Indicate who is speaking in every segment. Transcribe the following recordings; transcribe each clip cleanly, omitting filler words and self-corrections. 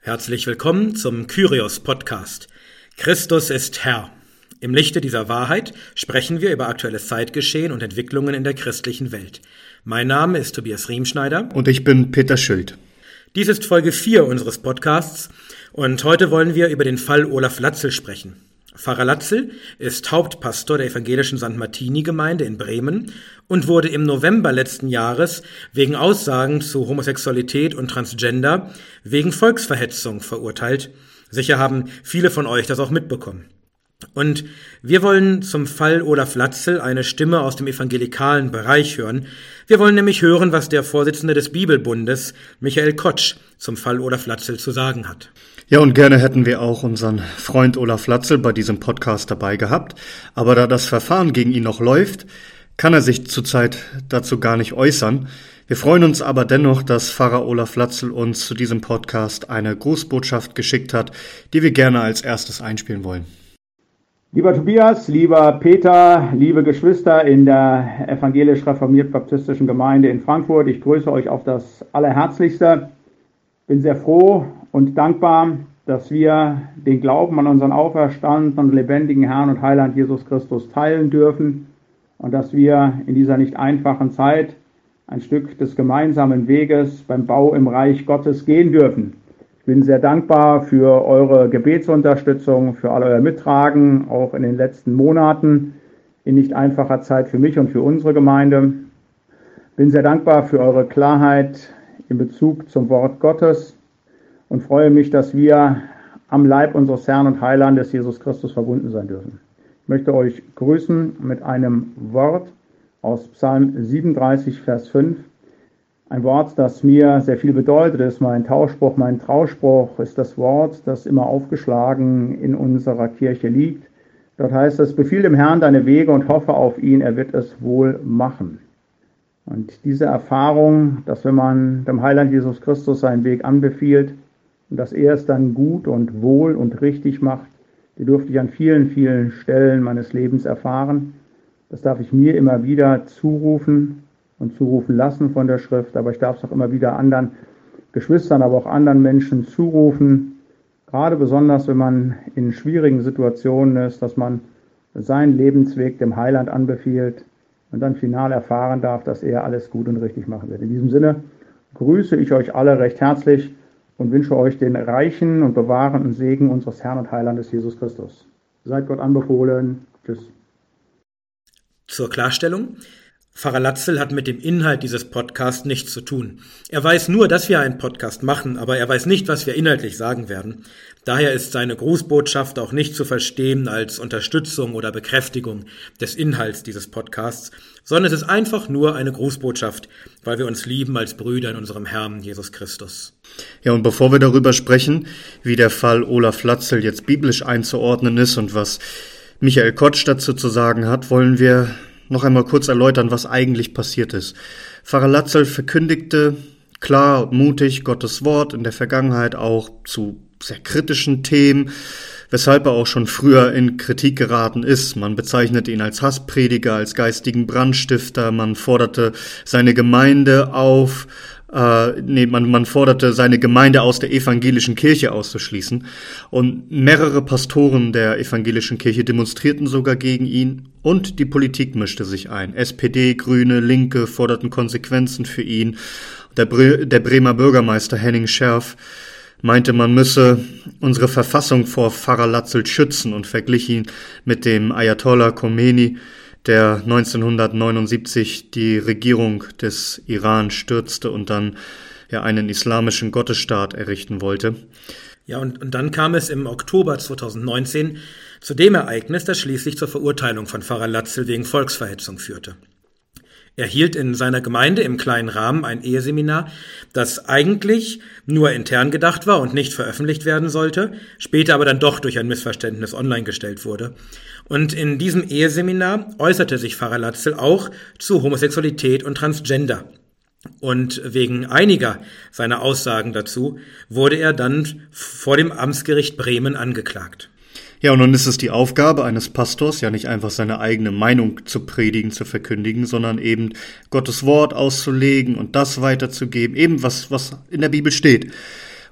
Speaker 1: Herzlich willkommen zum Kyrios-Podcast. Christus ist Herr. Im Lichte dieser Wahrheit sprechen wir über aktuelles Zeitgeschehen und Entwicklungen in der christlichen Welt. Mein Name ist Tobias Riemschneider.
Speaker 2: Und ich bin Peter Schuld.
Speaker 1: Dies ist Folge 4 unseres Podcasts und heute wollen wir über den Fall Olaf Latzel sprechen. Pfarrer Latzel ist Hauptpastor der evangelischen St. Martini-Gemeinde in Bremen und wurde im November letzten Jahres wegen Aussagen zu Homosexualität und Transgender wegen Volksverhetzung verurteilt. Sicher haben viele von euch das auch mitbekommen. Und wir wollen zum Fall Olaf Latzel eine Stimme aus dem evangelikalen Bereich hören. Wir wollen nämlich hören, was der Vorsitzende des Bibelbundes, Michael Kotsch, zum Fall Olaf Latzel zu sagen hat.
Speaker 2: Ja, und gerne hätten wir auch unseren Freund Olaf Latzel bei diesem Podcast dabei gehabt. Aber da das Verfahren gegen ihn noch läuft, kann er sich zurzeit dazu gar nicht äußern. Wir freuen uns aber dennoch, dass Pfarrer Olaf Latzel uns zu diesem Podcast eine Grußbotschaft geschickt hat, die wir gerne als erstes einspielen wollen.
Speaker 3: Lieber Tobias, lieber Peter, liebe Geschwister in der evangelisch-reformiert-baptistischen Gemeinde in Frankfurt, ich grüße euch auf das Allerherzlichste. Bin sehr froh und dankbar, dass wir den Glauben an unseren auferstandenen und lebendigen Herrn und Heiland Jesus Christus teilen dürfen und dass wir in dieser nicht einfachen Zeit ein Stück des gemeinsamen Weges beim Bau im Reich Gottes gehen dürfen. Ich bin sehr dankbar für eure Gebetsunterstützung, für all euer Mittragen, auch in den letzten Monaten, in nicht einfacher Zeit für mich und für unsere Gemeinde. Bin sehr dankbar für eure Klarheit in Bezug zum Wort Gottes und freue mich, dass wir am Leib unseres Herrn und Heilandes Jesus Christus verbunden sein dürfen. Ich möchte euch grüßen mit einem Wort aus Psalm 37, Vers 5. Ein Wort, das mir sehr viel bedeutet, ist mein Tauspruch, mein Trauspruch, ist das Wort, das immer aufgeschlagen in unserer Kirche liegt. Dort heißt es: Befiehl dem Herrn deine Wege und hoffe auf ihn, er wird es wohl machen. Und diese Erfahrung, dass wenn man dem Heiland Jesus Christus seinen Weg anbefiehlt und dass er es dann gut und wohl und richtig macht, die durfte ich an vielen, vielen Stellen meines Lebens erfahren. Das darf ich mir immer wieder zurufen und zurufen lassen von der Schrift, aber ich darf es auch immer wieder anderen Geschwistern, aber auch anderen Menschen zurufen, gerade besonders, wenn man in schwierigen Situationen ist, dass man seinen Lebensweg dem Heiland anbefiehlt und dann final erfahren darf, dass er alles gut und richtig machen wird. In diesem Sinne grüße ich euch alle recht herzlich und wünsche euch den reichen und bewahrenden Segen unseres Herrn und Heilandes Jesus Christus. Seid Gott anbefohlen. Tschüss.
Speaker 1: Zur Klarstellung: Pfarrer Latzel hat mit dem Inhalt dieses Podcasts nichts zu tun. Er weiß nur, dass wir einen Podcast machen, aber er weiß nicht, was wir inhaltlich sagen werden. Daher ist seine Grußbotschaft auch nicht zu verstehen als Unterstützung oder Bekräftigung des Inhalts dieses Podcasts, sondern es ist einfach nur eine Grußbotschaft, weil wir uns lieben als Brüder in unserem Herrn Jesus Christus.
Speaker 2: Ja, und bevor wir darüber sprechen, wie der Fall Olaf Latzel jetzt biblisch einzuordnen ist und was Michael Kotsch dazu zu sagen hat, wollen wir noch einmal kurz erläutern, was eigentlich passiert ist. Pfarrer Latzel verkündigte klar und mutig Gottes Wort, in der Vergangenheit auch zu sehr kritischen Themen, weshalb er auch schon früher in Kritik geraten ist. Man bezeichnete ihn als Hassprediger, als geistigen Brandstifter, man forderte seine Gemeinde auf, man forderte seine Gemeinde aus der evangelischen Kirche auszuschließen. Und mehrere Pastoren der evangelischen Kirche demonstrierten sogar gegen ihn und die Politik mischte sich ein. SPD, Grüne, Linke forderten Konsequenzen für ihn. Der Bremer Bürgermeister Henning Scherf meinte, man müsse unsere Verfassung vor Pfarrer Latzel schützen und verglich ihn mit dem Ayatollah Khomeini, der 1979 die Regierung des Iran stürzte und dann einen islamischen Gottesstaat errichten wollte.
Speaker 1: Ja, und dann kam es im Oktober 2019 zu dem Ereignis, das schließlich zur Verurteilung von Pfarrer Latzel wegen Volksverhetzung führte. Er hielt in seiner Gemeinde im kleinen Rahmen ein Eheseminar, das eigentlich nur intern gedacht war und nicht veröffentlicht werden sollte, später aber dann doch durch ein Missverständnis online gestellt wurde. Und in diesem Eheseminar äußerte sich Pfarrer Latzel auch zu Homosexualität und Transgender. Und wegen einiger seiner Aussagen dazu wurde er dann vor dem Amtsgericht Bremen angeklagt.
Speaker 2: Ja, und nun ist es die Aufgabe eines Pastors, ja nicht einfach seine eigene Meinung zu predigen, zu verkündigen, sondern eben Gottes Wort auszulegen und das weiterzugeben, eben was in der Bibel steht.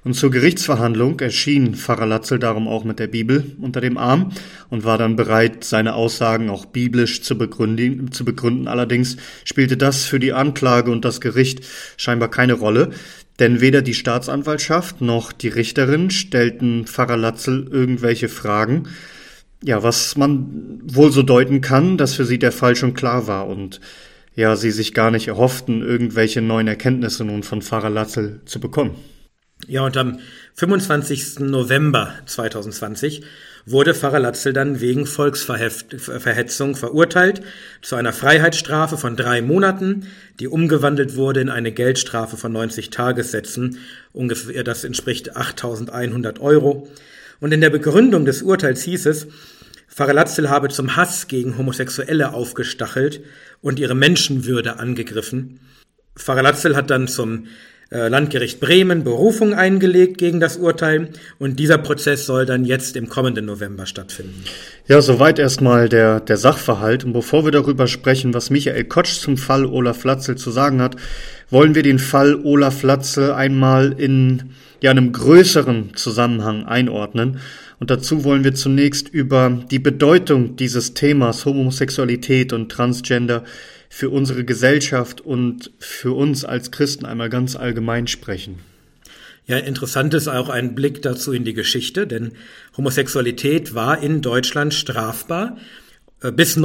Speaker 2: Und zur Gerichtsverhandlung erschien Pfarrer Latzel darum auch mit der Bibel unter dem Arm und war dann bereit, seine Aussagen auch biblisch zu begründen. Allerdings spielte das für die Anklage und das Gericht scheinbar keine Rolle, denn weder die Staatsanwaltschaft noch die Richterin stellten Pfarrer Latzel irgendwelche Fragen, ja, was man wohl so deuten kann, dass für sie der Fall schon klar war und ja, sie sich gar nicht erhofften, irgendwelche neuen Erkenntnisse nun von Pfarrer Latzel zu bekommen.
Speaker 1: Ja, und am 25. November 2020 wurde Pfarrer Latzel dann wegen Volksverhetzung verurteilt zu einer Freiheitsstrafe von 3 Monaten, die umgewandelt wurde in eine Geldstrafe von 90 Tagessätzen. Ungefähr, das entspricht 8.100 €. Und in der Begründung des Urteils hieß es, Pfarrer Latzel habe zum Hass gegen Homosexuelle aufgestachelt und ihre Menschenwürde angegriffen. Pfarrer Latzel hat dann zum Landgericht Bremen Berufung eingelegt gegen das Urteil und dieser Prozess soll dann jetzt im kommenden November stattfinden.
Speaker 2: Ja, soweit erstmal der Sachverhalt. Und bevor wir darüber sprechen, was Michael Kotsch zum Fall Olaf Latzel zu sagen hat, wollen wir den Fall Olaf Latzel einmal in einem größeren Zusammenhang einordnen. Und dazu wollen wir zunächst über die Bedeutung dieses Themas Homosexualität und Transgender für unsere Gesellschaft und für uns als Christen einmal ganz allgemein sprechen.
Speaker 1: Ja, interessant ist auch ein Blick dazu in die Geschichte, denn Homosexualität war in Deutschland strafbar bis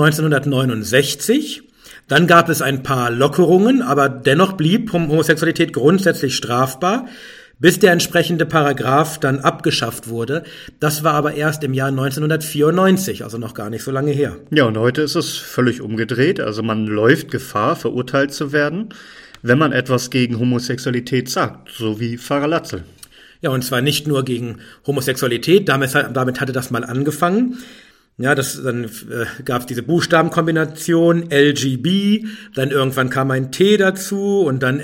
Speaker 1: 1969. Dann gab es ein paar Lockerungen, aber dennoch blieb Homosexualität grundsätzlich strafbar, bis der entsprechende Paragraph dann abgeschafft wurde. Das war aber erst im Jahr 1994, also noch gar nicht so lange her.
Speaker 2: Ja, und heute ist es völlig umgedreht. Also man läuft Gefahr, verurteilt zu werden, wenn man etwas gegen Homosexualität sagt, so wie Pfarrer Latzel.
Speaker 1: Ja, und zwar nicht nur gegen Homosexualität, damit hatte das mal angefangen. Ja, dann gab es diese Buchstabenkombination LGB, dann irgendwann kam ein T dazu und dann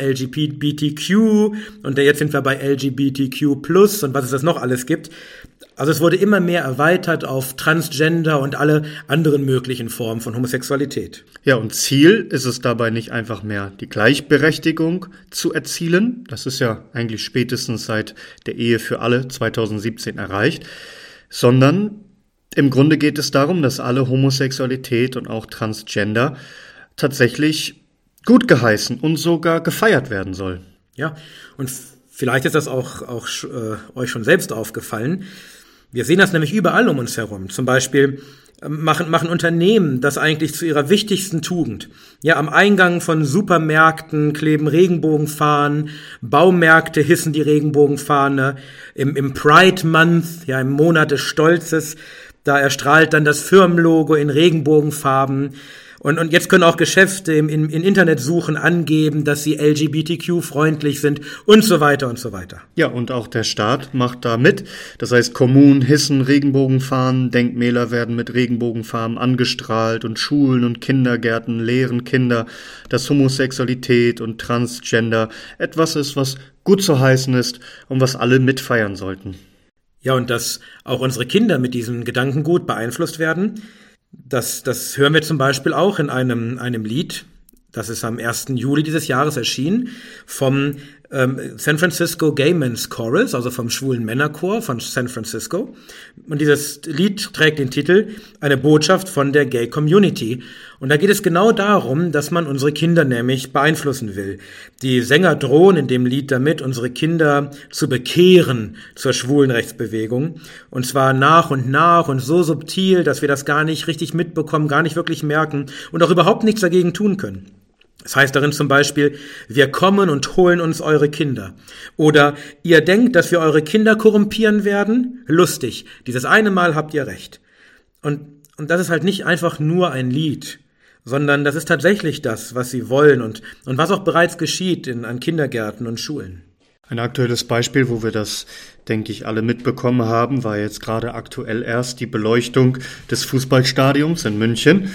Speaker 1: LGBTQ und jetzt sind wir bei LGBTQ+ und was es das noch alles gibt. Also es wurde immer mehr erweitert auf Transgender und alle anderen möglichen Formen von Homosexualität.
Speaker 2: Ja, und Ziel ist es dabei nicht einfach mehr, die Gleichberechtigung zu erzielen. Das ist ja eigentlich spätestens seit der Ehe für alle 2017 erreicht, sondern im Grunde geht es darum, dass alle Homosexualität und auch Transgender tatsächlich gut geheißen und sogar gefeiert werden soll.
Speaker 1: Ja, und vielleicht ist das auch euch schon selbst aufgefallen. Wir sehen das nämlich überall um uns herum. Zum Beispiel machen Unternehmen das eigentlich zu ihrer wichtigsten Tugend. Ja, am Eingang von Supermärkten kleben Regenbogenfahnen, Baumärkte hissen die Regenbogenfahne, im Pride Month, ja, im Monat des Stolzes, da erstrahlt dann das Firmenlogo in Regenbogenfarben. Und jetzt können auch Geschäfte in Internetsuchen angeben, dass sie LGBTQ-freundlich sind und so weiter und so weiter.
Speaker 2: Ja, und auch der Staat macht da mit. Das heißt, Kommunen hissen Regenbogenfahnen, Denkmäler werden mit Regenbogenfarben angestrahlt und Schulen und Kindergärten lehren Kinder, dass Homosexualität und Transgender etwas ist, was gut zu heißen ist und was alle mitfeiern sollten.
Speaker 1: Ja, und dass auch unsere Kinder mit diesem Gedankengut beeinflusst werden, das hören wir zum Beispiel auch in einem Lied, das ist am 1. Juli dieses Jahres erschienen, vom San Francisco Gay Men's Chorus, also vom schwulen Männerchor von San Francisco. Und dieses Lied trägt den Titel Eine Botschaft von der Gay Community. Und da geht es genau darum, dass man unsere Kinder nämlich beeinflussen will. Die Sänger drohen in dem Lied damit, unsere Kinder zu bekehren zur schwulen Rechtsbewegung. Und zwar nach und so subtil, dass wir das gar nicht richtig mitbekommen, gar nicht wirklich merken und auch überhaupt nichts dagegen tun können. Das heißt darin zum Beispiel, wir kommen und holen uns eure Kinder. Oder ihr denkt, dass wir eure Kinder korrumpieren werden? Lustig, dieses eine Mal habt ihr recht. Und das ist halt nicht einfach nur ein Lied, sondern das ist tatsächlich das, was sie wollen und was auch bereits geschieht an Kindergärten und Schulen.
Speaker 2: Ein aktuelles Beispiel, wo wir das, denke ich, alle mitbekommen haben, war jetzt gerade aktuell erst die Beleuchtung des Fußballstadions in München.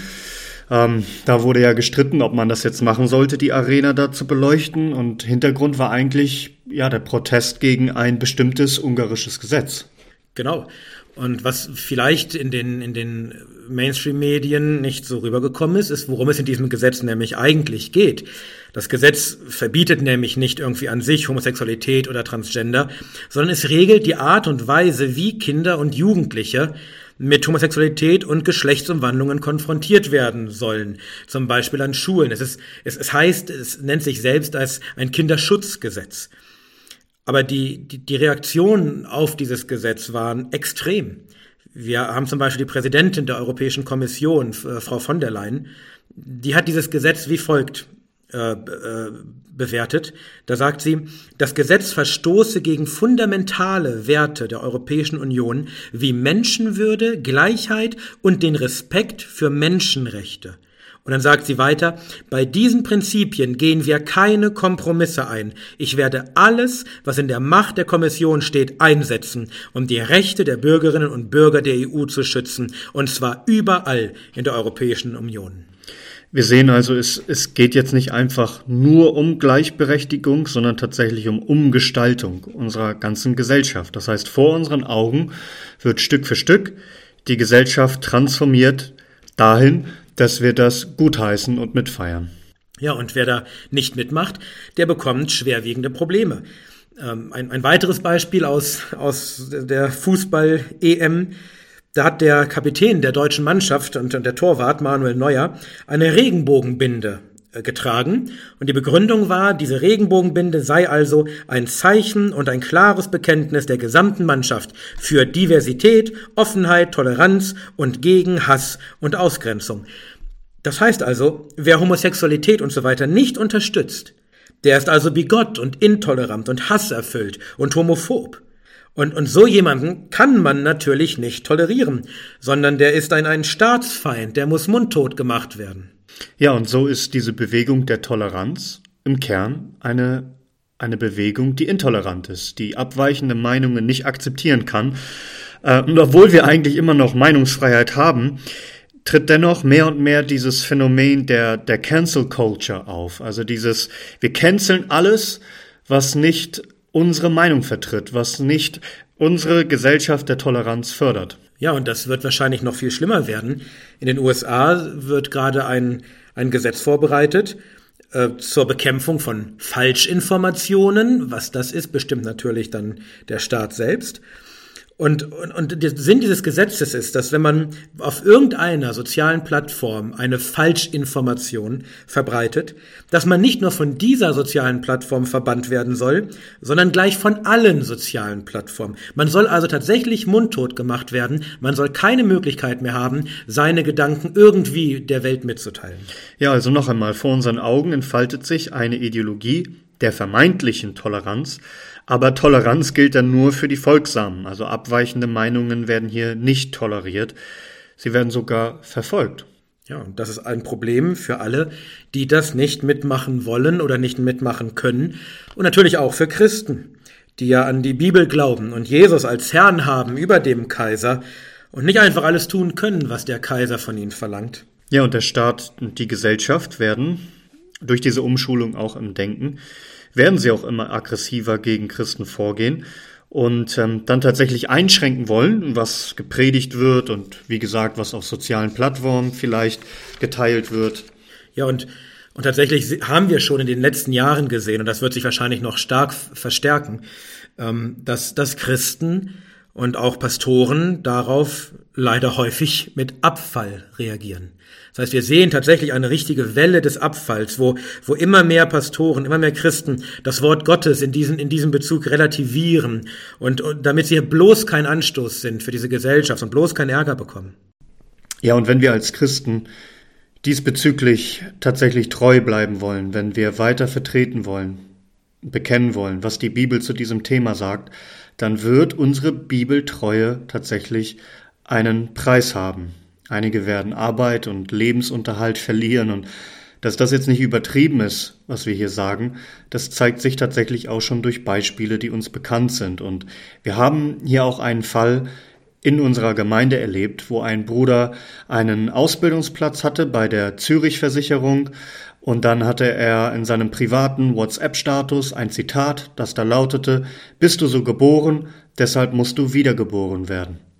Speaker 2: Da wurde ja gestritten, ob man das jetzt machen sollte, die Arena da zu beleuchten. Und Hintergrund war eigentlich der Protest gegen ein bestimmtes ungarisches Gesetz.
Speaker 1: Genau. Und was vielleicht in den Mainstream-Medien nicht so rübergekommen ist, worum es in diesem Gesetz nämlich eigentlich geht. Das Gesetz verbietet nämlich nicht irgendwie an sich Homosexualität oder Transgender, sondern es regelt die Art und Weise, wie Kinder und Jugendliche mit Homosexualität und Geschlechtsumwandlungen konfrontiert werden sollen, zum Beispiel an Schulen. Es nennt sich selbst als ein Kinderschutzgesetz. Aber die Reaktionen auf dieses Gesetz waren extrem. Wir haben zum Beispiel die Präsidentin der Europäischen Kommission, Frau von der Leyen, die hat dieses Gesetz wie folgt bewertet. Da sagt sie, das Gesetz verstoße gegen fundamentale Werte der Europäischen Union wie Menschenwürde, Gleichheit und den Respekt für Menschenrechte. Und dann sagt sie weiter, bei diesen Prinzipien gehen wir keine Kompromisse ein. Ich werde alles, was in der Macht der Kommission steht, einsetzen, um die Rechte der Bürgerinnen und Bürger der EU zu schützen, und zwar überall in der Europäischen Union.
Speaker 2: Wir sehen also, es geht jetzt nicht einfach nur um Gleichberechtigung, sondern tatsächlich um Umgestaltung unserer ganzen Gesellschaft. Das heißt, vor unseren Augen wird Stück für Stück die Gesellschaft transformiert dahin, dass wir das gutheißen und mitfeiern.
Speaker 1: Ja, und wer da nicht mitmacht, der bekommt schwerwiegende Probleme. Ein weiteres Beispiel aus der Fußball-EM. Da hat der Kapitän der deutschen Mannschaft und der Torwart Manuel Neuer eine Regenbogenbinde getragen. Und die Begründung war, diese Regenbogenbinde sei also ein Zeichen und ein klares Bekenntnis der gesamten Mannschaft für Diversität, Offenheit, Toleranz und gegen Hass und Ausgrenzung. Das heißt also, wer Homosexualität und so weiter nicht unterstützt, der ist also bigott und intolerant und hasserfüllt und homophob. Und so jemanden kann man natürlich nicht tolerieren, sondern der ist ein Staatsfeind, der muss mundtot gemacht werden.
Speaker 2: Ja, und so ist diese Bewegung der Toleranz im Kern eine Bewegung, die intolerant ist, die abweichende Meinungen nicht akzeptieren kann. Und obwohl wir eigentlich immer noch Meinungsfreiheit haben, tritt dennoch mehr und mehr dieses Phänomen der Cancel Culture auf. Also wir canceln alles, was nicht unsere Meinung vertritt, was nicht unsere Gesellschaft der Toleranz fördert.
Speaker 1: Ja, und das wird wahrscheinlich noch viel schlimmer werden. In den USA wird gerade ein Gesetz vorbereitet zur Bekämpfung von Falschinformationen. Was das ist, bestimmt natürlich dann der Staat selbst. Und der Sinn dieses Gesetzes ist, dass wenn man auf irgendeiner sozialen Plattform eine Falschinformation verbreitet, dass man nicht nur von dieser sozialen Plattform verbannt werden soll, sondern gleich von allen sozialen Plattformen. Man soll also tatsächlich mundtot gemacht werden. Man soll keine Möglichkeit mehr haben, seine Gedanken irgendwie der Welt mitzuteilen.
Speaker 2: Ja, also noch einmal, vor unseren Augen entfaltet sich eine Ideologie der vermeintlichen Toleranz, aber Toleranz gilt dann nur für die Folgsamen, also abweichende Meinungen werden hier nicht toleriert, sie werden sogar verfolgt.
Speaker 1: Ja, und das ist ein Problem für alle, die das nicht mitmachen wollen oder nicht mitmachen können, und natürlich auch für Christen, die ja an die Bibel glauben und Jesus als Herrn haben über dem Kaiser und nicht einfach alles tun können, was der Kaiser von ihnen verlangt.
Speaker 2: Ja, und der Staat und die Gesellschaft werden durch diese Umschulung auch im Denken, werden sie auch immer aggressiver gegen Christen vorgehen und dann tatsächlich einschränken wollen, was gepredigt wird und wie gesagt, was auf sozialen Plattformen vielleicht geteilt wird.
Speaker 1: Ja, und tatsächlich haben wir schon in den letzten Jahren gesehen, und das wird sich wahrscheinlich noch stark verstärken, dass Christen und auch Pastoren darauf leider häufig mit Abfall reagieren. Das heißt, wir sehen tatsächlich eine richtige Welle des Abfalls, wo immer mehr Pastoren, immer mehr Christen das Wort Gottes in diesem Bezug relativieren und damit sie bloß kein Anstoß sind für diese Gesellschaft und bloß keinen Ärger bekommen.
Speaker 2: Ja, und wenn wir als Christen diesbezüglich tatsächlich treu bleiben wollen, wenn wir weiter vertreten wollen, bekennen wollen, was die Bibel zu diesem Thema sagt, dann wird unsere Bibeltreue tatsächlich einen Preis haben. Einige werden Arbeit und Lebensunterhalt verlieren, und dass das jetzt nicht übertrieben ist, was wir hier sagen, das zeigt sich tatsächlich auch schon durch Beispiele, die uns bekannt sind. Und wir haben hier auch einen Fall in unserer Gemeinde erlebt, wo ein Bruder einen Ausbildungsplatz hatte bei der Zürich-Versicherung, und dann hatte er in seinem privaten WhatsApp-Status ein Zitat, das da lautete: Bist du so geboren, deshalb musst du wiedergeboren werden.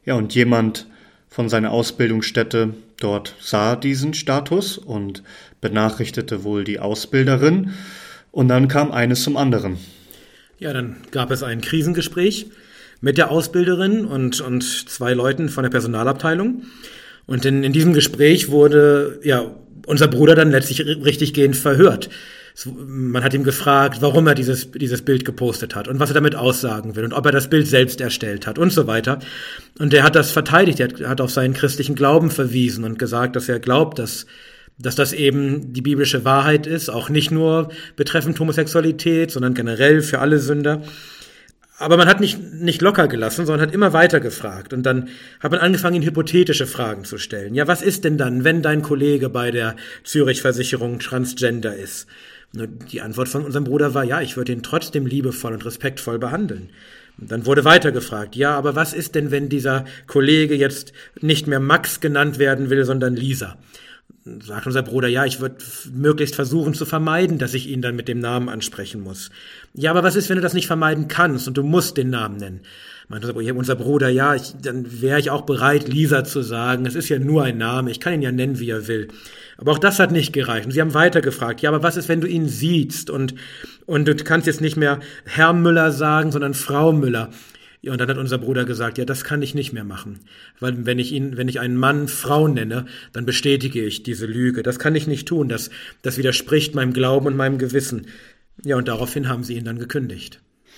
Speaker 2: Ja, und jemand von seiner Ausbildungsstätte dort sah diesen Status und benachrichtigte wohl die Ausbilderin. Und dann kam eines zum anderen.
Speaker 1: Ja, dann gab es ein Krisengespräch mit der Ausbilderin und 2 Leuten von der Personalabteilung. Und in diesem Gespräch wurde unser Bruder dann letztlich richtiggehend verhört. Man hat ihm gefragt, warum er dieses Bild gepostet hat und was er damit aussagen will und ob er das Bild selbst erstellt hat und so weiter. Und er hat das verteidigt, er hat auf seinen christlichen Glauben verwiesen und gesagt, dass er glaubt, dass das eben die biblische Wahrheit ist, auch nicht nur betreffend Homosexualität, sondern generell für alle Sünder. Aber man hat nicht locker gelassen, sondern hat immer weiter gefragt. Und dann hat man angefangen, ihn hypothetische Fragen zu stellen. Ja, was ist denn dann, wenn dein Kollege bei der Zürich-Versicherung Transgender ist? Und die Antwort von unserem Bruder war, ja, ich würde ihn trotzdem liebevoll und respektvoll behandeln. Und dann wurde weiter gefragt, ja, aber was ist denn, wenn dieser Kollege jetzt nicht mehr Max genannt werden will, sondern Lisa? Sagt unser Bruder, ja, ich würde möglichst versuchen zu vermeiden, dass ich ihn dann mit dem Namen ansprechen muss. Ja, aber was ist, wenn du das nicht vermeiden kannst und du musst den Namen nennen? Meint unser Bruder, ja, dann wäre ich auch bereit, Lisa zu sagen. Es ist ja nur ein Name, ich kann ihn ja nennen, wie er will. Aber auch das hat nicht gereicht. Und sie haben weiter gefragt, ja, aber was ist, wenn du ihn siehst und du kannst jetzt nicht mehr Herr Müller sagen, sondern Frau Müller? Ja, und dann hat unser Bruder gesagt, ja, das kann ich nicht mehr machen. Weil wenn ich einen Mann Frau nenne, dann bestätige ich diese Lüge. Das kann ich nicht tun. Das widerspricht meinem Glauben und meinem Gewissen. Ja, und daraufhin haben sie ihn dann gekündigt.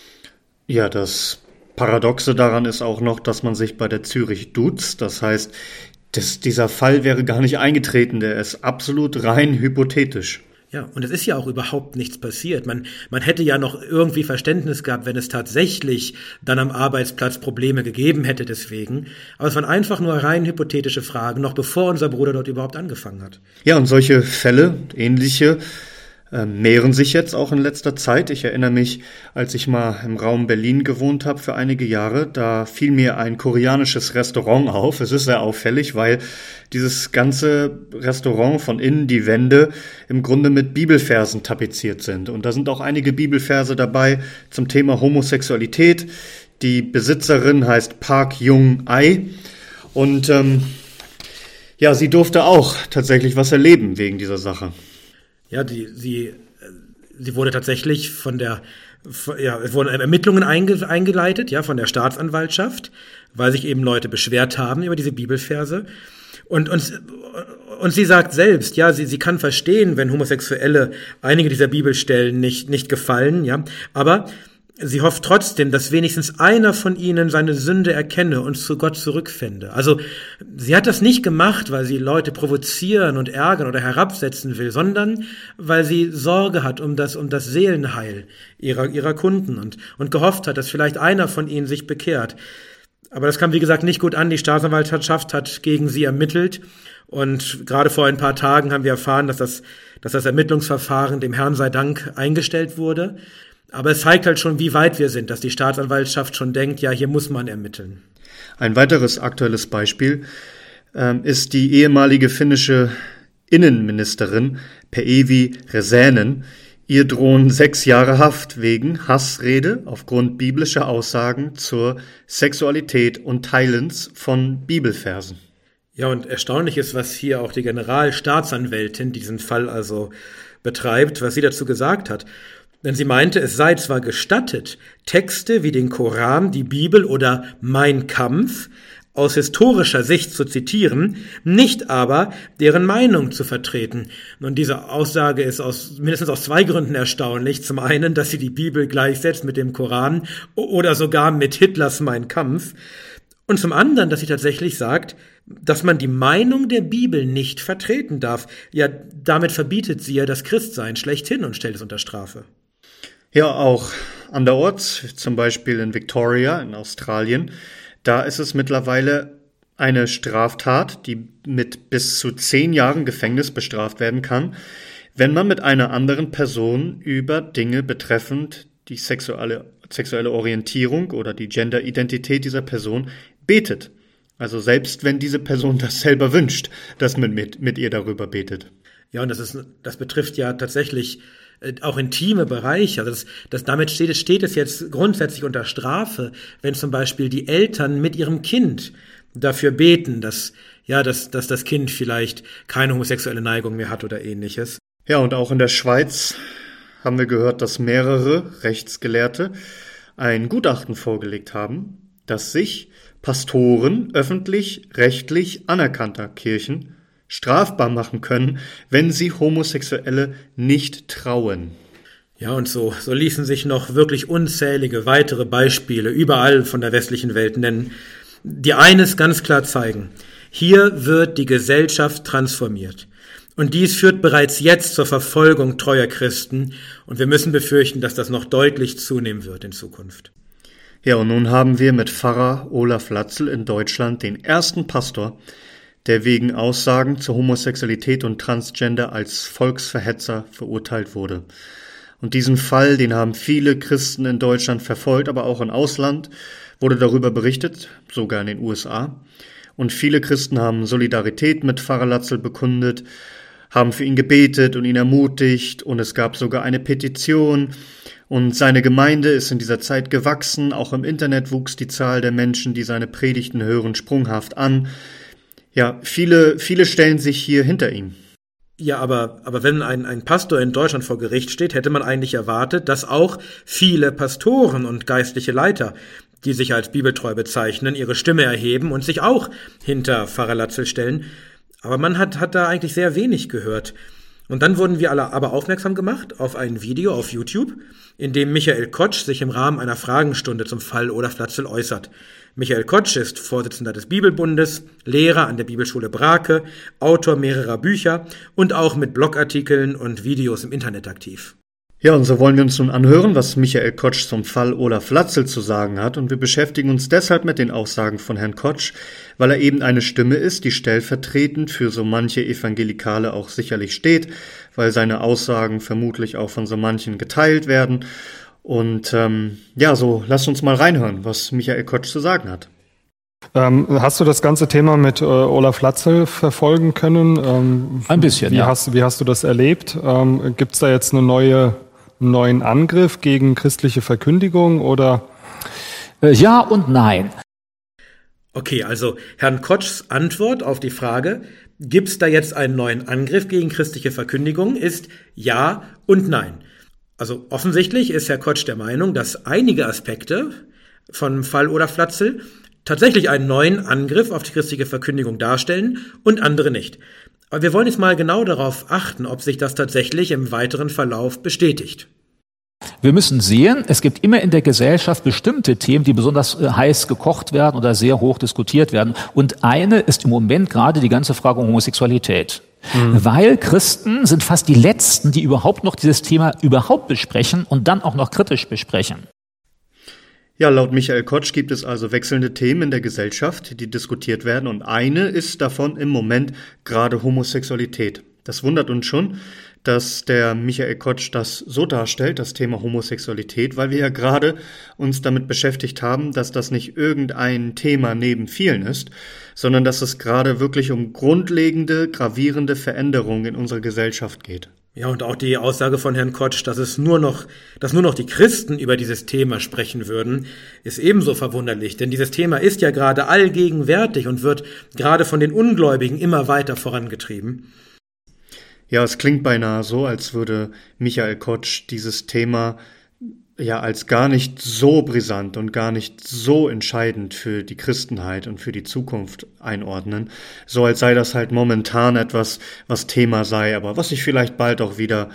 Speaker 2: Ja, das Paradoxe daran ist auch noch, dass man sich bei der Zürich duzt. Das heißt, dieser Fall wäre gar nicht eingetreten. Der ist absolut rein hypothetisch.
Speaker 1: Ja, und es ist ja auch überhaupt nichts passiert. Man hätte ja noch irgendwie Verständnis gehabt, wenn es tatsächlich dann am Arbeitsplatz Probleme gegeben hätte deswegen. Aber es waren einfach nur rein hypothetische Fragen, noch bevor unser Bruder dort überhaupt angefangen hat.
Speaker 2: Ja, und solche Fälle, ähnliche, mehren sich jetzt auch in letzter Zeit. Ich erinnere mich, als ich mal im Raum Berlin gewohnt habe für einige Jahre, da fiel mir ein koreanisches Restaurant auf. Es ist sehr auffällig, weil dieses ganze Restaurant von innen, die Wände, im Grunde mit Bibelversen tapeziert sind. Und da sind auch einige Bibelverse dabei zum Thema Homosexualität. Die Besitzerin heißt Park Jung-ai und sie durfte auch tatsächlich was erleben wegen dieser Sache.
Speaker 1: Ja, sie wurde tatsächlich es wurden Ermittlungen eingeleitet, ja, von der Staatsanwaltschaft, weil sich eben Leute beschwert haben über diese Bibelverse. Und sie sagt selbst, ja, sie kann verstehen, wenn Homosexuelle einige dieser Bibelstellen nicht gefallen, ja, aber sie hofft trotzdem, dass wenigstens einer von ihnen seine Sünde erkenne und zu Gott zurückfände. Also sie hat das nicht gemacht, weil sie Leute provozieren und ärgern oder herabsetzen will, sondern weil sie Sorge hat um das Seelenheil ihrer Kunden und gehofft hat, dass vielleicht einer von ihnen sich bekehrt. Aber das kam, wie gesagt, nicht gut an. Die Staatsanwaltschaft hat gegen sie ermittelt. Und gerade vor ein paar Tagen haben wir erfahren, dass das Ermittlungsverfahren, dem Herrn sei Dank, eingestellt wurde. Aber es zeigt halt schon, wie weit wir sind, dass die Staatsanwaltschaft schon denkt, ja, hier muss man ermitteln.
Speaker 2: Ein weiteres aktuelles Beispiel ist die ehemalige finnische Innenministerin Päivi Räsänen. Ihr drohen 6 Jahre Haft wegen Hassrede aufgrund biblischer Aussagen zur Sexualität und Teilens von Bibelversen.
Speaker 1: Ja, und erstaunlich ist, was hier auch die Generalstaatsanwältin diesen Fall also betreibt, was sie dazu gesagt hat. Denn sie meinte, es sei zwar gestattet, Texte wie den Koran, die Bibel oder Mein Kampf aus historischer Sicht zu zitieren, nicht aber deren Meinung zu vertreten. Und diese Aussage ist mindestens aus 2 Gründen erstaunlich. Zum einen, dass sie die Bibel gleichsetzt mit dem Koran oder sogar mit Hitlers Mein Kampf. Und zum anderen, dass sie tatsächlich sagt, dass man die Meinung der Bibel nicht vertreten darf. Ja, damit verbietet sie ja das Christsein schlechthin und stellt es unter Strafe.
Speaker 2: Ja, auch anderorts, zum Beispiel in Victoria in Australien, da ist es mittlerweile eine Straftat, die mit bis zu 10 Jahren Gefängnis bestraft werden kann, wenn man mit einer anderen Person über Dinge betreffend die sexuelle Orientierung oder die Genderidentität dieser Person betet. Also selbst wenn diese Person das selber wünscht, dass man mit ihr darüber betet.
Speaker 1: Ja, und das betrifft ja tatsächlich auch intime Bereiche. Also damit steht es jetzt grundsätzlich unter Strafe, wenn zum Beispiel die Eltern mit ihrem Kind dafür beten, dass das Kind vielleicht keine homosexuelle Neigung mehr hat oder ähnliches.
Speaker 2: Ja, und auch in der Schweiz haben wir gehört, dass mehrere Rechtsgelehrte ein Gutachten vorgelegt haben, dass sich Pastoren öffentlich-rechtlich anerkannter Kirchen strafbar machen können, wenn sie Homosexuelle nicht trauen.
Speaker 1: Ja, und so ließen sich noch wirklich unzählige weitere Beispiele überall von der westlichen Welt nennen, die eines ganz klar zeigen: Hier wird die Gesellschaft transformiert. Und dies führt bereits jetzt zur Verfolgung treuer Christen, und wir müssen befürchten, dass das noch deutlich zunehmen wird in Zukunft.
Speaker 2: Ja, und nun haben wir mit Pfarrer Olaf Latzel in Deutschland den ersten Pastor, der wegen Aussagen zur Homosexualität und Transgender als Volksverhetzer verurteilt wurde. Und diesen Fall, den haben viele Christen in Deutschland verfolgt, aber auch im Ausland wurde darüber berichtet, sogar in den USA. Und viele Christen haben Solidarität mit Pfarrer Latzel bekundet, haben für ihn gebetet und ihn ermutigt, und es gab sogar eine Petition. Und seine Gemeinde ist in dieser Zeit gewachsen. Auch im Internet wuchs die Zahl der Menschen, die seine Predigten hören, sprunghaft an. Ja, viele stellen sich hier hinter ihm.
Speaker 1: Ja, aber wenn ein Pastor in Deutschland vor Gericht steht, hätte man eigentlich erwartet, dass auch viele Pastoren und geistliche Leiter, die sich als bibeltreu bezeichnen, ihre Stimme erheben und sich auch hinter Pfarrer Latzel stellen. Aber man hat da eigentlich sehr wenig gehört. Und dann wurden wir alle aber aufmerksam gemacht auf ein Video auf YouTube, in dem Michael Kotsch sich im Rahmen einer Fragenstunde zum Fall Olaf Latzel äußert. Michael Kotsch ist Vorsitzender des Bibelbundes, Lehrer an der Bibelschule Brake, Autor mehrerer Bücher und auch mit Blogartikeln und Videos im Internet aktiv.
Speaker 2: Ja, und so wollen wir uns nun anhören, was Michael Kotsch zum Fall Olaf Latzel zu sagen hat, und wir beschäftigen uns deshalb mit den Aussagen von Herrn Kotsch, weil er eben eine Stimme ist, die stellvertretend für so manche Evangelikale auch sicherlich steht, weil seine Aussagen vermutlich auch von so manchen geteilt werden. Und so lasst uns mal reinhören, was Michael Kotsch zu sagen hat.
Speaker 4: Hast du das ganze Thema mit Olaf Latzel verfolgen können?
Speaker 5: Ein bisschen,
Speaker 4: wie hast du das erlebt? Gibt es da jetzt einen neuen Angriff gegen christliche Verkündigung oder?
Speaker 5: Ja und nein.
Speaker 1: Okay, also Herrn Kotschs Antwort auf die Frage, gibt es da jetzt einen neuen Angriff gegen christliche Verkündigung, ist ja und nein. Also offensichtlich ist Herr Kotsch der Meinung, dass einige Aspekte vom Fall Olaf Latzel tatsächlich einen neuen Angriff auf die christliche Verkündigung darstellen und andere nicht. Aber wir wollen jetzt mal genau darauf achten, ob sich das tatsächlich im weiteren Verlauf bestätigt.
Speaker 5: Wir müssen sehen, es gibt immer in der Gesellschaft bestimmte Themen, die besonders heiß gekocht werden oder sehr hoch diskutiert werden. Und eine ist im Moment gerade die ganze Frage um Homosexualität. Weil Christen sind fast die Letzten, die überhaupt noch dieses Thema überhaupt besprechen und dann auch noch kritisch besprechen.
Speaker 2: Ja, laut Michael Kotsch gibt es also wechselnde Themen in der Gesellschaft, die diskutiert werden, und eine ist davon im Moment gerade Homosexualität. Das wundert uns schon, dass der Michael Kotsch das so darstellt, das Thema Homosexualität, weil wir ja gerade uns damit beschäftigt haben, dass das nicht irgendein Thema neben vielen ist, sondern dass es gerade wirklich um grundlegende, gravierende Veränderungen in unserer Gesellschaft geht.
Speaker 1: Ja, und auch die Aussage von Herrn Kotsch, dass nur noch die Christen über dieses Thema sprechen würden, ist ebenso verwunderlich, denn dieses Thema ist ja gerade allgegenwärtig und wird gerade von den Ungläubigen immer weiter vorangetrieben.
Speaker 2: Ja, es klingt beinahe so, als würde Michael Kotsch dieses Thema ja als gar nicht so brisant und gar nicht so entscheidend für die Christenheit und für die Zukunft einordnen. So als sei das halt momentan etwas, was Thema sei, aber was sich vielleicht bald auch wieder,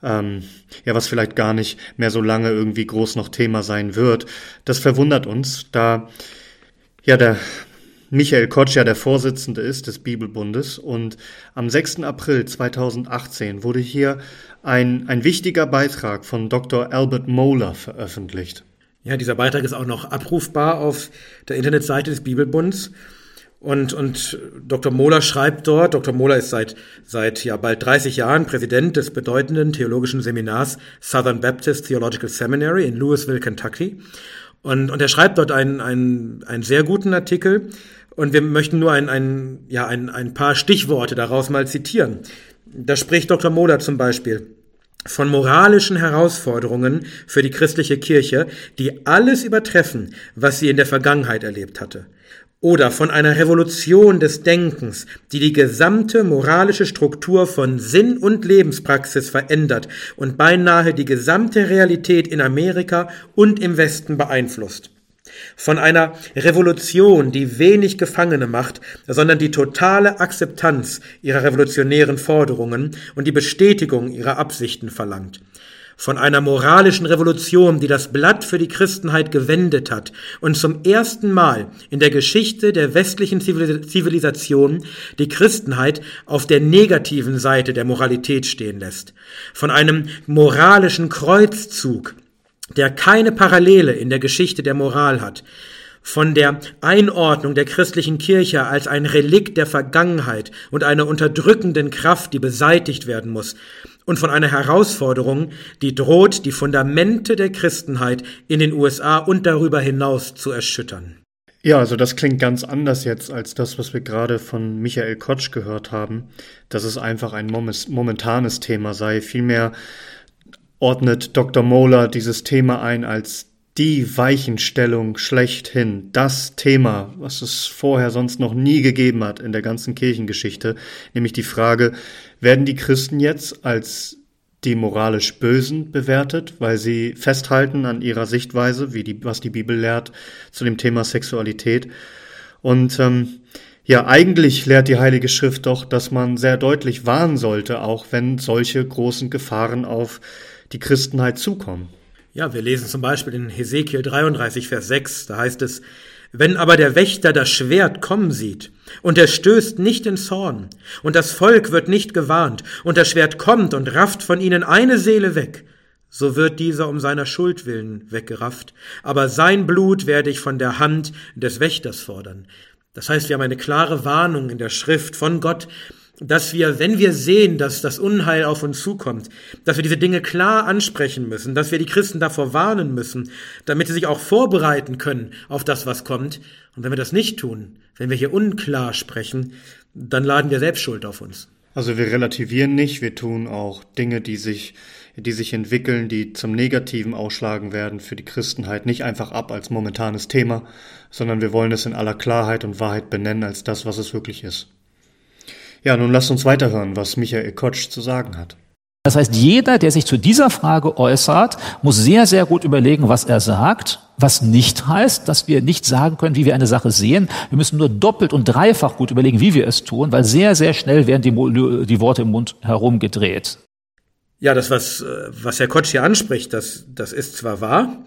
Speaker 2: was vielleicht gar nicht mehr so lange irgendwie groß noch Thema sein wird. Das verwundert uns, da der Michael Kotsch ja der Vorsitzende ist des Bibelbundes, und am 6. April 2018 wurde hier ein wichtiger Beitrag von Dr. Albert Mohler veröffentlicht.
Speaker 1: Ja, dieser Beitrag ist auch noch abrufbar auf der Internetseite des Bibelbunds, und Dr. Mohler schreibt dort, Dr. Mohler ist seit bald 30 Jahren Präsident des bedeutenden theologischen Seminars Southern Baptist Theological Seminary in Louisville, Kentucky, und er schreibt dort einen sehr guten Artikel. Und wir möchten nur ein paar Stichworte daraus mal zitieren. Da spricht Dr. Mohler zum Beispiel von moralischen Herausforderungen für die christliche Kirche, die alles übertreffen, was sie in der Vergangenheit erlebt hatte. Oder von einer Revolution des Denkens, die die gesamte moralische Struktur von Sinn und Lebenspraxis verändert und beinahe die gesamte Realität in Amerika und im Westen beeinflusst. Von einer Revolution, die wenig Gefangene macht, sondern die totale Akzeptanz ihrer revolutionären Forderungen und die Bestätigung ihrer Absichten verlangt. Von einer moralischen Revolution, die das Blatt für die Christenheit gewendet hat und zum ersten Mal in der Geschichte der westlichen Zivilisation die Christenheit auf der negativen Seite der Moralität stehen lässt. Von einem moralischen Kreuzzug, der keine Parallele in der Geschichte der Moral hat, von der Einordnung der christlichen Kirche als ein Relikt der Vergangenheit und einer unterdrückenden Kraft, die beseitigt werden muss, und von einer Herausforderung, die droht, die Fundamente der Christenheit in den USA und darüber hinaus zu erschüttern.
Speaker 2: Ja, also das klingt ganz anders jetzt als das, was wir gerade von Michael Kotsch gehört haben, dass es einfach ein momentanes Thema sei. Vielmehr ordnet Dr. Mohler dieses Thema ein als die Weichenstellung schlechthin, das Thema, was es vorher sonst noch nie gegeben hat in der ganzen Kirchengeschichte, nämlich die Frage, werden die Christen jetzt als die moralisch Bösen bewertet, weil sie festhalten an ihrer Sichtweise, was die Bibel lehrt zu dem Thema Sexualität. Und eigentlich lehrt die Heilige Schrift doch, dass man sehr deutlich warnen sollte, auch wenn solche großen Gefahren auf die Christenheit zukommen.
Speaker 1: Ja, wir lesen zum Beispiel in Hesekiel 33, Vers 6, da heißt es, wenn aber der Wächter das Schwert kommen sieht, und er stößt nicht in Zorn, und das Volk wird nicht gewarnt, und das Schwert kommt und rafft von ihnen eine Seele weg, so wird dieser um seiner Schuld willen weggerafft, aber sein Blut werde ich von der Hand des Wächters fordern. Das heißt, wir haben eine klare Warnung in der Schrift von Gott, dass wir, wenn wir sehen, dass das Unheil auf uns zukommt, dass wir diese Dinge klar ansprechen müssen, dass wir die Christen davor warnen müssen, damit sie sich auch vorbereiten können auf das, was kommt. Und wenn wir das nicht tun, wenn wir hier unklar sprechen, dann laden wir selbst Schuld auf uns.
Speaker 2: Also wir relativieren nicht, wir tun auch Dinge, die sich entwickeln, die zum Negativen ausschlagen werden für die Christenheit, nicht einfach ab als momentanes Thema, sondern wir wollen es in aller Klarheit und Wahrheit benennen als das, was es wirklich ist. Ja, nun lasst uns weiterhören, was Michael Kotsch zu sagen hat.
Speaker 5: Das heißt, jeder, der sich zu dieser Frage äußert, muss sehr, sehr gut überlegen, was er sagt, was nicht heißt, dass wir nicht sagen können, wie wir eine Sache sehen. Wir müssen nur doppelt und dreifach gut überlegen, wie wir es tun, weil sehr, sehr schnell werden die Worte im Mund herumgedreht.
Speaker 1: Ja, das, was Herr Kotsch hier anspricht, das ist zwar wahr,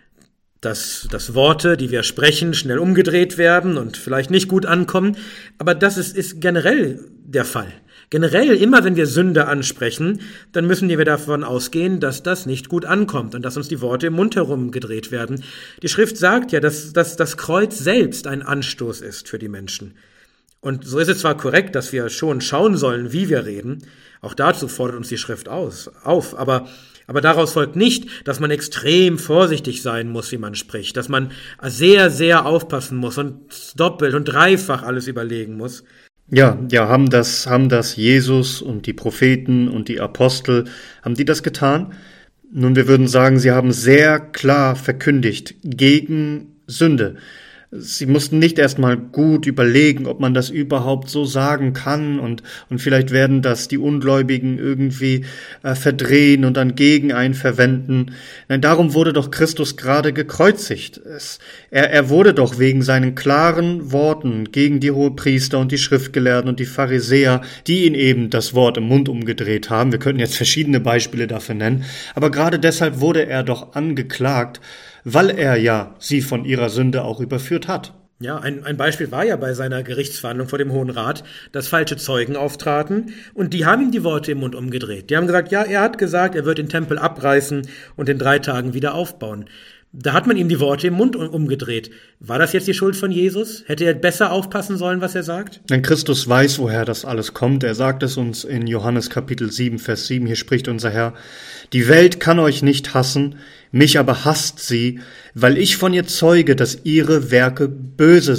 Speaker 1: dass Worte, die wir sprechen, schnell umgedreht werden und vielleicht nicht gut ankommen, aber das ist generell der Fall. Generell, immer wenn wir Sünde ansprechen, dann müssen wir davon ausgehen, dass das nicht gut ankommt und dass uns die Worte im Mund herumgedreht werden. Die Schrift sagt ja, dass das Kreuz selbst ein Anstoß ist für die Menschen. Und so ist es zwar korrekt, dass wir schon schauen sollen, wie wir reden, auch dazu fordert uns die Schrift auf, aber daraus folgt nicht, dass man extrem vorsichtig sein muss, wie man spricht, dass man sehr, sehr aufpassen muss und doppelt und dreifach alles überlegen muss.
Speaker 2: Ja, haben das Jesus und die Propheten und die Apostel, haben die das getan? Nun, wir würden sagen, sie haben sehr klar verkündigt gegen Sünde. Sie mussten nicht erstmal gut überlegen, ob man das überhaupt so sagen kann und vielleicht werden das die Ungläubigen irgendwie verdrehen und dann gegen einen verwenden. Nein, darum wurde doch Christus gerade gekreuzigt. Er wurde doch wegen seinen klaren Worten gegen die Hohepriester und die Schriftgelehrten und die Pharisäer, die ihn eben das Wort im Mund umgedreht haben. Wir könnten jetzt verschiedene Beispiele dafür nennen, aber gerade deshalb wurde er doch angeklagt, weil er ja sie von ihrer Sünde auch überführt hat.
Speaker 1: Ja, ein Beispiel war ja bei seiner Gerichtsverhandlung vor dem Hohen Rat, dass falsche Zeugen auftraten und die haben ihm die Worte im Mund umgedreht. Die haben gesagt, ja, er hat gesagt, er wird den Tempel abreißen und in 3 Tagen wieder aufbauen. Da hat man ihm die Worte im Mund umgedreht. War das jetzt die Schuld von Jesus? Hätte er besser aufpassen sollen, was er sagt?
Speaker 2: Denn Christus weiß, woher das alles kommt. Er sagt es uns in Johannes Kapitel 7, Vers 7. Hier spricht unser Herr: Die Welt kann euch nicht hassen, mich aber hasst sie, weil ich von ihr zeuge, dass ihre Werke böse sind.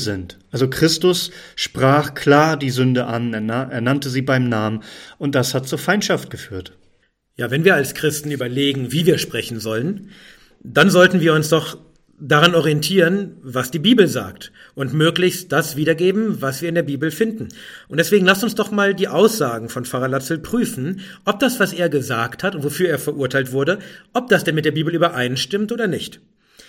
Speaker 2: Also Christus sprach klar die Sünde an, er nannte sie beim Namen und das hat zur Feindschaft geführt.
Speaker 1: Ja, wenn wir als Christen überlegen, wie wir sprechen sollen, dann sollten wir uns doch daran orientieren, was die Bibel sagt und möglichst das wiedergeben, was wir in der Bibel finden. Und deswegen lasst uns doch mal die Aussagen von Pfarrer Latzel prüfen, ob das, was er gesagt hat und wofür er verurteilt wurde, ob das denn mit der Bibel übereinstimmt oder nicht.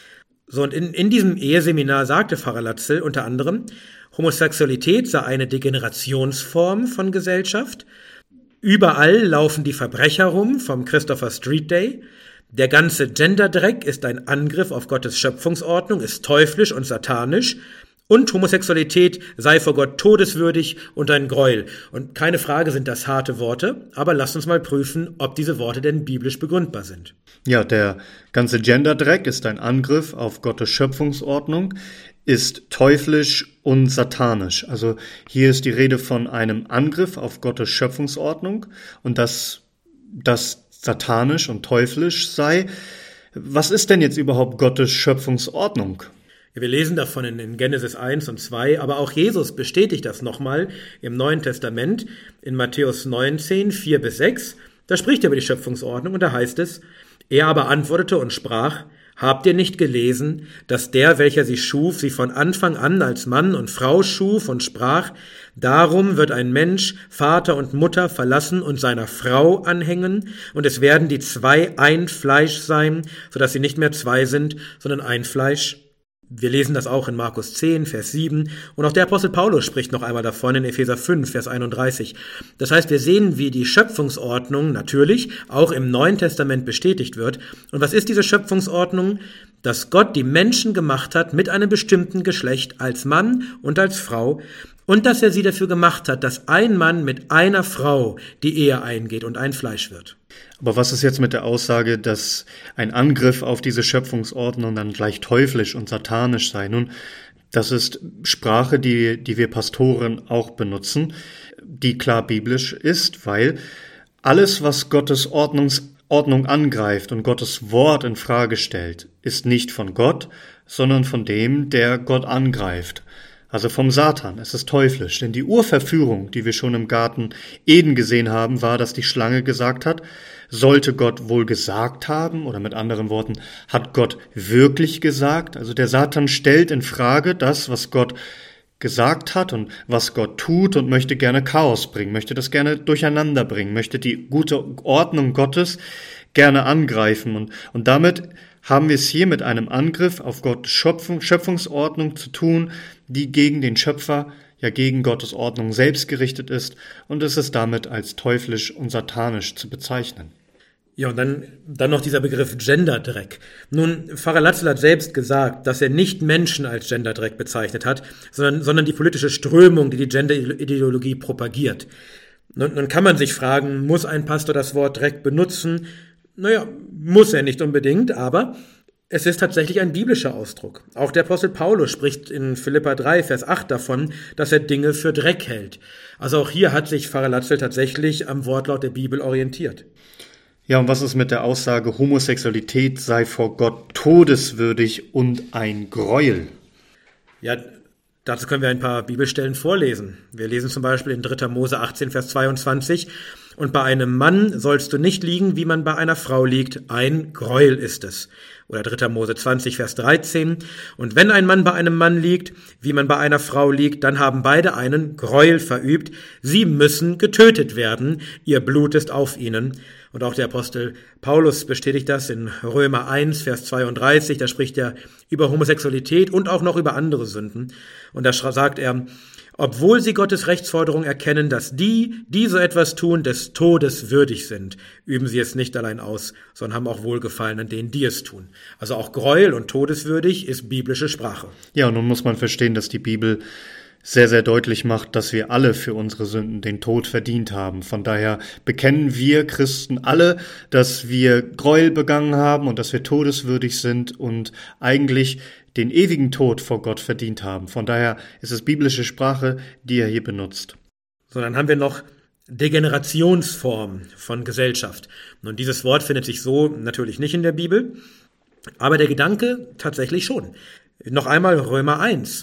Speaker 1: So, und in diesem Eheseminar sagte Pfarrer Latzel unter anderem, Homosexualität sei eine Degenerationsform von Gesellschaft. Überall laufen die Verbrecher rum vom Christopher Street Day. Der ganze Genderdreck ist ein Angriff auf Gottes Schöpfungsordnung, ist teuflisch und satanisch. Und Homosexualität sei vor Gott todeswürdig und ein Gräuel. Und keine Frage, sind das harte Worte, aber lasst uns mal prüfen, ob diese Worte denn biblisch begründbar sind.
Speaker 2: Ja, der ganze Genderdreck ist ein Angriff auf Gottes Schöpfungsordnung, ist teuflisch und satanisch. Also hier ist die Rede von einem Angriff auf Gottes Schöpfungsordnung und dass das satanisch und teuflisch sei. Was ist denn jetzt überhaupt Gottes Schöpfungsordnung?
Speaker 1: Wir lesen davon in Genesis 1 und 2, aber auch Jesus bestätigt das nochmal im Neuen Testament in Matthäus 19, 4-6. Da spricht er über die Schöpfungsordnung und da heißt es, er aber antwortete und sprach, habt ihr nicht gelesen, dass der, welcher sie schuf, sie von Anfang an als Mann und Frau schuf und sprach, darum wird ein Mensch Vater und Mutter verlassen und seiner Frau anhängen, und es werden die zwei ein Fleisch sein, sodass sie nicht mehr zwei sind, sondern ein Fleisch. Wir lesen das auch in Markus 10, Vers 7 und auch der Apostel Paulus spricht noch einmal davon in Epheser 5, Vers 31. Das heißt, wir sehen, wie die Schöpfungsordnung natürlich auch im Neuen Testament bestätigt wird. Und was ist diese Schöpfungsordnung? Dass Gott die Menschen gemacht hat mit einem bestimmten Geschlecht als Mann und als Frau und dass er sie dafür gemacht hat, dass ein Mann mit einer Frau die Ehe eingeht und ein Fleisch wird.
Speaker 2: Aber was ist jetzt mit der Aussage, dass ein Angriff auf diese Schöpfungsordnung dann gleich teuflisch und satanisch sei? Nun, das ist Sprache, die wir Pastoren auch benutzen, die klar biblisch ist, weil alles, was Gottes Ordnung angreift und Gottes Wort in Frage stellt, ist nicht von Gott, sondern von dem, der Gott angreift. Also vom Satan, es ist teuflisch. Denn die Urverführung, die wir schon im Garten Eden gesehen haben, war, dass die Schlange gesagt hat, sollte Gott wohl gesagt haben? Oder mit anderen Worten, hat Gott wirklich gesagt? Also der Satan stellt in Frage das, was Gott gesagt hat und was Gott tut und möchte gerne Chaos bringen, möchte das gerne durcheinander bringen, möchte die gute Ordnung Gottes gerne angreifen. Und damit haben wir es hier mit einem Angriff auf Gottes Schöpfungsordnung zu tun, die gegen den Schöpfer, ja gegen Gottes Ordnung selbst gerichtet ist, und es ist damit als teuflisch und satanisch zu bezeichnen.
Speaker 1: Ja, und dann noch dieser Begriff Genderdreck. Nun, Pfarrer Latzel hat selbst gesagt, dass er nicht Menschen als Genderdreck bezeichnet hat, sondern die politische Strömung, die die Genderideologie propagiert. Nun kann man sich fragen, muss ein Pastor das Wort Dreck benutzen? Naja, muss er nicht unbedingt, aber es ist tatsächlich ein biblischer Ausdruck. Auch der Apostel Paulus spricht in Philipper 3, Vers 8 davon, dass er Dinge für Dreck hält. Also auch hier hat sich Pfarrer Latzel tatsächlich am Wortlaut der Bibel orientiert.
Speaker 2: Ja, und was ist mit der Aussage, Homosexualität sei vor Gott todeswürdig und ein Gräuel?
Speaker 1: Ja, dazu können wir ein paar Bibelstellen vorlesen. Wir lesen zum Beispiel in 3. Mose 18, Vers 22, und bei einem Mann sollst du nicht liegen, wie man bei einer Frau liegt, ein Gräuel ist es. Oder 3. Mose 20, Vers 13, und wenn ein Mann bei einem Mann liegt, wie man bei einer Frau liegt, dann haben beide einen Gräuel verübt, sie müssen getötet werden, ihr Blut ist auf ihnen. Und auch der Apostel Paulus bestätigt das in Römer 1, Vers 32, da spricht er über Homosexualität und auch noch über andere Sünden. Und da sagt er, obwohl sie Gottes Rechtsforderung erkennen, dass die so etwas tun, des Todes würdig sind, üben sie es nicht allein aus, sondern haben auch Wohlgefallen an denen, die es tun. Also auch Gräuel und todeswürdig ist biblische Sprache.
Speaker 2: Ja, und nun muss man verstehen, dass die Bibel sehr, sehr deutlich macht, dass wir alle für unsere Sünden den Tod verdient haben. Von daher bekennen wir Christen alle, dass wir Gräuel begangen haben und dass wir todeswürdig sind und eigentlich den ewigen Tod vor Gott verdient haben. Von daher ist es biblische Sprache, die er hier benutzt.
Speaker 1: So, dann haben wir noch Degenerationsform von Gesellschaft. Und dieses Wort findet sich so natürlich nicht in der Bibel, aber der Gedanke tatsächlich schon. Noch einmal Römer 1.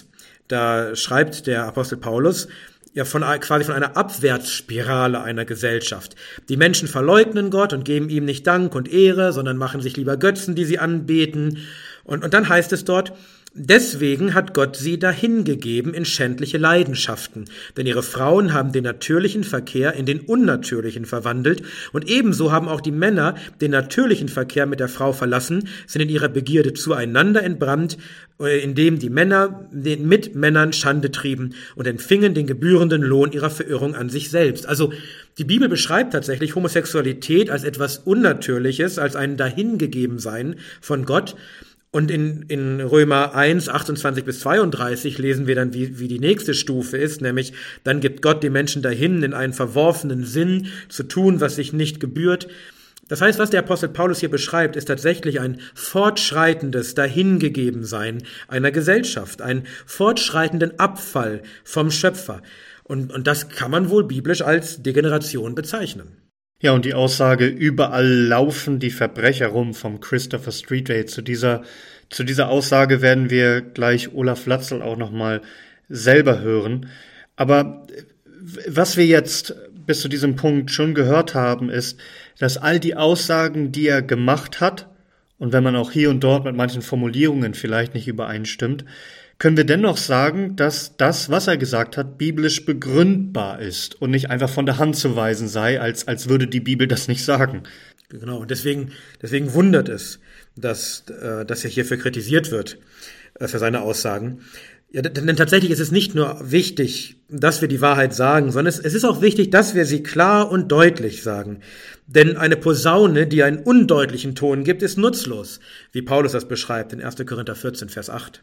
Speaker 1: Da schreibt der Apostel Paulus ja quasi von einer Abwärtsspirale einer Gesellschaft. Die Menschen verleugnen Gott und geben ihm nicht Dank und Ehre, sondern machen sich lieber Götzen, die sie anbeten. Und dann heißt es dort: Deswegen hat Gott sie dahingegeben in schändliche Leidenschaften, denn ihre Frauen haben den natürlichen Verkehr in den unnatürlichen verwandelt, und ebenso haben auch die Männer den natürlichen Verkehr mit der Frau verlassen, sind in ihrer Begierde zueinander entbrannt, indem die Männer den Mitmännern Schande trieben und empfingen den gebührenden Lohn ihrer Verirrung an sich selbst. Also die Bibel beschreibt tatsächlich Homosexualität als etwas Unnatürliches, als ein Dahingegebensein von Gott. Und in Römer 1, 28 bis 32 lesen wir dann, wie die nächste Stufe ist, nämlich: Dann gibt Gott die Menschen dahin, in einen verworfenen Sinn zu tun, was sich nicht gebührt. Das heißt, was der Apostel Paulus hier beschreibt, ist tatsächlich ein fortschreitendes Dahingegebensein einer Gesellschaft, einen fortschreitenden Abfall vom Schöpfer. Und das kann man wohl biblisch als Degeneration bezeichnen.
Speaker 2: Ja, und die Aussage, überall laufen die Verbrecher rum, vom Christopher Street Day. Zu dieser Aussage werden wir gleich Olaf Flatzel auch nochmal selber hören. Aber was wir jetzt bis zu diesem Punkt schon gehört haben, ist, dass all die Aussagen, die er gemacht hat, und wenn man auch hier und dort mit manchen Formulierungen vielleicht nicht übereinstimmt, können wir dennoch sagen, dass das, was er gesagt hat, biblisch begründbar ist und nicht einfach von der Hand zu weisen sei, als würde die Bibel das nicht sagen.
Speaker 1: Genau, und deswegen wundert es, dass er hierfür kritisiert wird, für seine Aussagen. Ja, denn tatsächlich ist es nicht nur wichtig, dass wir die Wahrheit sagen, sondern es ist auch wichtig, dass wir sie klar und deutlich sagen. Denn eine Posaune, die einen undeutlichen Ton gibt, ist nutzlos, wie Paulus das beschreibt in 1. Korinther 14, Vers 8.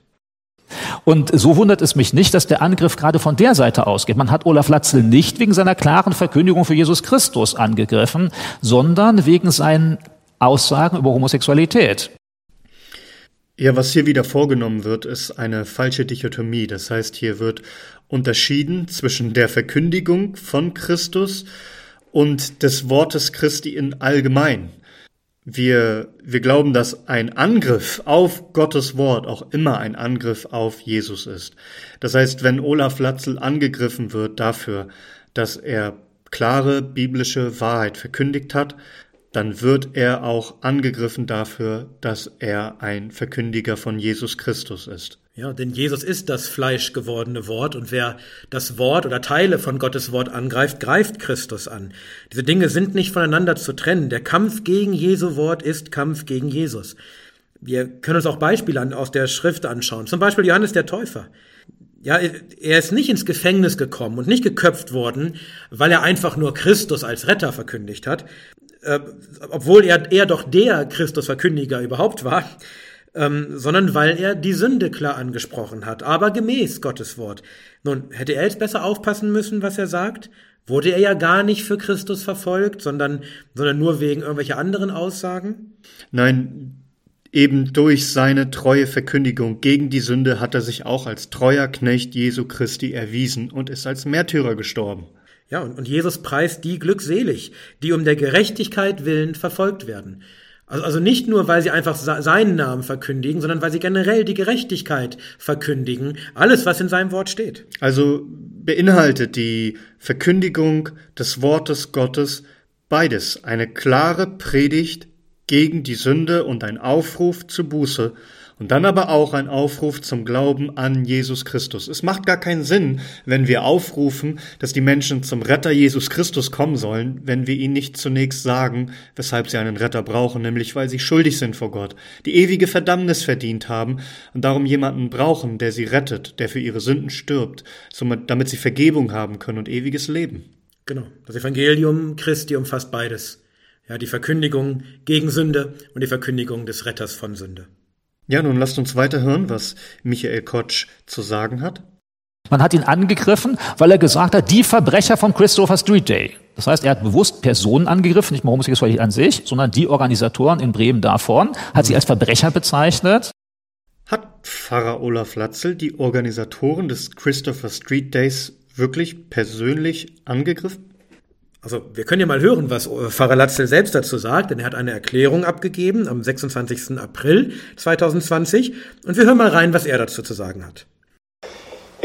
Speaker 5: Und so wundert es mich nicht, dass der Angriff gerade von der Seite ausgeht. Man hat Olaf Flatzel nicht wegen seiner klaren Verkündigung für Jesus Christus angegriffen, sondern wegen seinen Aussagen über Homosexualität.
Speaker 2: Ja, was hier wieder vorgenommen wird, ist eine falsche Dichotomie. Das heißt, hier wird unterschieden zwischen der Verkündigung von Christus und des Wortes Christi in allgemein. Wir glauben, dass ein Angriff auf Gottes Wort auch immer ein Angriff auf Jesus ist. Das heißt, wenn Olaf Flatzel angegriffen wird dafür, dass er klare biblische Wahrheit verkündigt hat, dann wird er auch angegriffen dafür, dass er ein Verkündiger von Jesus Christus ist.
Speaker 1: Ja, denn Jesus ist das fleischgewordene Wort, und wer das Wort oder Teile von Gottes Wort angreift, greift Christus an. Diese Dinge sind nicht voneinander zu trennen. Der Kampf gegen Jesu Wort ist Kampf gegen Jesus. Wir können uns auch Beispiele aus der Schrift anschauen. Zum Beispiel Johannes der Täufer. Ja, er ist nicht ins Gefängnis gekommen und nicht geköpft worden, weil er einfach nur Christus als Retter verkündigt hat, obwohl er doch der Christusverkündiger überhaupt war, sondern weil er die Sünde klar angesprochen hat, aber gemäß Gottes Wort. Nun, hätte er jetzt besser aufpassen müssen, was er sagt? Wurde er ja gar nicht für Christus verfolgt, sondern nur wegen irgendwelcher anderen Aussagen?
Speaker 2: Nein, eben durch seine treue Verkündigung gegen die Sünde hat er sich auch als treuer Knecht Jesu Christi erwiesen und ist als Märtyrer gestorben.
Speaker 1: Ja, und Jesus preist die glückselig, die um der Gerechtigkeit willen verfolgt werden. Also nicht nur, weil sie einfach seinen Namen verkündigen, sondern weil sie generell die Gerechtigkeit verkündigen. Alles, was in seinem Wort steht.
Speaker 2: Also beinhaltet die Verkündigung des Wortes Gottes beides. Eine klare Predigt gegen die Sünde und ein Aufruf zur Buße. Und dann aber auch ein Aufruf zum Glauben an Jesus Christus. Es macht gar keinen Sinn, wenn wir aufrufen, dass die Menschen zum Retter Jesus Christus kommen sollen, wenn wir ihnen nicht zunächst sagen, weshalb sie einen Retter brauchen, nämlich weil sie schuldig sind vor Gott, die ewige Verdammnis verdient haben und darum jemanden brauchen, der sie rettet, der für ihre Sünden stirbt, damit sie Vergebung haben können und ewiges Leben.
Speaker 1: Genau, das Evangelium Christi umfasst beides. Ja, die Verkündigung gegen Sünde und die Verkündigung des Retters von Sünde.
Speaker 2: Ja, nun lasst uns weiterhören, was Michael Kotsch zu sagen hat.
Speaker 5: Man hat ihn angegriffen, weil er gesagt hat, die Verbrecher vom Christopher Street Day. Das heißt, er hat bewusst Personen angegriffen, nicht mal Homosexualität an sich, sondern die Organisatoren in Bremen davon, hat sie als Verbrecher bezeichnet.
Speaker 2: Hat Pfarrer Olaf Flatzel die Organisatoren des Christopher Street Days wirklich persönlich angegriffen?
Speaker 1: Also wir können ja mal hören, was Pfarrer Latzel selbst dazu sagt, denn er hat eine Erklärung abgegeben am 26. April 2020 und wir hören mal rein, was er dazu zu sagen hat.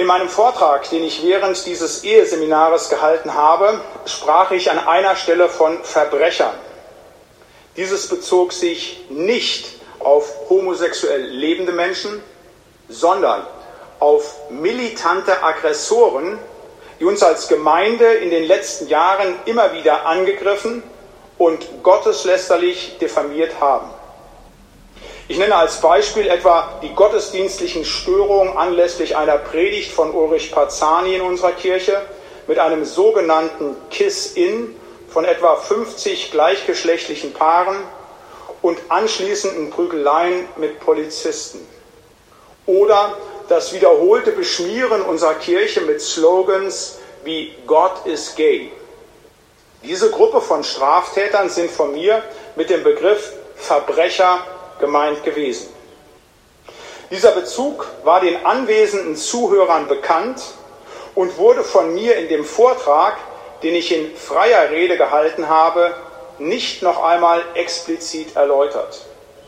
Speaker 3: In meinem Vortrag, den ich während dieses Eheseminares gehalten habe, sprach ich an einer Stelle von Verbrechern. Dieses bezog sich nicht auf homosexuell lebende Menschen, sondern auf militante Aggressoren, die uns als Gemeinde in den letzten Jahren immer wieder angegriffen und gotteslästerlich diffamiert haben. Ich nenne als Beispiel etwa die gottesdienstlichen Störungen anlässlich einer Predigt von Ulrich Parzani in unserer Kirche mit einem sogenannten Kiss-In von etwa 50 gleichgeschlechtlichen Paaren und anschließenden Prügeleien mit Polizisten. Oder das wiederholte Beschmieren unserer Kirche mit Slogans wie Gott is gay. Diese Gruppe von Straftätern sind von mir mit dem Begriff Verbrecher gemeint gewesen. Dieser Bezug war den anwesenden Zuhörern bekannt und wurde von mir in dem Vortrag, den ich in freier Rede gehalten habe, nicht noch einmal explizit erläutert.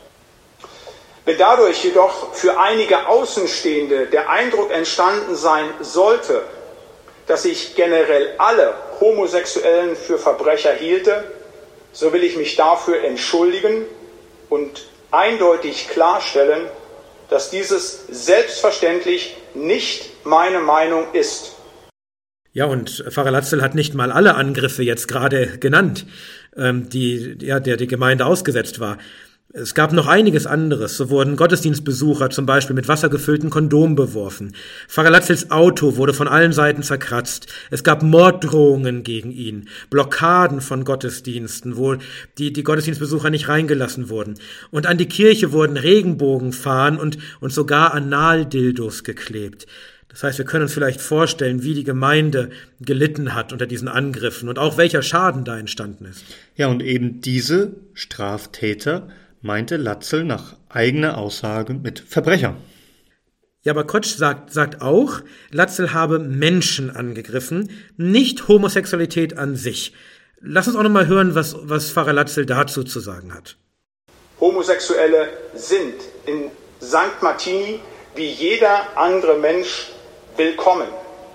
Speaker 3: Wenn dadurch jedoch für einige Außenstehende der Eindruck entstanden sein sollte, dass ich generell alle Homosexuellen für Verbrecher hielte, so will ich mich dafür entschuldigen und eindeutig klarstellen, dass dieses selbstverständlich nicht meine Meinung ist.
Speaker 1: Ja, und Pfarrer Latzel hat nicht mal alle Angriffe jetzt gerade genannt, der die Gemeinde ausgesetzt war. Es gab noch einiges anderes. So wurden Gottesdienstbesucher zum Beispiel mit wassergefüllten Kondomen beworfen. Pfarrer Latzels Auto wurde von allen Seiten zerkratzt. Es gab Morddrohungen gegen ihn, Blockaden von Gottesdiensten, wo die Gottesdienstbesucher nicht reingelassen wurden. Und an die Kirche wurden Regenbogenfahnen und sogar Analdildos geklebt. Das heißt, wir können uns vielleicht vorstellen, wie die Gemeinde gelitten hat unter diesen Angriffen und auch welcher Schaden da entstanden ist.
Speaker 2: Ja, und eben diese Straftäter meinte Latzel nach eigener Aussage mit Verbrecher.
Speaker 1: Ja, aber Kotsch sagt auch, Latzel habe Menschen angegriffen, nicht Homosexualität an sich. Lass uns auch nochmal hören, was Pfarrer Latzel dazu zu sagen hat.
Speaker 3: Homosexuelle sind in St. Martini wie jeder andere Mensch willkommen.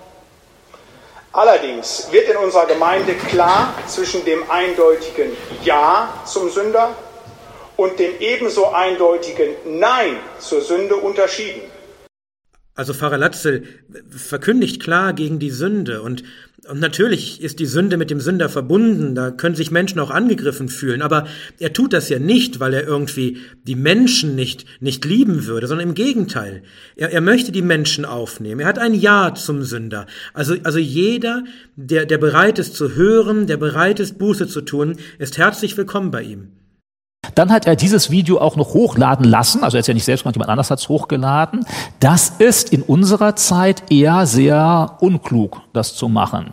Speaker 3: Allerdings wird in unserer Gemeinde klar zwischen dem eindeutigen Ja zum Sünder und dem ebenso eindeutigen Nein zur Sünde unterschieden.
Speaker 1: Also Pfarrer Latzel verkündigt klar gegen die Sünde und natürlich ist die Sünde mit dem Sünder verbunden, da können sich Menschen auch angegriffen fühlen, aber er tut das ja nicht, weil er irgendwie die Menschen nicht lieben würde, sondern im Gegenteil. Er möchte die Menschen aufnehmen, er hat ein Ja zum Sünder. Also jeder, der bereit ist zu hören, der bereit ist Buße zu tun, ist herzlich willkommen bei ihm.
Speaker 5: Dann hat er dieses Video auch noch hochladen lassen, also er hat es ja nicht selbst gemacht, jemand anders hat es hochgeladen. Das ist in unserer Zeit eher sehr unklug, das zu machen.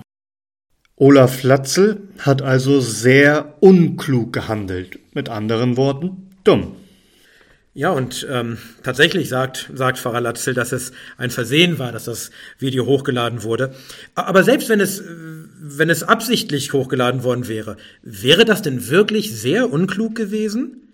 Speaker 2: Olaf Latzel hat also sehr unklug gehandelt. Mit anderen Worten, dumm.
Speaker 1: Ja, und tatsächlich sagt Pfarrer Latzel, dass es ein Versehen war, dass das Video hochgeladen wurde. Aber selbst wenn es absichtlich hochgeladen worden wäre das denn wirklich sehr unklug gewesen?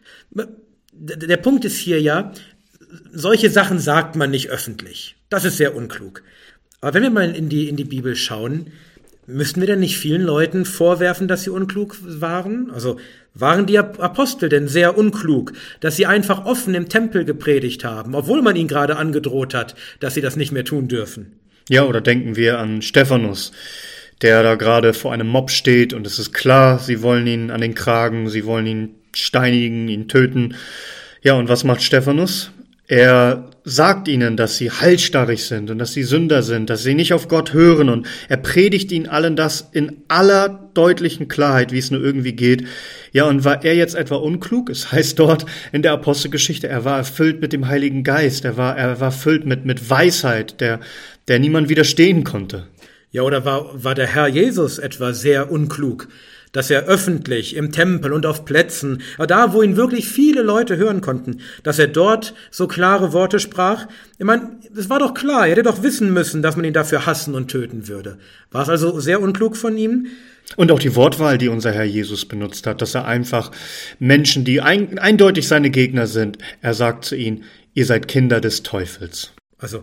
Speaker 1: Der Punkt ist hier ja, solche Sachen sagt man nicht öffentlich. Das ist sehr unklug. Aber wenn wir mal in die Bibel schauen, müssten wir denn nicht vielen Leuten vorwerfen, dass sie unklug waren? Also waren die Apostel denn sehr unklug, dass sie einfach offen im Tempel gepredigt haben, obwohl man ihnen gerade angedroht hat, dass sie das nicht mehr tun dürfen?
Speaker 2: Ja, oder denken wir an Stephanus, der da gerade vor einem Mob steht und es ist klar, sie wollen ihn an den Kragen, sie wollen ihn steinigen, ihn töten. Ja, und was macht Stephanus? Er sagt ihnen, dass sie halsstarrig sind und dass sie Sünder sind, dass sie nicht auf Gott hören und er predigt ihnen allen das in aller deutlichen Klarheit, wie es nur irgendwie geht. Ja, und war er jetzt etwa unklug? Es heißt dort in der Apostelgeschichte, er war erfüllt mit dem Heiligen Geist, er war erfüllt mit Weisheit, der niemand widerstehen konnte.
Speaker 1: Ja, oder war der Herr Jesus etwa sehr unklug, dass er öffentlich im Tempel und auf Plätzen, da wo ihn wirklich viele Leute hören konnten, dass er dort so klare Worte sprach? Ich meine, es war doch klar, er hätte doch wissen müssen, dass man ihn dafür hassen und töten würde. War es also sehr unklug von ihm?
Speaker 2: Und auch die Wortwahl, die unser Herr Jesus benutzt hat, dass er einfach Menschen, die eindeutig seine Gegner sind, er sagt zu ihnen, ihr seid Kinder des Teufels.
Speaker 1: Also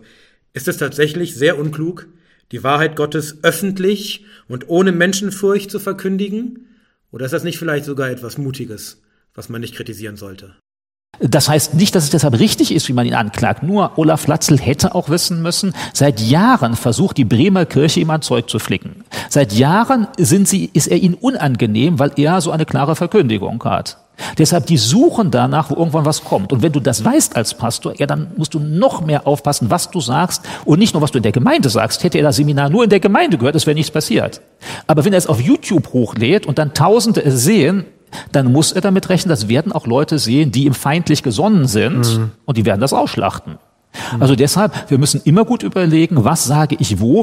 Speaker 1: Ist es tatsächlich sehr unklug, die Wahrheit Gottes öffentlich und ohne Menschenfurcht zu verkündigen? Oder ist das nicht vielleicht sogar etwas Mutiges, was man nicht kritisieren sollte?
Speaker 5: Das heißt nicht, dass es deshalb richtig ist, wie man ihn anklagt. Nur Olaf Latzel hätte auch wissen müssen, seit Jahren versucht die Bremer Kirche ihm ein Zeug zu flicken. Seit Jahren ist er ihnen unangenehm, weil er so eine klare Verkündigung hat. Deshalb, die suchen danach, wo irgendwann was kommt. Und wenn du das weißt als Pastor, ja, dann musst du noch mehr aufpassen, was du sagst und nicht nur, was du in der Gemeinde sagst. Hätte er das Seminar nur in der Gemeinde gehört, es wäre nichts passiert. Aber wenn er es auf YouTube hochlädt und dann Tausende es sehen, dann muss er damit rechnen, das werden auch Leute sehen, die ihm feindlich gesonnen sind und die werden das ausschlachten. Also deshalb, wir müssen immer gut überlegen, was sage ich wo.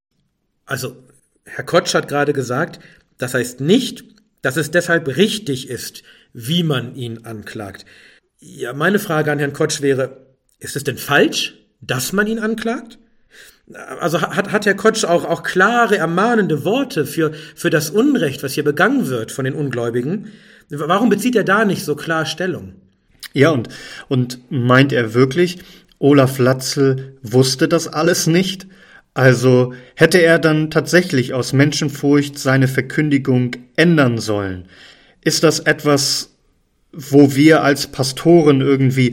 Speaker 1: Also, Herr Kotsch hat gerade gesagt, das heißt nicht, dass es deshalb richtig ist, wie man ihn anklagt. Ja, meine Frage an Herrn Kotsch wäre, ist es denn falsch, dass man ihn anklagt? Also hat Herr Kotsch auch klare, ermahnende Worte für das Unrecht, was hier begangen wird von den Ungläubigen? Warum bezieht er da nicht so klar Stellung?
Speaker 2: Ja, und meint er wirklich, Olaf Latzel wusste das alles nicht? Also hätte er dann tatsächlich aus Menschenfurcht seine Verkündigung ändern sollen? Ist das etwas, wo wir als Pastoren irgendwie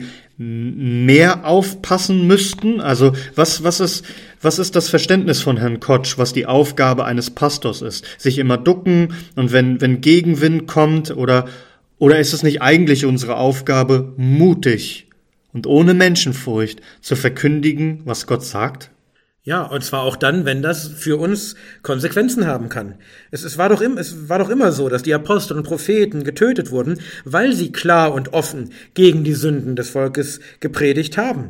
Speaker 2: mehr aufpassen müssten? Also was ist das Verständnis von Herrn Kotsch, was die Aufgabe eines Pastors ist? Sich immer ducken und wenn Gegenwind kommt oder ist es nicht eigentlich unsere Aufgabe, mutig und ohne Menschenfurcht zu verkündigen, was Gott sagt?
Speaker 1: Ja, und zwar auch dann, wenn das für uns Konsequenzen haben kann. Es war doch immer so, dass die Apostel und Propheten getötet wurden, weil sie klar und offen gegen die Sünden des Volkes gepredigt haben.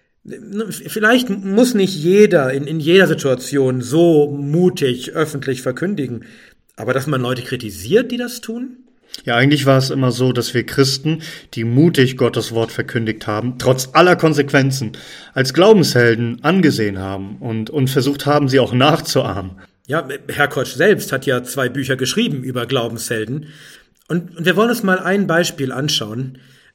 Speaker 1: Vielleicht muss nicht jeder in jeder Situation so mutig öffentlich verkündigen, aber dass man Leute kritisiert, die das tun?
Speaker 2: Ja, eigentlich war es immer so, dass wir Christen, die mutig Gottes Wort verkündigt haben, trotz aller Konsequenzen, als Glaubenshelden angesehen haben und versucht haben, sie auch nachzuahmen.
Speaker 1: Ja, Herr Kotsch selbst hat ja 2 Bücher geschrieben über Glaubenshelden. Und wir wollen uns mal ein Beispiel anschauen,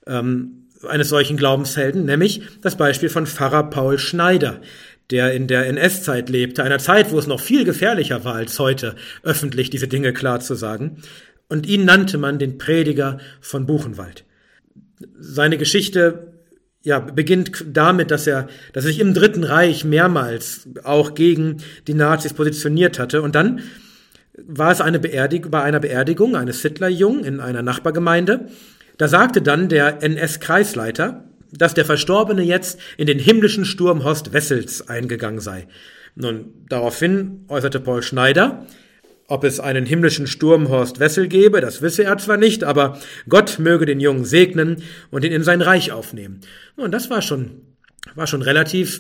Speaker 1: eines solchen Glaubenshelden, nämlich das Beispiel von Pfarrer Paul Schneider, der in der NS-Zeit lebte, einer Zeit, wo es noch viel gefährlicher war als heute, öffentlich diese Dinge klar zu sagen. Und ihn nannte man den Prediger von Buchenwald. Seine Geschichte beginnt damit, dass er sich im Dritten Reich mehrmals auch gegen die Nazis positioniert hatte. Und dann war es bei einer Beerdigung eines Hitlerjungen in einer Nachbargemeinde. Da sagte dann der NS-Kreisleiter, dass der Verstorbene jetzt in den himmlischen Sturm Horst Wessels eingegangen sei. Nun, daraufhin äußerte Paul Schneider, ob es einen himmlischen Sturm Horst Wessel gebe, das wisse er zwar nicht, aber Gott möge den Jungen segnen und ihn in sein Reich aufnehmen. Und das war schon relativ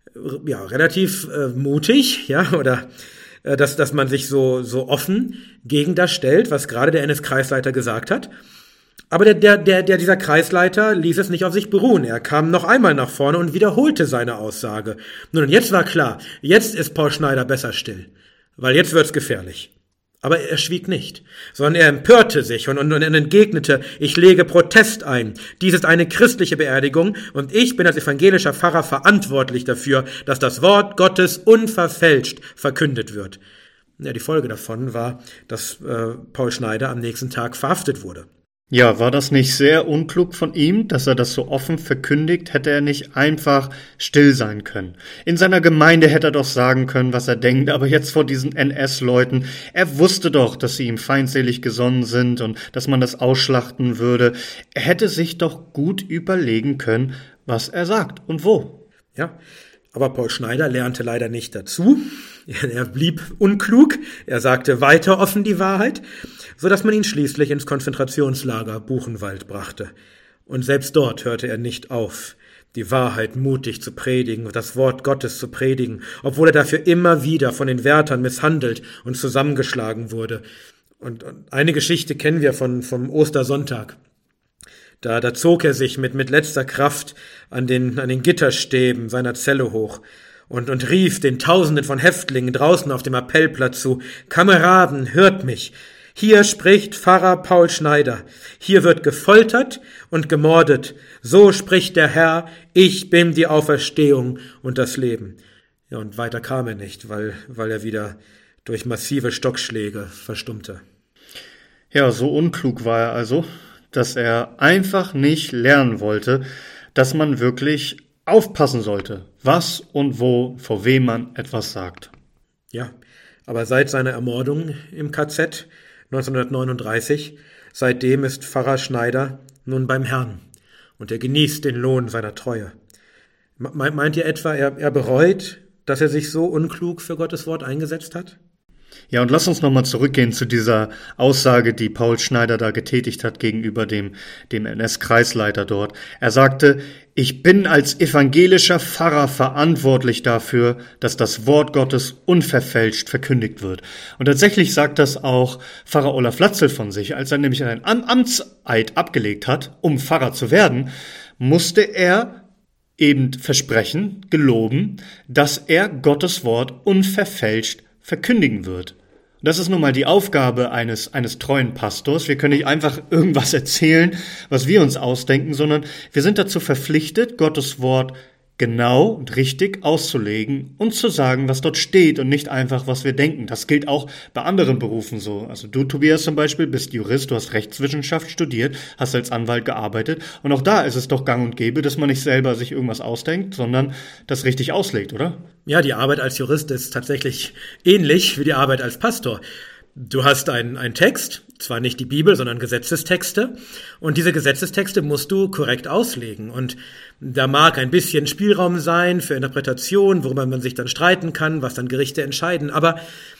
Speaker 1: mutig, ja, oder dass man sich so offen gegen das stellt, was gerade der NS-Kreisleiter gesagt hat. Aber dieser Kreisleiter ließ es nicht auf sich beruhen. Er kam noch einmal nach vorne und wiederholte seine Aussage. Nun, und jetzt war klar, jetzt ist Paul Schneider besser still, weil jetzt wird's gefährlich. Aber er schwieg nicht, sondern er empörte sich und entgegnete, ich lege Protest ein. Dies ist eine christliche Beerdigung und ich bin als evangelischer Pfarrer verantwortlich dafür, dass das Wort Gottes unverfälscht verkündet wird. Ja, die Folge davon war, dass Paul Schneider am nächsten Tag verhaftet wurde.
Speaker 2: Ja, war das nicht sehr unklug von ihm, dass er das so offen verkündigt? Hätte er nicht einfach still sein können? In seiner Gemeinde hätte er doch sagen können, was er denkt, aber jetzt vor diesen NS-Leuten, er wusste doch, dass sie ihm feindselig gesonnen sind und dass man das ausschlachten würde. Er hätte sich doch gut überlegen können, was er sagt und wo.
Speaker 1: Ja, aber Paul Schneider lernte leider nicht dazu. Er blieb unklug, er sagte weiter offen die Wahrheit, so dass man ihn schließlich ins Konzentrationslager Buchenwald brachte. Und selbst dort hörte er nicht auf, die Wahrheit mutig zu predigen und das Wort Gottes zu predigen, obwohl er dafür immer wieder von den Wärtern misshandelt und zusammengeschlagen wurde. Und eine Geschichte kennen wir vom Ostersonntag. Da zog er sich mit letzter Kraft an den Gitterstäben seiner Zelle hoch und rief den Tausenden von Häftlingen draußen auf dem Appellplatz zu, Kameraden, hört mich! Hier spricht Pfarrer Paul Schneider. Hier wird gefoltert und gemordet. So spricht der Herr, ich bin die Auferstehung und das Leben. Ja, und weiter kam er nicht, weil er wieder durch massive Stockschläge verstummte.
Speaker 2: Ja, so unklug war er also, dass er einfach nicht lernen wollte, dass man wirklich aufpassen sollte, was und wo, vor wem man etwas sagt.
Speaker 1: Ja, aber seit seiner Ermordung im KZ 1939, seitdem ist Pfarrer Schneider nun beim Herrn und er genießt den Lohn seiner Treue. Meint ihr etwa, er bereut, dass er sich so unklug für Gottes Wort eingesetzt hat?
Speaker 2: Ja, und lass uns nochmal zurückgehen zu dieser Aussage, die Paul Schneider da getätigt hat gegenüber dem NS-Kreisleiter dort. Er sagte, ich bin als evangelischer Pfarrer verantwortlich dafür, dass das Wort Gottes unverfälscht verkündigt wird. Und tatsächlich sagt das auch Pfarrer Olaf Latzel von sich. Als er nämlich einen Amtseid abgelegt hat, um Pfarrer zu werden, musste er eben versprechen, geloben, dass er Gottes Wort unverfälscht verkündigen wird. Das ist nun mal die Aufgabe eines treuen Pastors. Wir können nicht einfach irgendwas erzählen, was wir uns ausdenken, sondern wir sind dazu verpflichtet, Gottes Wort genau und richtig auszulegen und zu sagen, was dort steht und nicht einfach, was wir denken. Das gilt auch bei anderen Berufen so. Also du, Tobias, zum Beispiel, bist Jurist, du hast Rechtswissenschaft studiert, hast als Anwalt gearbeitet und auch da ist es doch gang und gäbe, dass man nicht selber sich irgendwas ausdenkt, sondern das richtig auslegt, oder?
Speaker 1: Ja, die Arbeit als Jurist ist tatsächlich ähnlich wie die Arbeit als Pastor. Du hast einen Text, zwar nicht die Bibel, sondern Gesetzestexte, und diese Gesetzestexte musst du korrekt auslegen. Und da mag ein bisschen Spielraum sein für Interpretation, worüber man sich dann streiten kann, was dann Gerichte entscheiden. Aber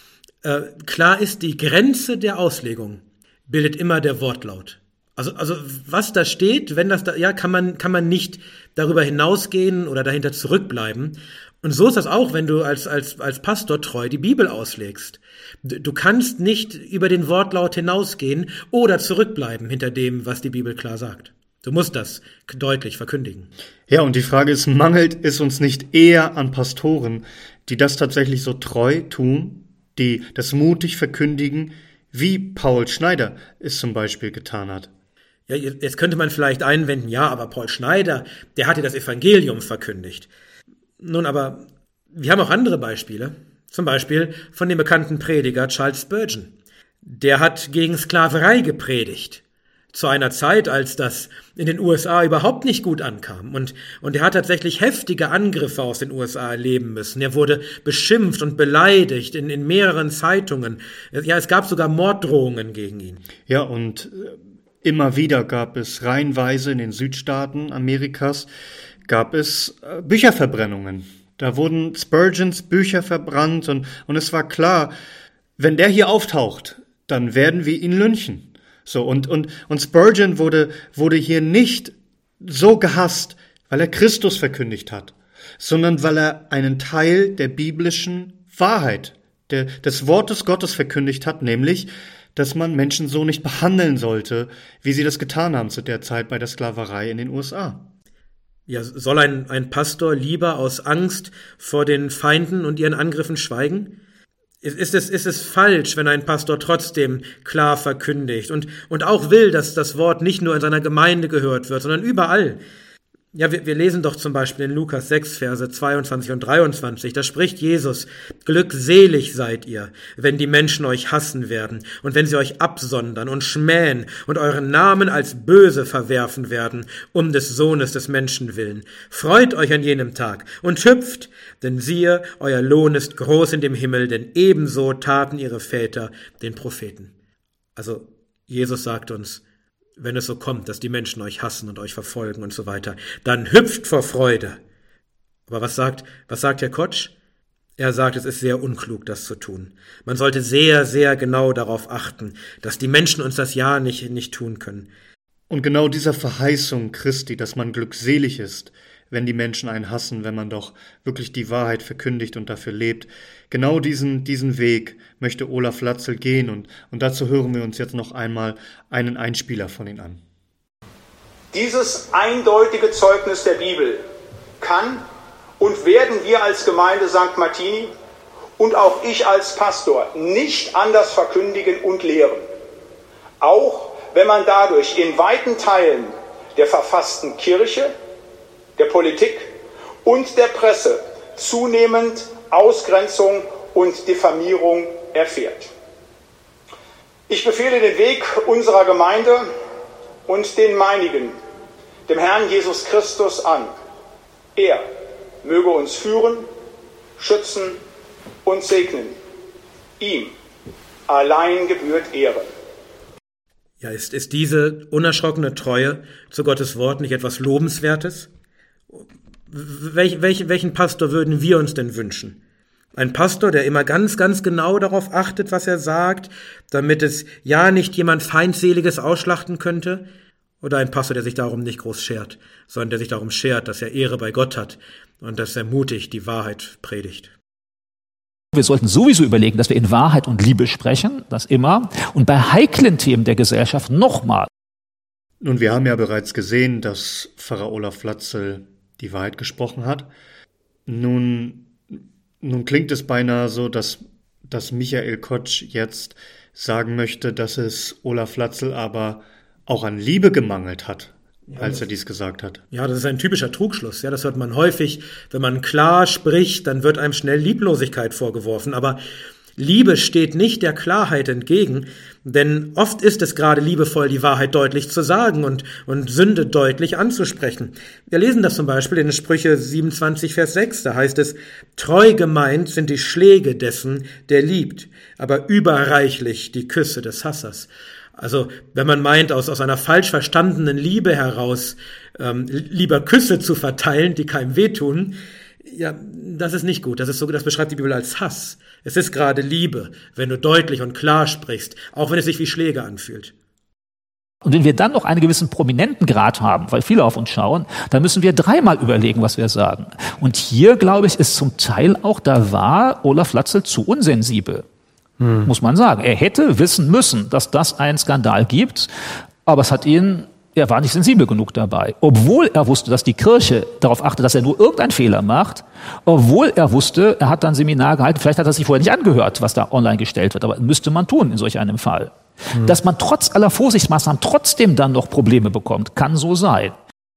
Speaker 1: klar ist, die Grenze der Auslegung bildet immer der Wortlaut. Also was da steht, wenn das da, ja, kann man nicht darüber hinausgehen oder dahinter zurückbleiben. Und so ist das auch, wenn du als Pastor treu die Bibel auslegst. Du kannst nicht über den Wortlaut hinausgehen oder zurückbleiben hinter dem, was die Bibel klar sagt. Du musst das deutlich verkündigen.
Speaker 2: Ja, und die Frage ist, mangelt es uns nicht eher an Pastoren, die das tatsächlich so treu tun, die das mutig verkündigen, wie Paul Schneider es zum Beispiel getan hat?
Speaker 1: Ja, jetzt könnte man vielleicht einwenden, ja, aber Paul Schneider, der hat ja das Evangelium verkündigt. Nun, aber wir haben auch andere Beispiele. Zum Beispiel von dem bekannten Prediger Charles Spurgeon. Der hat gegen Sklaverei gepredigt. Zu einer Zeit, als das in den USA überhaupt nicht gut ankam. Und er hat tatsächlich heftige Angriffe aus den USA erleben müssen. Er wurde beschimpft und beleidigt in mehreren Zeitungen. Ja, es gab sogar Morddrohungen gegen ihn.
Speaker 2: Ja, und immer wieder gab es reihenweise in den Südstaaten Amerikas gab es Bücherverbrennungen. Da wurden Spurgeons Bücher verbrannt und es war klar, wenn der hier auftaucht, dann werden wir ihn lynchen. So, und Spurgeon wurde hier nicht so gehasst, weil er Christus verkündigt hat, sondern weil er einen Teil der biblischen Wahrheit, des Wortes Gottes verkündigt hat, nämlich, dass man Menschen so nicht behandeln sollte, wie sie das getan haben zu der Zeit bei der Sklaverei in den USA.
Speaker 1: Ja, soll ein Pastor lieber aus Angst vor den Feinden und ihren Angriffen schweigen? Ist es falsch, wenn ein Pastor trotzdem klar verkündigt und auch will, dass das Wort nicht nur in seiner Gemeinde gehört wird, sondern überall? Ja, wir lesen doch zum Beispiel in Lukas 6, Verse 22 und 23, da spricht Jesus, glückselig seid ihr, wenn die Menschen euch hassen werden und wenn sie euch absondern und schmähen und euren Namen als böse verwerfen werden, um des Sohnes des Menschen willen. Freut euch an jenem Tag und hüpft, denn siehe, euer Lohn ist groß in dem Himmel, denn ebenso taten ihre Väter den Propheten. Also Jesus sagt uns, wenn es so kommt, dass die Menschen euch hassen und euch verfolgen und so weiter, dann hüpft vor Freude. Aber was sagt Herr Kotsch? Er sagt, es ist sehr unklug, das zu tun. Man sollte sehr, sehr genau darauf achten, dass die Menschen uns das ja nicht tun können.
Speaker 2: Und genau dieser Verheißung Christi, dass man glückselig ist, wenn die Menschen einen hassen, wenn man doch wirklich die Wahrheit verkündigt und dafür lebt. Genau diesen Weg möchte Olaf Latzel gehen und dazu hören wir uns jetzt noch einmal einen Einspieler von ihm an.
Speaker 6: Dieses eindeutige Zeugnis der Bibel kann und werden wir als Gemeinde St. Martini und auch ich als Pastor nicht anders verkündigen und lehren. Auch wenn man dadurch in weiten Teilen der verfassten Kirche, der Politik und der Presse zunehmend Ausgrenzung und Diffamierung erfährt. Ich befehle den Weg unserer Gemeinde und den meinigen, dem Herrn Jesus Christus an. Er möge uns führen, schützen und segnen. Ihm allein gebührt Ehre.
Speaker 1: Ja, ist diese unerschrockene Treue zu Gottes Wort nicht etwas Lobenswertes? Welchen Pastor würden wir uns denn wünschen? Ein Pastor, der immer ganz, ganz genau darauf achtet, was er sagt, damit es ja nicht jemand Feindseliges ausschlachten könnte? Oder ein Pastor, der sich darum nicht groß schert, sondern der sich darum schert, dass er Ehre bei Gott hat und dass er mutig die Wahrheit predigt?
Speaker 5: Wir sollten sowieso überlegen, dass wir in Wahrheit und Liebe sprechen, das immer, und bei heiklen Themen der Gesellschaft nochmal.
Speaker 2: Nun, wir haben ja bereits gesehen, dass Pfarrer Olaf Flatzel die Wahrheit gesprochen hat. Nun klingt es beinahe so, dass Michael Kotsch jetzt sagen möchte, dass es Olaf Flatzel aber auch an Liebe gemangelt hat, als er dies gesagt hat.
Speaker 1: Ja, das ist ein typischer Trugschluss. Ja, das hört man häufig. Wenn man klar spricht, dann wird einem schnell Lieblosigkeit vorgeworfen. Aber Liebe steht nicht der Klarheit entgegen, denn oft ist es gerade liebevoll, die Wahrheit deutlich zu sagen und Sünde deutlich anzusprechen. Wir lesen das zum Beispiel in Sprüche 27, Vers 6, da heißt es, treu gemeint sind die Schläge dessen, der liebt, aber überreichlich die Küsse des Hassers. Also wenn man meint, aus einer falsch verstandenen Liebe heraus lieber Küsse zu verteilen, die keinem wehtun, ja, das ist nicht gut. Das beschreibt die Bibel als Hass. Es ist gerade Liebe, wenn du deutlich und klar sprichst, auch wenn es sich wie Schläge anfühlt.
Speaker 5: Und wenn wir dann noch einen gewissen prominenten Grad haben, weil viele auf uns schauen, dann müssen wir dreimal überlegen, was wir sagen. Und hier, glaube ich, ist zum Teil auch, da war Olaf Flatzel zu unsensibel. Muss man sagen. Er hätte wissen müssen, dass das einen Skandal gibt, aber er war nicht sensibel genug dabei. Obwohl er wusste, dass die Kirche darauf achtet, dass er nur irgendeinen Fehler macht, obwohl er wusste, er hat dann ein Seminar gehalten, vielleicht hat er sich vorher nicht angehört, was da online gestellt wird, aber müsste man tun in solch einem Fall. Dass man trotz aller Vorsichtsmaßnahmen trotzdem dann noch Probleme bekommt, kann so sein.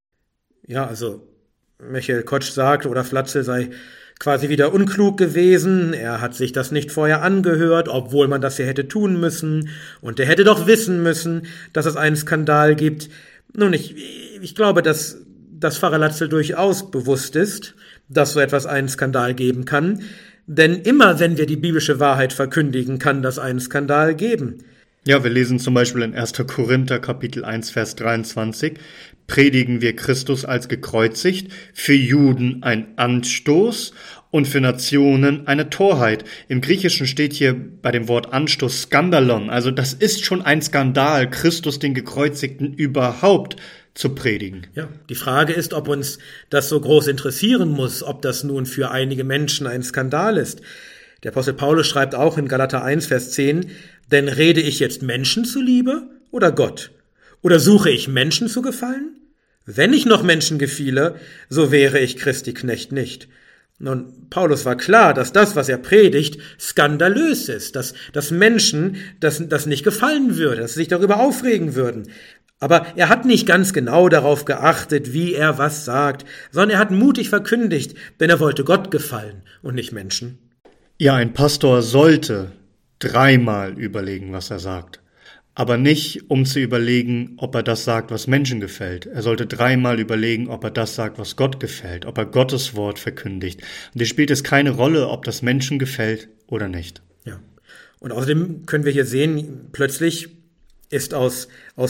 Speaker 1: Ja, also Michael Kotsch sagt, oder Flatzel sei quasi wieder unklug gewesen, er hat sich das nicht vorher angehört, obwohl man das ja hätte tun müssen, und er hätte doch wissen müssen, dass es einen Skandal gibt. Nun, ich glaube, dass Pfarrer Latzel durchaus bewusst ist, dass so etwas einen Skandal geben kann, denn immer wenn wir die biblische Wahrheit verkündigen, kann das einen Skandal geben.
Speaker 2: Ja, wir lesen zum Beispiel in 1. Korinther Kapitel 1, Vers 23, predigen wir Christus als gekreuzigt, für Juden ein Anstoß und für Nationen eine Torheit. Im Griechischen steht hier bei dem Wort Anstoß Skandalon, also das ist schon ein Skandal, Christus den Gekreuzigten überhaupt zu predigen.
Speaker 1: Ja, die Frage ist, ob uns das so groß interessieren muss, ob das nun für einige Menschen ein Skandal ist. Der Apostel Paulus schreibt auch in Galater 1, Vers 10, denn rede ich jetzt Menschen zuliebe oder Gott? Oder suche ich Menschen zu gefallen? Wenn ich noch Menschen gefiele, so wäre ich Christi Knecht nicht. Nun, Paulus war klar, dass das, was er predigt, skandalös ist, dass Menschen das nicht gefallen würde, dass sie sich darüber aufregen würden. Aber er hat nicht ganz genau darauf geachtet, wie er was sagt, sondern er hat mutig verkündigt, denn er wollte Gott gefallen und nicht Menschen.
Speaker 2: Ja, ein Pastor sollte dreimal überlegen, was er sagt. Aber nicht, um zu überlegen, ob er das sagt, was Menschen gefällt. Er sollte dreimal überlegen, ob er das sagt, was Gott gefällt, ob er Gottes Wort verkündigt. Und hier spielt es keine Rolle, ob das Menschen gefällt oder nicht.
Speaker 1: Ja. Und außerdem können wir hier sehen, plötzlich ist aus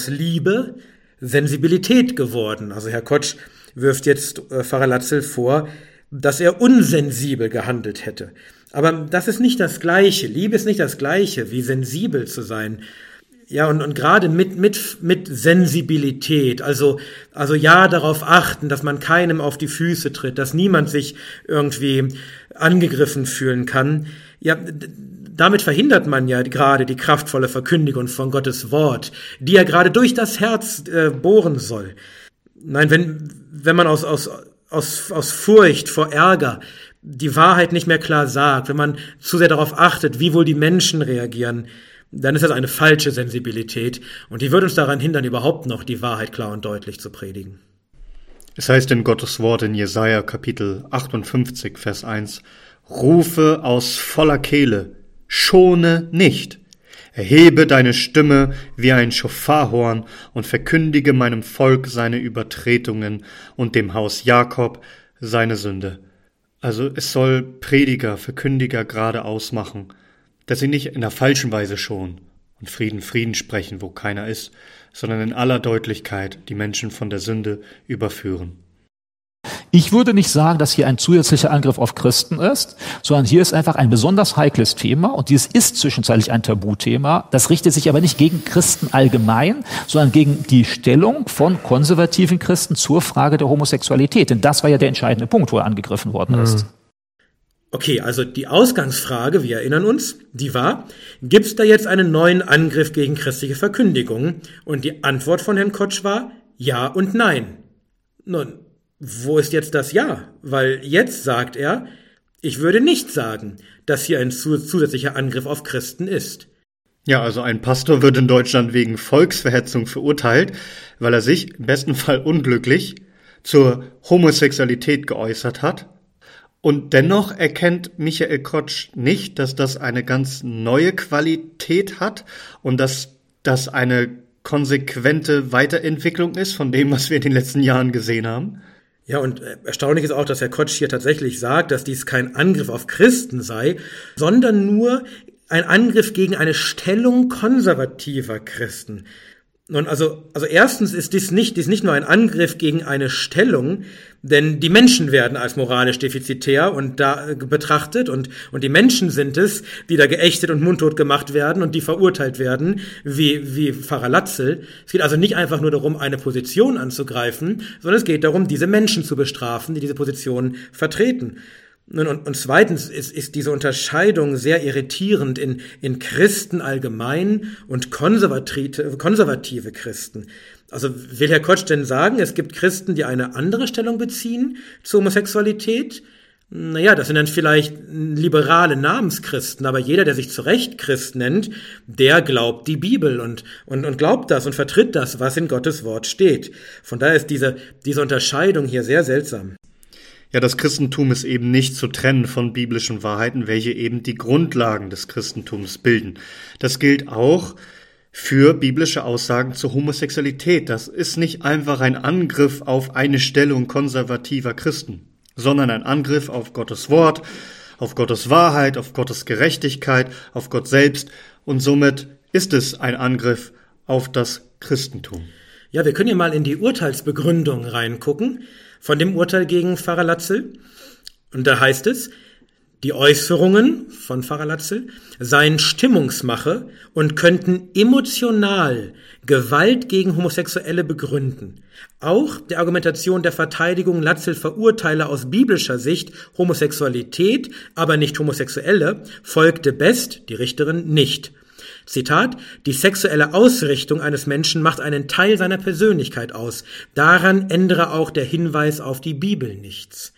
Speaker 1: Liebe Sensibilität geworden. Also Herr Kotsch wirft jetzt Pfarrer Latzel vor, dass er unsensibel gehandelt hätte. Aber das ist nicht das Gleiche. Liebe ist nicht das Gleiche, wie sensibel zu sein. Ja, und gerade mit Sensibilität, also ja darauf achten, dass man keinem auf die Füße tritt, dass niemand sich irgendwie angegriffen fühlen kann. Ja, damit verhindert man ja gerade die kraftvolle Verkündigung von Gottes Wort, die ja gerade durch das Herz bohren soll. Nein, wenn man aus Furcht vor Ärger die Wahrheit nicht mehr klar sagt, wenn man zu sehr darauf achtet, wie wohl die Menschen reagieren, dann ist das eine falsche Sensibilität und die wird uns daran hindern, überhaupt noch die Wahrheit klar und deutlich zu predigen.
Speaker 2: Es heißt in Gottes Wort in Jesaja Kapitel 58, Vers 1, rufe aus voller Kehle, schone nicht. Erhebe deine Stimme wie ein Schofarhorn und verkündige meinem Volk seine Übertretungen und dem Haus Jakob seine Sünde. Also es soll Prediger, Verkündiger geradeaus machen, dass sie nicht in der falschen Weise schonen und Frieden sprechen, wo keiner ist, sondern in aller Deutlichkeit die Menschen von der Sünde überführen.
Speaker 5: Ich würde nicht sagen, dass hier ein zusätzlicher Angriff auf Christen ist, sondern hier ist einfach ein besonders heikles Thema und dieses ist zwischenzeitlich ein Tabuthema. Das richtet sich aber nicht gegen Christen allgemein, sondern gegen die Stellung von konservativen Christen zur Frage der Homosexualität. Denn das war ja der entscheidende Punkt, wo er angegriffen worden ist.
Speaker 1: Okay, also die Ausgangsfrage, wir erinnern uns, die war, gibt es da jetzt einen neuen Angriff gegen christliche Verkündigung? Und die Antwort von Herrn Kotsch war ja und nein. Nun, wo ist jetzt das Ja? Weil jetzt sagt er, ich würde nicht sagen, dass hier ein zusätzlicher Angriff auf Christen ist.
Speaker 2: Ja, also ein Pastor wird in Deutschland wegen Volksverhetzung verurteilt, weil er sich im besten Fall unglücklich zur Homosexualität geäußert hat. Und dennoch erkennt Michael Kotsch nicht, dass das eine ganz neue Qualität hat und dass das eine konsequente Weiterentwicklung ist von dem, was wir in den letzten Jahren gesehen haben.
Speaker 1: Ja, und erstaunlich ist auch, dass Herr Kotsch hier tatsächlich sagt, dass dies kein Angriff auf Christen sei, sondern nur ein Angriff gegen eine Stellung konservativer Christen. Und also erstens ist dies nicht nur ein Angriff gegen eine Stellung, denn die Menschen werden als moralisch defizitär und da betrachtet und die Menschen sind es, die da geächtet und mundtot gemacht werden und die verurteilt werden, wie Pfarrer Latzel. Es geht also nicht einfach nur darum, eine Position anzugreifen, sondern es geht darum, diese Menschen zu bestrafen, die diese Position vertreten. Und zweitens ist diese Unterscheidung sehr irritierend in Christen allgemein und konservative Christen. Also will Herr Kotsch denn sagen, es gibt Christen, die eine andere Stellung beziehen zur Homosexualität? Naja, das sind dann vielleicht liberale Namenschristen, aber jeder, der sich zu Recht Christ nennt, der glaubt die Bibel und glaubt das und vertritt das, was in Gottes Wort steht. Von daher ist diese Unterscheidung hier sehr seltsam.
Speaker 2: Ja, das Christentum ist eben nicht zu trennen von biblischen Wahrheiten, welche eben die Grundlagen des Christentums bilden. Das gilt auch für biblische Aussagen zur Homosexualität. Das ist nicht einfach ein Angriff auf eine Stellung konservativer Christen, sondern ein Angriff auf Gottes Wort, auf Gottes Wahrheit, auf Gottes Gerechtigkeit, auf Gott selbst. Und somit ist es ein Angriff auf das Christentum.
Speaker 1: Ja, wir können hier mal in die Urteilsbegründung reingucken von dem Urteil gegen Pfarrer Latzel. Und da heißt es, die Äußerungen von Pfarrer Latzel seien Stimmungsmache und könnten emotional Gewalt gegen Homosexuelle begründen. Auch der Argumentation der Verteidigung Latzel verurteile aus biblischer Sicht Homosexualität, aber nicht Homosexuelle, folgte Best, die Richterin, nicht. Zitat, die sexuelle Ausrichtung eines Menschen macht einen Teil seiner Persönlichkeit aus. Daran ändere auch der Hinweis auf die Bibel nichts.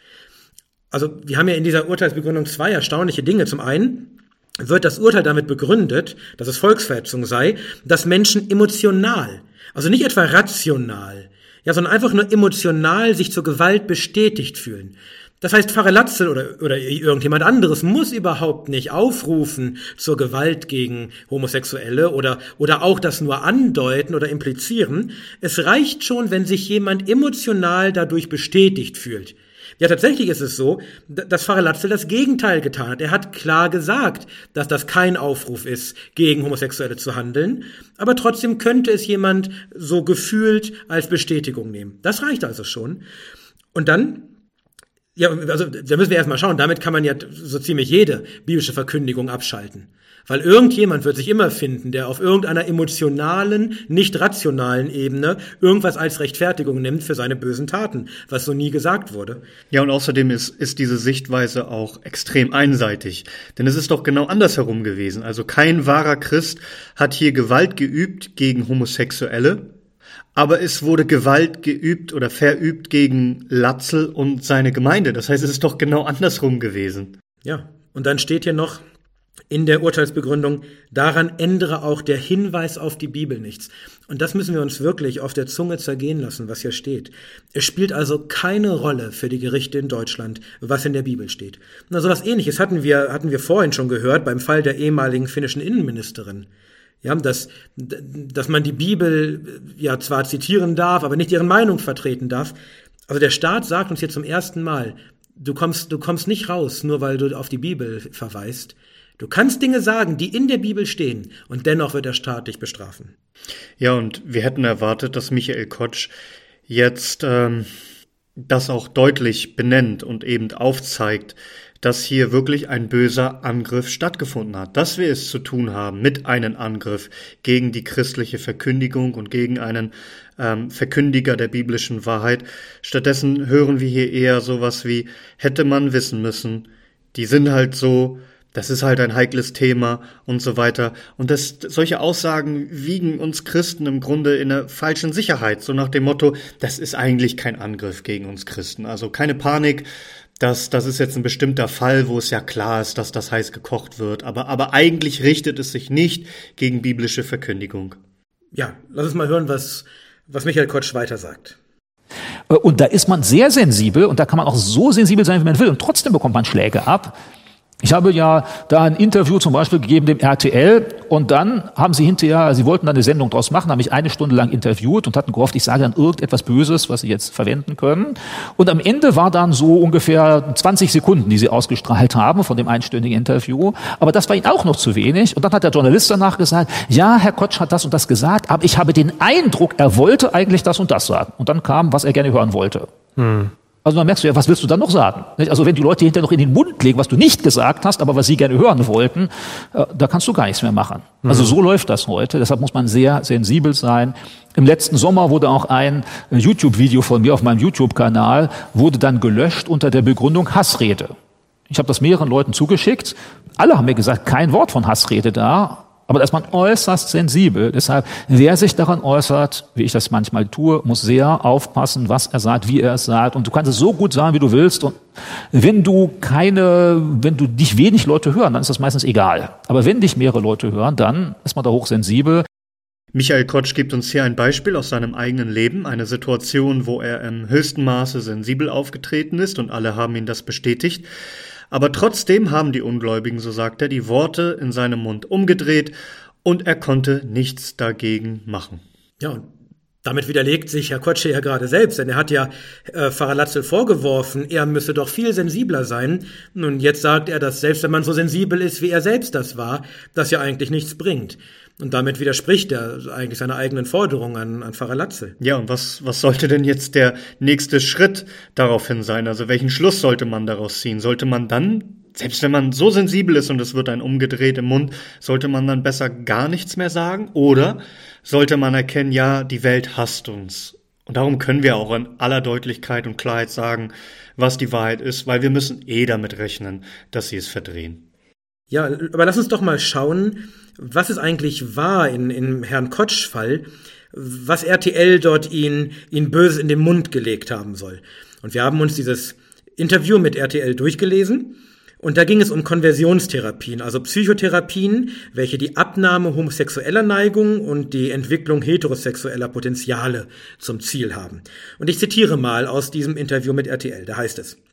Speaker 1: Also wir haben ja in dieser Urteilsbegründung zwei erstaunliche Dinge. Zum einen wird das Urteil damit begründet, dass es Volksverhetzung sei, dass Menschen emotional, also nicht etwa rational, ja, sondern einfach nur emotional sich zur Gewalt bestätigt fühlen. Das heißt, Pfarrer Latzel oder irgendjemand anderes muss überhaupt nicht aufrufen zur Gewalt gegen Homosexuelle oder auch das nur andeuten oder implizieren. Es reicht schon, wenn sich jemand emotional dadurch bestätigt fühlt. Ja, tatsächlich ist es so, dass Pfarrer Latzel das Gegenteil getan hat. Er hat klar gesagt, dass das kein Aufruf ist, gegen Homosexuelle zu handeln, aber trotzdem könnte es jemand so gefühlt als Bestätigung nehmen. Das reicht also schon. Und dann, ja, also da müssen wir erstmal schauen, damit kann man ja so ziemlich jede biblische Verkündigung abschalten. Weil irgendjemand wird sich immer finden, der auf irgendeiner emotionalen, nicht rationalen Ebene irgendwas als Rechtfertigung nimmt für seine bösen Taten, was so nie gesagt wurde.
Speaker 2: Ja, und außerdem ist diese Sichtweise auch extrem einseitig. Denn es ist doch genau andersherum gewesen. Also kein wahrer Christ hat hier Gewalt geübt gegen Homosexuelle, aber es wurde Gewalt geübt oder verübt gegen Latzel und seine Gemeinde. Das heißt, es ist doch genau andersrum gewesen.
Speaker 1: Ja, und dann steht hier noch in der Urteilsbegründung, daran ändere auch der Hinweis auf die Bibel nichts. Und das müssen wir uns wirklich auf der Zunge zergehen lassen, was hier steht. Es spielt also keine Rolle für die Gerichte in Deutschland, was in der Bibel steht. Na, so was Ähnliches hatten wir vorhin schon gehört beim Fall der ehemaligen finnischen Innenministerin. Ja, dass man die Bibel ja zwar zitieren darf, aber nicht ihre Meinung vertreten darf. Also der Staat sagt uns hier zum ersten Mal, du kommst nicht raus, nur weil du auf die Bibel verweist. Du kannst Dinge sagen, die in der Bibel stehen, und dennoch wird der Staat dich bestrafen.
Speaker 2: Ja, und wir hätten erwartet, dass Michael Kotsch jetzt das auch deutlich benennt und eben aufzeigt, dass hier wirklich ein böser Angriff stattgefunden hat, dass wir es zu tun haben mit einem Angriff gegen die christliche Verkündigung und gegen einen Verkündiger der biblischen Wahrheit. Stattdessen hören wir hier eher sowas wie, hätte man wissen müssen, die sind halt so, das ist halt ein heikles Thema und so weiter. Und solche Aussagen wiegen uns Christen im Grunde in einer falschen Sicherheit, so nach dem Motto, das ist eigentlich kein Angriff gegen uns Christen. Also keine Panik, das ist jetzt ein bestimmter Fall, wo es ja klar ist, dass das heiß gekocht wird. Aber eigentlich richtet es sich nicht gegen biblische Verkündigung.
Speaker 1: Ja, lass uns mal hören, was Michael Kotsch weiter sagt.
Speaker 5: Und da ist man sehr sensibel und da kann man auch so sensibel sein, wie man will, und trotzdem bekommt man Schläge ab. Ich habe ja da ein Interview zum Beispiel gegeben dem RTL, und dann haben sie hinterher, sie wollten da eine Sendung draus machen, haben mich 1 Stunde lang interviewt und hatten gehofft, ich sage dann irgendetwas Böses, was sie jetzt verwenden können. Und am Ende war dann so ungefähr 20 Sekunden, die sie ausgestrahlt haben von dem einstündigen Interview. Aber das war ihnen auch noch zu wenig. Und dann hat der Journalist danach gesagt, ja, Herr Kotsch hat das und das gesagt, aber ich habe den Eindruck, er wollte eigentlich das und das sagen. Und dann kam, was er gerne hören wollte. Also dann merkst du ja, was willst du dann noch sagen? Also wenn die Leute hinterher noch in den Mund legen, was du nicht gesagt hast, aber was sie gerne hören wollten, da kannst du gar nichts mehr machen. Also so läuft das heute. Deshalb muss man sehr sensibel sein. Im letzten Sommer wurde auch ein YouTube-Video von mir auf meinem YouTube-Kanal, wurde dann gelöscht unter der Begründung Hassrede. Ich habe das mehreren Leuten zugeschickt. Alle haben mir gesagt, kein Wort von Hassrede da. Aber da ist man äußerst sensibel. Deshalb, wer sich daran äußert, wie ich das manchmal tue, muss sehr aufpassen, was er sagt, wie er es sagt. Und du kannst es so gut sagen, wie du willst. Und wenn dich wenig Leute hören, dann ist das meistens egal. Aber wenn dich mehrere Leute hören, dann ist man da hochsensibel.
Speaker 2: Michael Kotsch gibt uns hier ein Beispiel aus seinem eigenen Leben, eine Situation, wo er im höchsten Maße sensibel aufgetreten ist, und alle haben ihn das bestätigt. Aber trotzdem haben die Ungläubigen, so sagt er, die Worte in seinem Mund umgedreht, und er konnte nichts dagegen machen.
Speaker 1: Ja, und damit widerlegt sich Herr Kotsch ja gerade selbst, denn er hat ja Pfarrer Latzel vorgeworfen, er müsse doch viel sensibler sein. Und jetzt sagt er, dass selbst wenn man so sensibel ist, wie er selbst das war, das ja eigentlich nichts bringt. Und damit widerspricht er eigentlich seiner eigenen Forderung an Pfarrer Latzel.
Speaker 2: Ja, und was sollte denn jetzt der nächste Schritt daraufhin sein? Also welchen Schluss sollte man daraus ziehen? Sollte man dann, selbst wenn man so sensibel ist und es wird ein umgedreht im Mund, sollte man dann besser gar nichts mehr sagen? Oder sollte man erkennen, ja, die Welt hasst uns? Und darum können wir auch in aller Deutlichkeit und Klarheit sagen, was die Wahrheit ist, weil wir müssen damit rechnen, dass sie es verdrehen.
Speaker 1: Ja, aber lass uns doch mal schauen, was es eigentlich war in Herrn Kotsch-Fall, was RTL dort ihn böse in den Mund gelegt haben soll. Und wir haben uns dieses Interview mit RTL durchgelesen, und da ging es um Konversionstherapien, also Psychotherapien, welche die Abnahme homosexueller Neigungen und die Entwicklung heterosexueller Potenziale zum Ziel haben. Und ich zitiere mal aus diesem Interview mit RTL, da heißt es: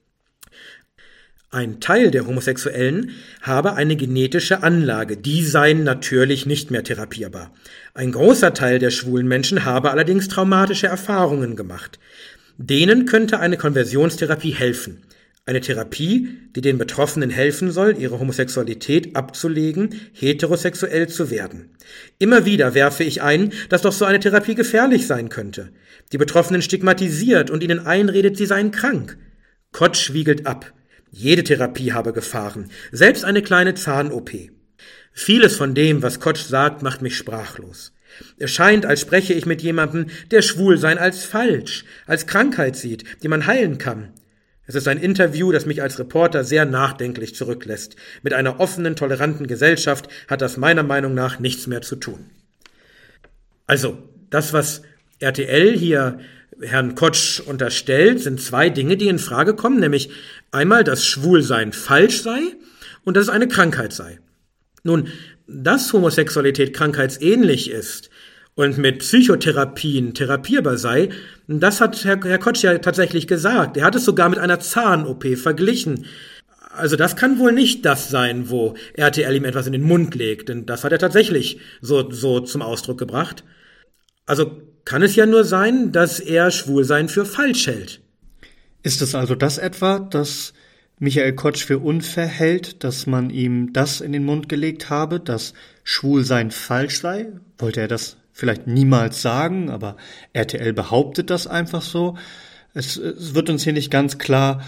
Speaker 1: Ein Teil der Homosexuellen habe eine genetische Anlage, die seien natürlich nicht mehr therapierbar. Ein großer Teil der schwulen Menschen habe allerdings traumatische Erfahrungen gemacht. Denen könnte eine Konversionstherapie helfen. Eine Therapie, die den Betroffenen helfen soll, ihre Homosexualität abzulegen, heterosexuell zu werden. Immer wieder werfe ich ein, dass doch so eine Therapie gefährlich sein könnte. Die Betroffenen stigmatisiert und ihnen einredet, sie seien krank. Kotsch wiegelt ab. Jede Therapie habe Gefahren, selbst eine kleine Zahn-OP. Vieles von dem, was Kotsch sagt, macht mich sprachlos. Es scheint, als spreche ich mit jemandem, der Schwulsein als falsch, als Krankheit sieht, die man heilen kann. Es ist ein Interview, das mich als Reporter sehr nachdenklich zurücklässt. Mit einer offenen, toleranten Gesellschaft hat das meiner Meinung nach nichts mehr zu tun. Also, das, was RTL hier Herrn Kotsch unterstellt, sind 2 Dinge, die in Frage kommen, nämlich einmal, dass Schwulsein falsch sei und dass es eine Krankheit sei. Nun, dass Homosexualität krankheitsähnlich ist und mit Psychotherapien therapierbar sei, das hat Herr Kotsch ja tatsächlich gesagt. Er hat es sogar mit einer Zahn-OP verglichen. Also das kann wohl nicht das sein, wo RTL ihm etwas in den Mund legt, denn das hat er tatsächlich so zum Ausdruck gebracht. Also kann es ja nur sein, dass er Schwulsein für falsch hält.
Speaker 2: Ist es also das etwa, dass Michael Kotsch für unfair hält, dass man ihm das in den Mund gelegt habe, dass Schwulsein falsch sei? Wollte er das vielleicht niemals sagen, aber RTL behauptet das einfach so? Es wird uns hier nicht ganz klar,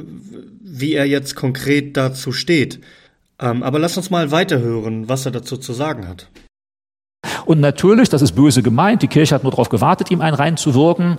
Speaker 2: wie er jetzt konkret dazu steht. Aber lass uns mal weiterhören, was er dazu zu sagen hat.
Speaker 5: Und natürlich, das ist böse gemeint, die Kirche hat nur darauf gewartet, ihm einen reinzuwirken.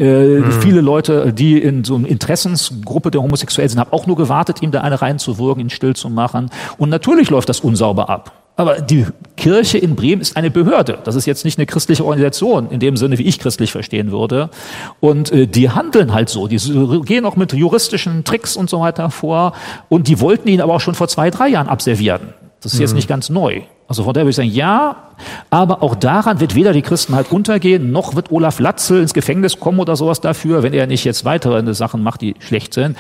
Speaker 5: Viele Leute, die in so einer Interessensgruppe der Homosexuellen sind, haben auch nur gewartet, ihm da eine reinzuwirken, ihn still zu machen. Und natürlich läuft das unsauber ab. Aber die Kirche in Bremen ist eine Behörde. Das ist jetzt nicht eine christliche Organisation, in dem Sinne, wie ich christlich verstehen würde. Und die handeln halt so. Die gehen auch mit juristischen Tricks und so weiter vor. Und die wollten ihn aber auch schon vor 2-3 Jahren abservieren. Das ist jetzt nicht ganz neu. Also von daher würde ich sagen, ja, aber auch daran wird weder die Christenheit untergehen, noch wird Olaf Latzel ins Gefängnis kommen oder sowas dafür, wenn er nicht jetzt weitere Sachen macht, die schlecht sind.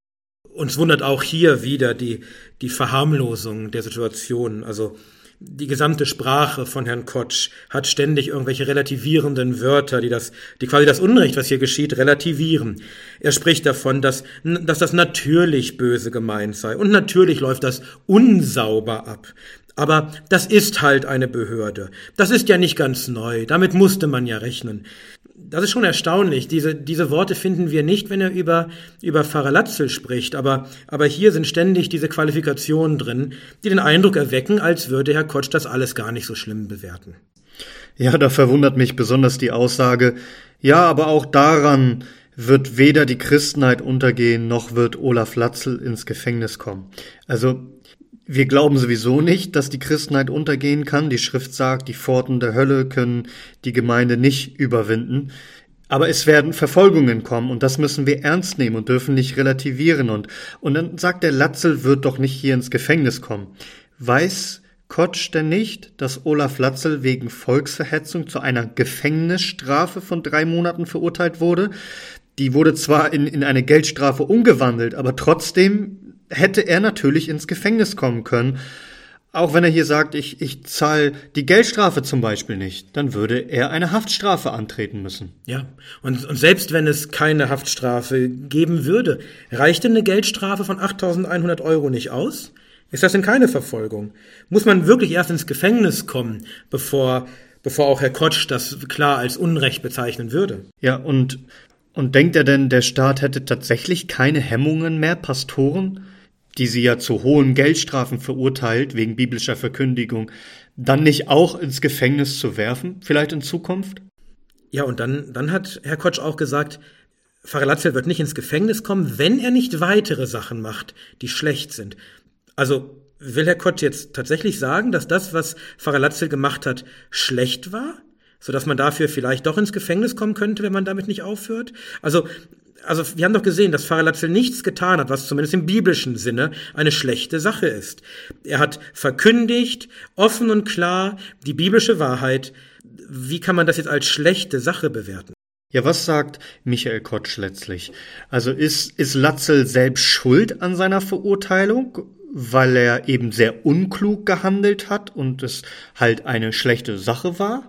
Speaker 1: Uns wundert auch hier wieder die Verharmlosung der Situation. Also die gesamte Sprache von Herrn Kotsch hat ständig irgendwelche relativierenden Wörter, die quasi das Unrecht, was hier geschieht, relativieren. Er spricht davon, dass das natürlich böse gemeint sei und natürlich läuft das unsauber ab. Aber das ist halt eine Behörde. Das ist ja nicht ganz neu. Damit musste man ja rechnen. Das ist schon erstaunlich. Diese Worte finden wir nicht, wenn er über Pfarrer Latzel spricht. Aber hier sind ständig diese Qualifikationen drin, die den Eindruck erwecken, als würde Herr Kotsch das alles gar nicht so schlimm bewerten.
Speaker 2: Ja, da verwundert mich besonders die Aussage, ja, aber auch daran wird weder die Christenheit untergehen, noch wird Olaf Latzel ins Gefängnis kommen. Also, wir glauben sowieso nicht, dass die Christenheit untergehen kann. Die Schrift sagt, die Pforten der Hölle können die Gemeinde nicht überwinden. Aber es werden Verfolgungen kommen und das müssen wir ernst nehmen und dürfen nicht relativieren. Und dann sagt der Latzel wird doch nicht hier ins Gefängnis kommen. Weiß Kotsch denn nicht, dass Olaf Latzel wegen Volksverhetzung zu einer Gefängnisstrafe von 3 Monaten verurteilt wurde? Die wurde zwar in eine Geldstrafe umgewandelt, aber trotzdem hätte er natürlich ins Gefängnis kommen können. Auch wenn er hier sagt, ich zahle die Geldstrafe zum Beispiel nicht, dann würde er eine Haftstrafe antreten müssen.
Speaker 1: Ja, und selbst wenn es keine Haftstrafe geben würde, reicht denn eine Geldstrafe von 8.100 € nicht aus? Ist das denn keine Verfolgung? Muss man wirklich erst ins Gefängnis kommen, bevor auch Herr Kotsch das klar als Unrecht bezeichnen würde?
Speaker 2: Ja, und denkt er denn, der Staat hätte tatsächlich keine Hemmungen mehr, Pastoren, die sie ja zu hohen Geldstrafen verurteilt, wegen biblischer Verkündigung, dann nicht auch ins Gefängnis zu werfen, vielleicht in Zukunft?
Speaker 1: Ja, und dann hat Herr Kotsch auch gesagt, Pfarrer Latzel wird nicht ins Gefängnis kommen, wenn er nicht weitere Sachen macht, die schlecht sind. Also will Herr Kotsch jetzt tatsächlich sagen, dass das, was Pfarrer Latzel gemacht hat, schlecht war? Sodass man dafür vielleicht doch ins Gefängnis kommen könnte, wenn man damit nicht aufhört? Also wir haben doch gesehen, dass Pfarrer Latzel nichts getan hat, was zumindest im biblischen Sinne eine schlechte Sache ist. Er hat verkündigt, offen und klar, die biblische Wahrheit. Wie kann man das jetzt als schlechte Sache bewerten?
Speaker 2: Ja, was sagt Michael Kotsch letztlich? Also ist Latzel selbst schuld an seiner Verurteilung, weil er eben sehr unklug gehandelt hat und es halt eine schlechte Sache war?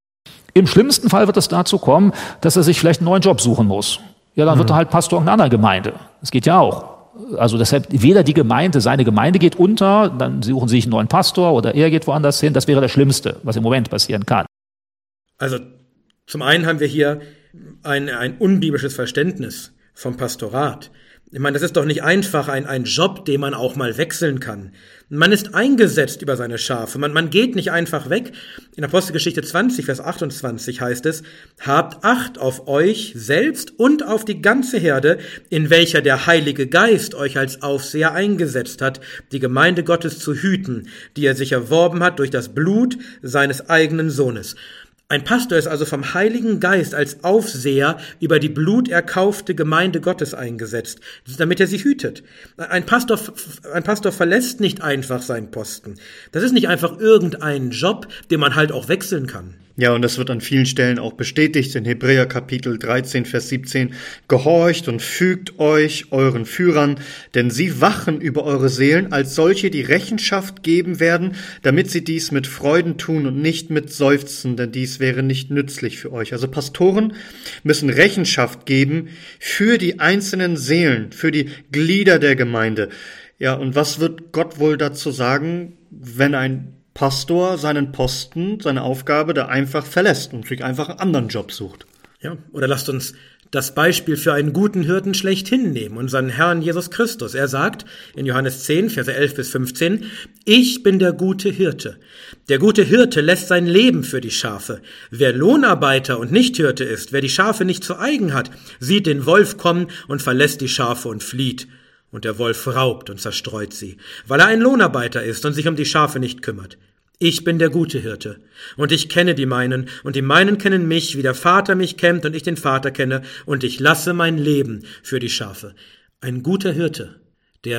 Speaker 5: Im schlimmsten Fall wird es dazu kommen, dass er sich vielleicht einen neuen Job suchen muss. Ja, dann wird er halt Pastor in einer anderen Gemeinde. Das geht ja auch. Also deshalb weder seine Gemeinde geht unter, dann suchen sie sich einen neuen Pastor oder er geht woanders hin. Das wäre das Schlimmste, was im Moment passieren kann.
Speaker 1: Also zum einen haben wir hier ein unbiblisches Verständnis vom Pastorat. Ich meine, das ist doch nicht einfach ein Job, den man auch mal wechseln kann. Man ist eingesetzt über seine Schafe. Man geht nicht einfach weg. In Apostelgeschichte 20, Vers 28 heißt es, habt Acht auf euch selbst und auf die ganze Herde, in welcher der Heilige Geist euch als Aufseher eingesetzt hat, die Gemeinde Gottes zu hüten, die er sich erworben hat durch das Blut seines eigenen Sohnes. Ein Pastor ist also vom Heiligen Geist als Aufseher über die bluterkaufte Gemeinde Gottes eingesetzt, damit er sie hütet. Ein Pastor verlässt nicht einfach seinen Posten. Das ist nicht einfach irgendein Job, den man halt auch wechseln kann.
Speaker 2: Ja, und das wird an vielen Stellen auch bestätigt in Hebräer Kapitel 13, Vers 17. Gehorcht und fügt euch euren Führern, denn sie wachen über eure Seelen als solche, die Rechenschaft geben werden, damit sie dies mit Freuden tun und nicht mit Seufzen, denn dies wäre nicht nützlich für euch. Also Pastoren müssen Rechenschaft geben für die einzelnen Seelen, für die Glieder der Gemeinde. Ja, und was wird Gott wohl dazu sagen, wenn ein Pastor seinen Posten, seine Aufgabe da einfach verlässt und sich einfach einen anderen Job sucht?
Speaker 1: Ja, oder lasst uns das Beispiel für einen guten Hirten schlechthin nehmen, unseren Herrn Jesus Christus. Er sagt in Johannes 10, Verse 11 bis 15, ich bin der gute Hirte. Der gute Hirte lässt sein Leben für die Schafe. Wer Lohnarbeiter und nicht Hirte ist, wer die Schafe nicht zu eigen hat, sieht den Wolf kommen und verlässt die Schafe und flieht. Und der Wolf raubt und zerstreut sie, weil er ein Lohnarbeiter ist und sich um die Schafe nicht kümmert. Ich bin der gute Hirte, und ich kenne die meinen, und die meinen kennen mich, wie der Vater mich kennt und ich den Vater kenne, und ich lasse mein Leben für die Schafe. Ein guter Hirte, der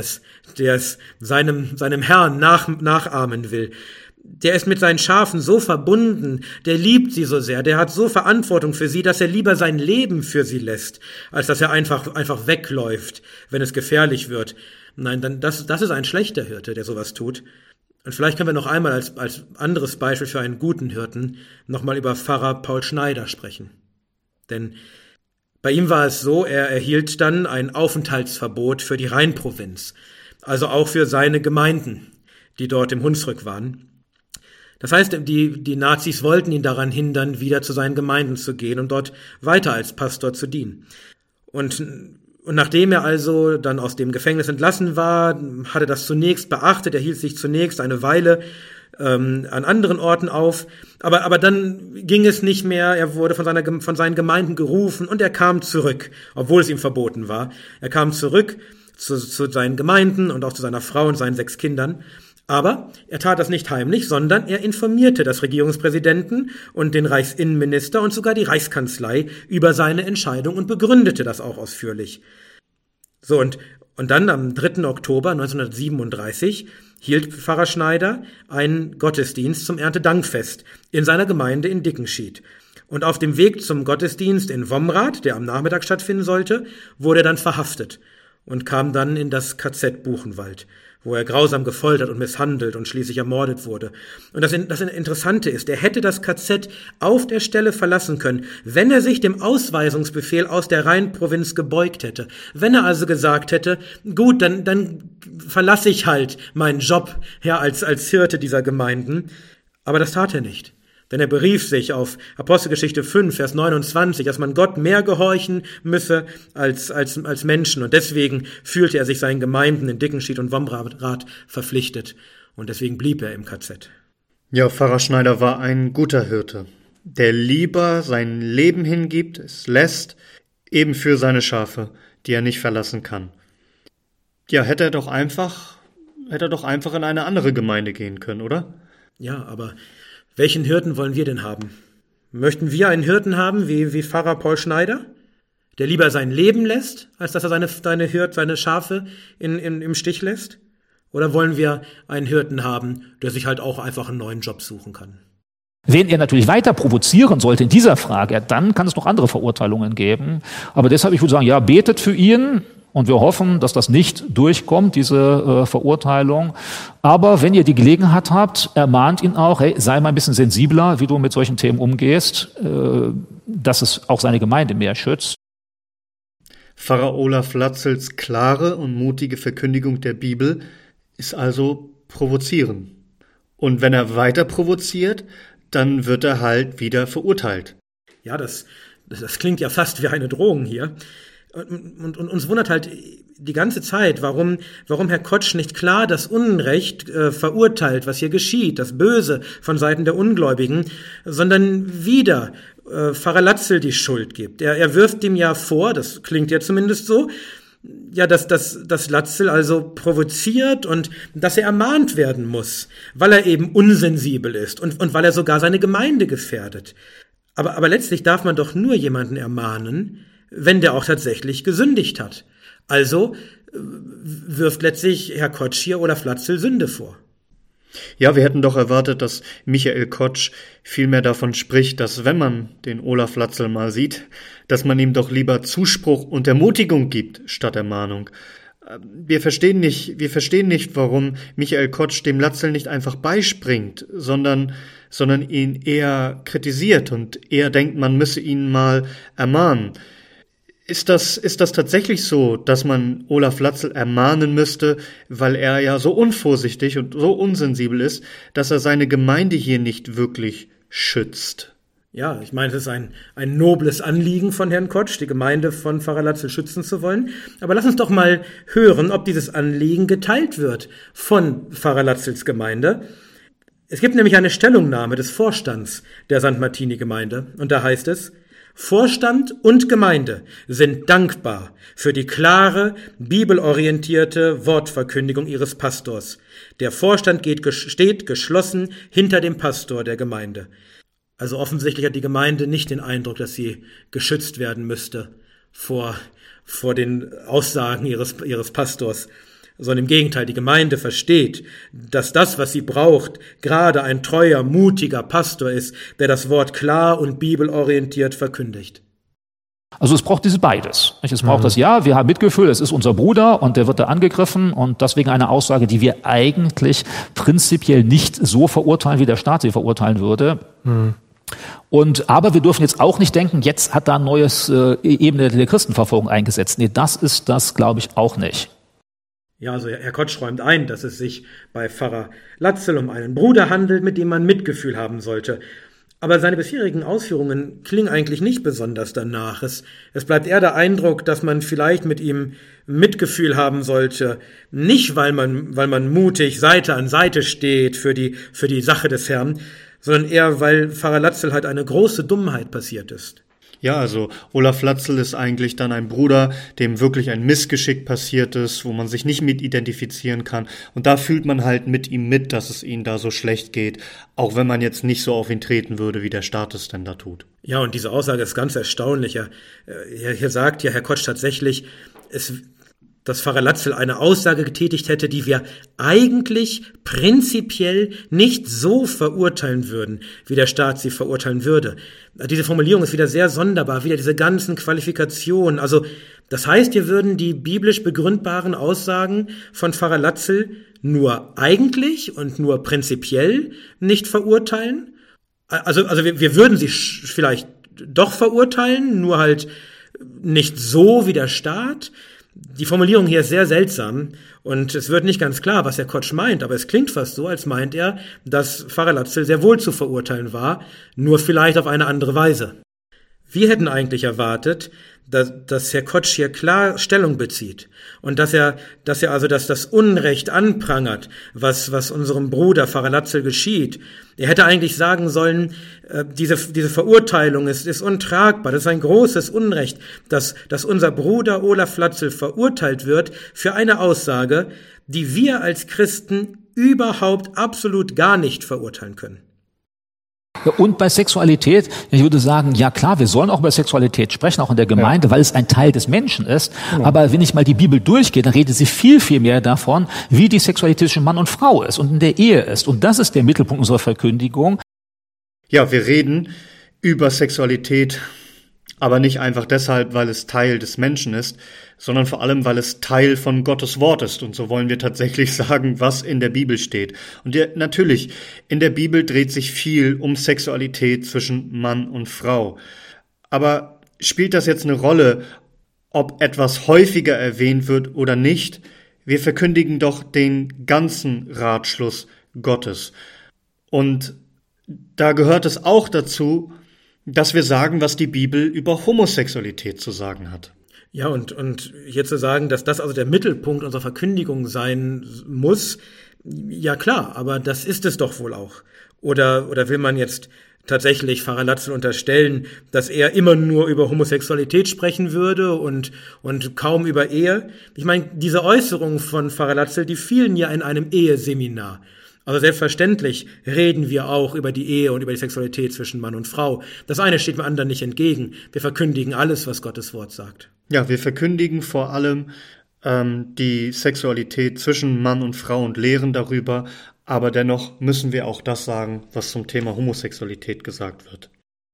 Speaker 1: es seinem Herrn nachahmen will, der ist mit seinen Schafen so verbunden, der liebt sie so sehr, der hat so Verantwortung für sie, dass er lieber sein Leben für sie lässt, als dass er einfach wegläuft, wenn es gefährlich wird. Nein, das ist ein schlechter Hirte, der sowas tut. Und vielleicht können wir noch einmal als anderes Beispiel für einen guten Hirten nochmal über Pfarrer Paul Schneider sprechen. Denn bei ihm war es so, er erhielt dann ein Aufenthaltsverbot für die Rheinprovinz, also auch für seine Gemeinden, die dort im Hunsrück waren. Das heißt, die Nazis wollten ihn daran hindern, wieder zu seinen Gemeinden zu gehen und dort weiter als Pastor zu dienen. Und nachdem er also dann aus dem Gefängnis entlassen war, hat er das zunächst beachtet. Er hielt sich zunächst eine Weile an anderen Orten auf, aber dann ging es nicht mehr. Er wurde von seinen Gemeinden gerufen und er kam zurück, obwohl es ihm verboten war. Er kam zurück zu seinen Gemeinden und auch zu seiner Frau und seinen 6 Kindern. Aber er tat das nicht heimlich, sondern er informierte das Regierungspräsidenten und den Reichsinnenminister und sogar die Reichskanzlei über seine Entscheidung und begründete das auch ausführlich. So, und dann am 3. Oktober 1937 hielt Pfarrer Schneider einen Gottesdienst zum Erntedankfest in seiner Gemeinde in Dickenschied. Und auf dem Weg zum Gottesdienst in Womrath, der am Nachmittag stattfinden sollte, wurde er dann verhaftet und kam dann in das KZ Buchenwald, wo er grausam gefoltert und misshandelt und schließlich ermordet wurde. Und das Interessante ist, er hätte das KZ auf der Stelle verlassen können, wenn er sich dem Ausweisungsbefehl aus der Rheinprovinz gebeugt hätte. Wenn er also gesagt hätte, gut, dann verlasse ich halt meinen Job, ja, als Hirte dieser Gemeinden. Aber das tat er nicht. Denn er berief sich auf Apostelgeschichte 5, Vers 29, dass man Gott mehr gehorchen müsse als Menschen. Und deswegen fühlte er sich seinen Gemeinden in Dickenschied und Womrath verpflichtet. Und deswegen blieb er im KZ.
Speaker 2: Ja, Pfarrer Schneider war ein guter Hirte, der lieber sein Leben hingibt, es lässt, eben für seine Schafe, die er nicht verlassen kann. Ja, hätte er doch einfach in eine andere Gemeinde gehen können, oder?
Speaker 1: Ja, aber welchen Hirten wollen wir denn haben? Möchten wir einen Hirten haben wie Pfarrer Paul Schneider, der lieber sein Leben lässt, als dass er seine Schafe im Stich lässt? Oder wollen wir einen Hirten haben, der sich halt auch einfach einen neuen Job suchen kann?
Speaker 5: Wen er natürlich weiter provozieren sollte in dieser Frage, dann kann es noch andere Verurteilungen geben. Aber deshalb, ich würde sagen, ja, betet für ihn. Und wir hoffen, dass das nicht durchkommt, diese Verurteilung. Aber wenn ihr die Gelegenheit habt, ermahnt ihn auch, hey, sei mal ein bisschen sensibler, wie du mit solchen Themen umgehst, dass es auch seine Gemeinde mehr schützt.
Speaker 2: Pfarrer Olaf Latzels klare und mutige Verkündigung der Bibel ist also provozieren. Und wenn er weiter provoziert, dann wird er halt wieder verurteilt.
Speaker 1: Ja, das klingt ja fast wie eine Drohung hier. Und uns wundert halt die ganze Zeit, warum Herr Kotsch nicht klar das Unrecht verurteilt, was hier geschieht, das Böse von Seiten der Ungläubigen, sondern wieder Pfarrer Latzel die Schuld gibt. Er wirft ihm ja vor, das klingt ja zumindest so, ja, dass Latzel also provoziert und dass er ermahnt werden muss, weil er eben unsensibel ist und weil er sogar seine Gemeinde gefährdet. Aber letztlich darf man doch nur jemanden ermahnen, wenn der auch tatsächlich gesündigt hat. Also wirft letztlich Herr Kotsch hier Olaf Latzel Sünde vor.
Speaker 2: Ja, wir hätten doch erwartet, dass Michael Kotsch vielmehr davon spricht, dass wenn man den Olaf Latzel mal sieht, dass man ihm doch lieber Zuspruch und Ermutigung gibt statt Ermahnung. Wir verstehen nicht, warum Michael Kotsch dem Latzel nicht einfach beispringt, sondern ihn eher kritisiert und eher denkt, man müsse ihn mal ermahnen. Ist das tatsächlich so, dass man Olaf Latzel ermahnen müsste, weil er ja so unvorsichtig und so unsensibel ist, dass er seine Gemeinde hier nicht wirklich schützt?
Speaker 1: Ja, ich meine, es ist ein nobles Anliegen von Herrn Kotsch, die Gemeinde von Pfarrer Latzel schützen zu wollen. Aber lass uns doch mal hören, ob dieses Anliegen geteilt wird von Pfarrer Latzels Gemeinde. Es gibt nämlich eine Stellungnahme des Vorstands der St. Martini-Gemeinde und da heißt es: Vorstand und Gemeinde sind dankbar für die klare, bibelorientierte Wortverkündigung ihres Pastors. Der Vorstand steht geschlossen hinter dem Pastor der Gemeinde. Also offensichtlich hat die Gemeinde nicht den Eindruck, dass sie geschützt werden müsste vor den Aussagen ihres Pastors, sondern im Gegenteil, die Gemeinde versteht, dass das, was sie braucht, gerade ein treuer, mutiger Pastor ist, der das Wort klar und bibelorientiert verkündigt.
Speaker 5: Also es braucht beides. Es braucht das, ja, wir haben Mitgefühl, es ist unser Bruder und der wird da angegriffen und deswegen eine Aussage, die wir eigentlich prinzipiell nicht so verurteilen, wie der Staat sie verurteilen würde. Aber wir dürfen jetzt auch nicht denken, jetzt hat da ein neues Ebene der Christenverfolgung eingesetzt. Nee, das ist das, glaube ich, auch nicht.
Speaker 1: Ja, also Herr Kotsch räumt ein, dass es sich bei Pfarrer Latzel um einen Bruder handelt, mit dem man Mitgefühl haben sollte. Aber seine bisherigen Ausführungen klingen eigentlich nicht besonders danach. Es bleibt eher der Eindruck, dass man vielleicht mit ihm Mitgefühl haben sollte, nicht weil man mutig Seite an Seite steht für die Sache des Herrn, sondern eher weil Pfarrer Latzel halt eine große Dummheit passiert ist.
Speaker 2: Ja, also Olaf Latzel ist eigentlich dann ein Bruder, dem wirklich ein Missgeschick passiert ist, wo man sich nicht mit identifizieren kann. Und da fühlt man halt mit ihm mit, dass es ihm da so schlecht geht, auch wenn man jetzt nicht so auf ihn treten würde, wie der Staat es denn da tut.
Speaker 1: Ja, und diese Aussage ist ganz erstaunlich. Hier sagt ja Herr Kotsch tatsächlich, dass Pfarrer Latzel eine Aussage getätigt hätte, die wir eigentlich prinzipiell nicht so verurteilen würden, wie der Staat sie verurteilen würde. Diese Formulierung ist wieder sehr sonderbar, wieder diese ganzen Qualifikationen. Also das heißt, wir würden die biblisch begründbaren Aussagen von Pfarrer Latzel nur eigentlich und nur prinzipiell nicht verurteilen. Also wir würden sie vielleicht doch verurteilen, nur halt nicht so wie der Staat. Die Formulierung hier ist sehr seltsam und es wird nicht ganz klar, was Herr Kotsch meint, aber es klingt fast so, als meint er, dass Pfarrer Latzel sehr wohl zu verurteilen war, nur vielleicht auf eine andere Weise. Wir hätten eigentlich erwartet, dass Herr Kotsch hier klar Stellung bezieht und dass er also das Unrecht anprangert, was unserem Bruder Pfarrer Latzel geschieht. Er hätte eigentlich sagen sollen, diese Verurteilung ist untragbar, das ist ein großes Unrecht, dass unser Bruder Olaf Latzel verurteilt wird für eine Aussage, die wir als Christen überhaupt absolut gar nicht verurteilen können.
Speaker 5: Und bei Sexualität, ich würde sagen, ja klar, wir sollen auch über Sexualität sprechen, auch in der Gemeinde, weil es ein Teil des Menschen ist. Genau. Aber wenn ich mal die Bibel durchgehe, dann redet sie viel, viel mehr davon, wie die Sexualität zwischen Mann und Frau ist und in der Ehe ist. Und das ist der Mittelpunkt unserer Verkündigung.
Speaker 2: Ja, wir reden über Sexualität, aber nicht einfach deshalb, weil es Teil des Menschen ist, sondern vor allem, weil es Teil von Gottes Wort ist. Und so wollen wir tatsächlich sagen, was in der Bibel steht. Und ja, natürlich, in der Bibel dreht sich viel um Sexualität zwischen Mann und Frau. Aber spielt das jetzt eine Rolle, ob etwas häufiger erwähnt wird oder nicht? Wir verkündigen doch den ganzen Ratschluss Gottes. Und da gehört es auch dazu, dass wir sagen, was die Bibel über Homosexualität zu sagen hat.
Speaker 1: Ja, und hier zu sagen, dass das also der Mittelpunkt unserer Verkündigung sein muss, ja klar, aber das ist es doch wohl auch. Oder will man jetzt tatsächlich Pfarrer Latzel unterstellen, dass er immer nur über Homosexualität sprechen würde und kaum über Ehe? Ich meine, diese Äußerungen von Pfarrer Latzel, die fielen ja in einem Eheseminar. Also selbstverständlich reden wir auch über die Ehe und über die Sexualität zwischen Mann und Frau. Das eine steht dem anderen nicht entgegen. Wir verkündigen alles, was Gottes Wort sagt.
Speaker 2: Ja, wir verkündigen vor allem die Sexualität zwischen Mann und Frau und lehren darüber, aber dennoch müssen wir auch das sagen, was zum Thema Homosexualität gesagt wird.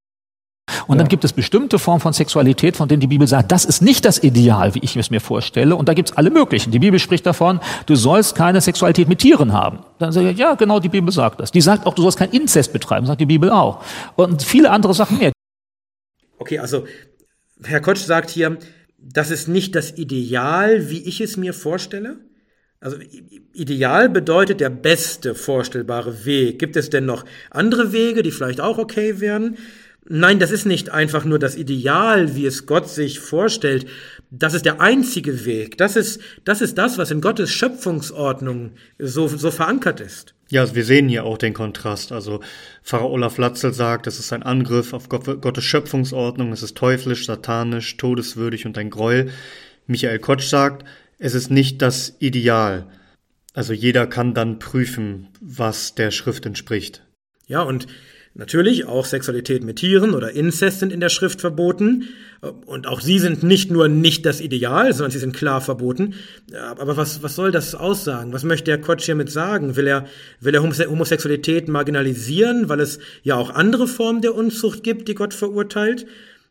Speaker 5: Und dann gibt es bestimmte Formen von Sexualität, von denen die Bibel sagt, das ist nicht das Ideal, wie ich es mir vorstelle. Und da gibt es alle möglichen. Die Bibel spricht davon, du sollst keine Sexualität mit Tieren haben. Dann sage ich, ja, genau, die Bibel sagt das. Die sagt auch, du sollst keinen Inzest betreiben, sagt die Bibel auch. Und viele andere Sachen mehr.
Speaker 1: Okay, also Herr Kotsch sagt hier, das ist nicht das Ideal, wie ich es mir vorstelle. Also ideal bedeutet der beste vorstellbare Weg. Gibt es denn noch andere Wege, die vielleicht auch okay wären? Nein, das ist nicht einfach nur das Ideal, wie es Gott sich vorstellt. Das ist der einzige Weg. Das ist das, was in Gottes Schöpfungsordnung so verankert ist.
Speaker 2: Ja, also wir sehen hier auch den Kontrast. Also Pfarrer Olaf Latzel sagt, es ist ein Angriff auf Gottes Schöpfungsordnung, es ist teuflisch, satanisch, todeswürdig und ein Gräuel. Michael Kotsch sagt, es ist nicht das Ideal. Also jeder kann dann prüfen, was der Schrift entspricht.
Speaker 1: Ja, und natürlich auch Sexualität mit Tieren oder Inzest sind in der Schrift verboten. Und auch sie sind nicht nur nicht das Ideal, sondern sie sind klar verboten. Aber was soll das aussagen? Was möchte Herr Kotsch hiermit sagen? Will er Homosexualität marginalisieren, weil es ja auch andere Formen der Unzucht gibt, die Gott verurteilt?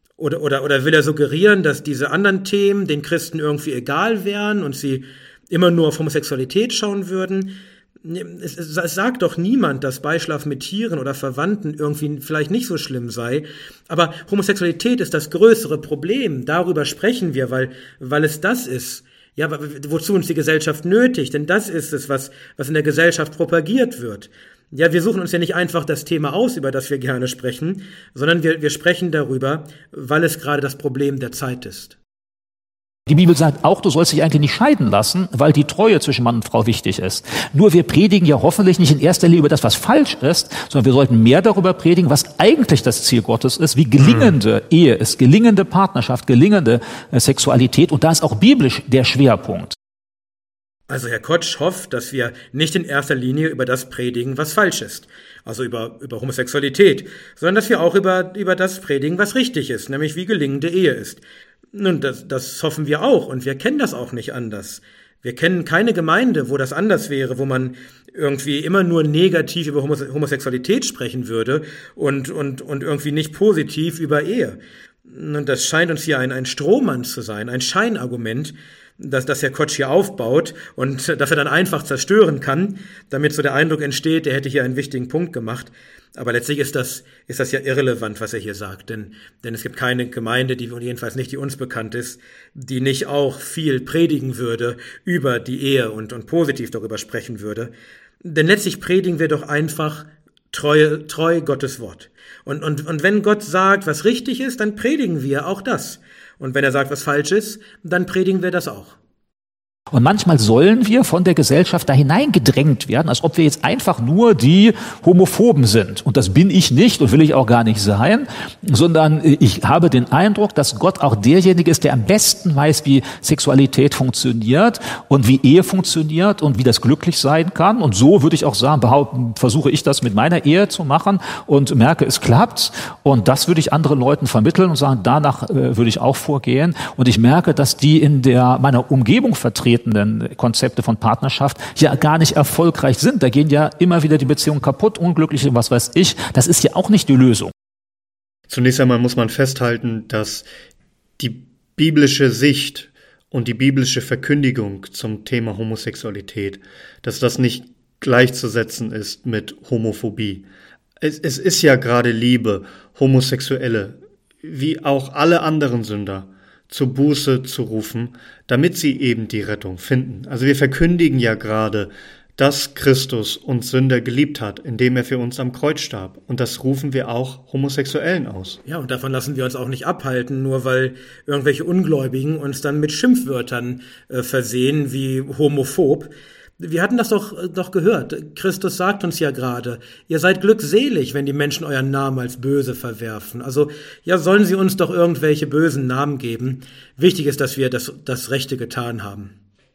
Speaker 1: Oder will er suggerieren, dass diese anderen Themen den Christen irgendwie egal wären und sie immer nur auf Homosexualität schauen würden? Es sagt doch niemand, dass Beischlaf mit Tieren oder Verwandten irgendwie vielleicht nicht so schlimm sei. Aber Homosexualität ist das größere Problem. Darüber sprechen wir, weil es das ist. Ja, wozu uns die Gesellschaft nötigt? Denn das ist es, was in der Gesellschaft propagiert wird. Ja, wir suchen uns ja nicht einfach das Thema aus, über das wir gerne sprechen, sondern wir sprechen darüber, weil es gerade das Problem der Zeit ist.
Speaker 5: Die Bibel sagt auch, du sollst dich eigentlich nicht scheiden lassen, weil die Treue zwischen Mann und Frau wichtig ist. Nur wir predigen ja hoffentlich nicht in erster Linie über das, was falsch ist, sondern wir sollten mehr darüber predigen, was eigentlich das Ziel Gottes ist, wie gelingende Ehe ist, gelingende Partnerschaft, gelingende Sexualität. Und da ist auch biblisch der Schwerpunkt.
Speaker 1: Also Herr Kotsch hofft, dass wir nicht in erster Linie über das predigen, was falsch ist, also über Homosexualität, sondern dass wir auch über das predigen, was richtig ist, nämlich wie gelingende Ehe ist. Nun, das hoffen wir auch und wir kennen das auch nicht anders. Wir kennen keine Gemeinde, wo das anders wäre, wo man irgendwie immer nur negativ über Homosexualität sprechen würde und irgendwie nicht positiv über Ehe. Und das scheint uns hier ein Strohmann zu sein, ein Scheinargument, dass Herr Kotsch hier aufbaut und dass er dann einfach zerstören kann, damit so der Eindruck entsteht, er hätte hier einen wichtigen Punkt gemacht. Aber letztlich ist das ja irrelevant, was er hier sagt, denn es gibt keine Gemeinde, die jedenfalls nicht die uns bekannt ist, die nicht auch viel predigen würde über die Ehe und positiv darüber sprechen würde. Denn letztlich predigen wir doch einfach treu Gottes Wort. Und wenn Gott sagt, was richtig ist, dann predigen wir auch das. Und wenn er sagt, was falsch ist, dann predigen wir das auch.
Speaker 5: Und manchmal sollen wir von der Gesellschaft da hineingedrängt werden, als ob wir jetzt einfach nur die Homophoben sind. Und das bin ich nicht und will ich auch gar nicht sein, sondern ich habe den Eindruck, dass Gott auch derjenige ist, der am besten weiß, wie Sexualität funktioniert und wie Ehe funktioniert und wie das glücklich sein kann. Und so würde ich auch sagen, versuche ich das mit meiner Ehe zu machen und merke, es klappt. Und das würde ich anderen Leuten vermitteln und sagen, danach würde ich auch vorgehen. Und ich merke, dass die in meiner Umgebung vertreten Konzepte von Partnerschaft ja gar nicht erfolgreich sind. Da gehen ja immer wieder die Beziehungen kaputt, unglücklich, was weiß ich. Das ist ja auch nicht die Lösung.
Speaker 2: Zunächst einmal muss man festhalten, dass die biblische Sicht und die biblische Verkündigung zum Thema Homosexualität, dass das nicht gleichzusetzen ist mit Homophobie. Es ist ja gerade Liebe, Homosexuelle, wie auch alle anderen Sünder, zur Buße zu rufen, damit sie eben die Rettung finden. Also wir verkündigen ja gerade, dass Christus uns Sünder geliebt hat, indem er für uns am Kreuz starb. Und das rufen wir auch Homosexuellen aus.
Speaker 1: Ja, und davon lassen wir uns auch nicht abhalten, nur weil irgendwelche Ungläubigen uns dann mit Schimpfwörtern versehen wie homophob. Wir hatten das doch gehört. Christus sagt uns ja gerade, ihr seid glückselig, wenn die Menschen euren Namen als böse verwerfen. Also, ja, sollen sie uns doch irgendwelche bösen Namen geben. Wichtig ist, dass wir das Rechte getan haben.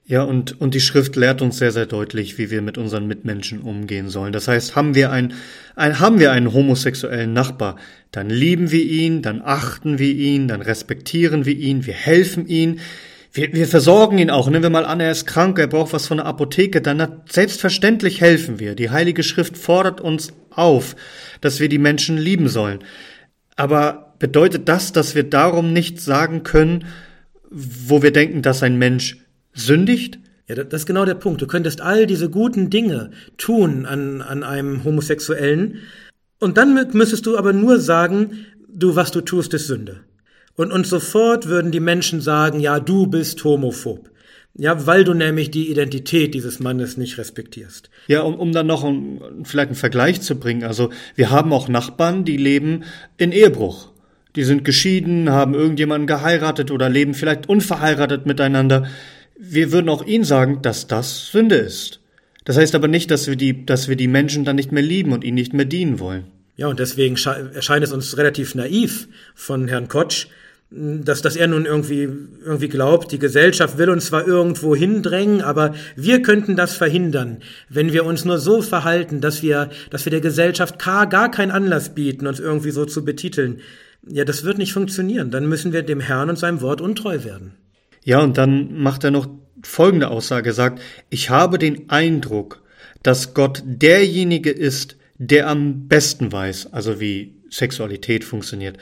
Speaker 2: Ja, und die Schrift lehrt uns sehr, sehr deutlich, wie wir mit unseren Mitmenschen umgehen sollen. Das heißt, haben wir einen homosexuellen Nachbar, dann lieben wir ihn, dann achten wir ihn, dann respektieren wir ihn, wir helfen ihn, wir versorgen ihn auch. Nehmen wir mal an, er ist krank, er braucht was von der Apotheke, dann selbstverständlich helfen wir. Die Heilige Schrift fordert uns auf, dass wir die Menschen lieben sollen. Aber bedeutet das, dass wir darum nicht sagen können, wo wir denken, dass ein Mensch sündigt?
Speaker 1: Ja, das ist genau der Punkt. Du könntest all diese guten Dinge tun an einem Homosexuellen und dann müsstest du aber nur sagen, was du tust, ist Sünde. Und sofort würden die Menschen sagen, ja, du bist homophob. Ja, weil du nämlich die Identität dieses Mannes nicht respektierst.
Speaker 2: Ja, um dann noch vielleicht einen Vergleich zu bringen. Also wir haben auch Nachbarn, die leben in Ehebruch. Die sind geschieden, haben irgendjemanden geheiratet oder leben vielleicht unverheiratet miteinander. Wir würden auch ihnen sagen, dass das Sünde ist. Das heißt aber nicht, dass wir die Menschen dann nicht mehr lieben und ihnen nicht mehr dienen wollen.
Speaker 1: Ja, und deswegen erscheint es uns relativ naiv von Herrn Kotsch, dass er nun irgendwie glaubt, die Gesellschaft will uns zwar irgendwo hindrängen, aber wir könnten das verhindern, wenn wir uns nur so verhalten, dass wir der Gesellschaft gar keinen Anlass bieten, uns irgendwie so zu betiteln. Ja, das wird nicht funktionieren. Dann müssen wir dem Herrn und seinem Wort untreu werden.
Speaker 2: Ja, und dann macht er noch folgende Aussage, er sagt, ich habe den Eindruck, dass Gott derjenige ist, der am besten weiß, also wie Sexualität funktioniert.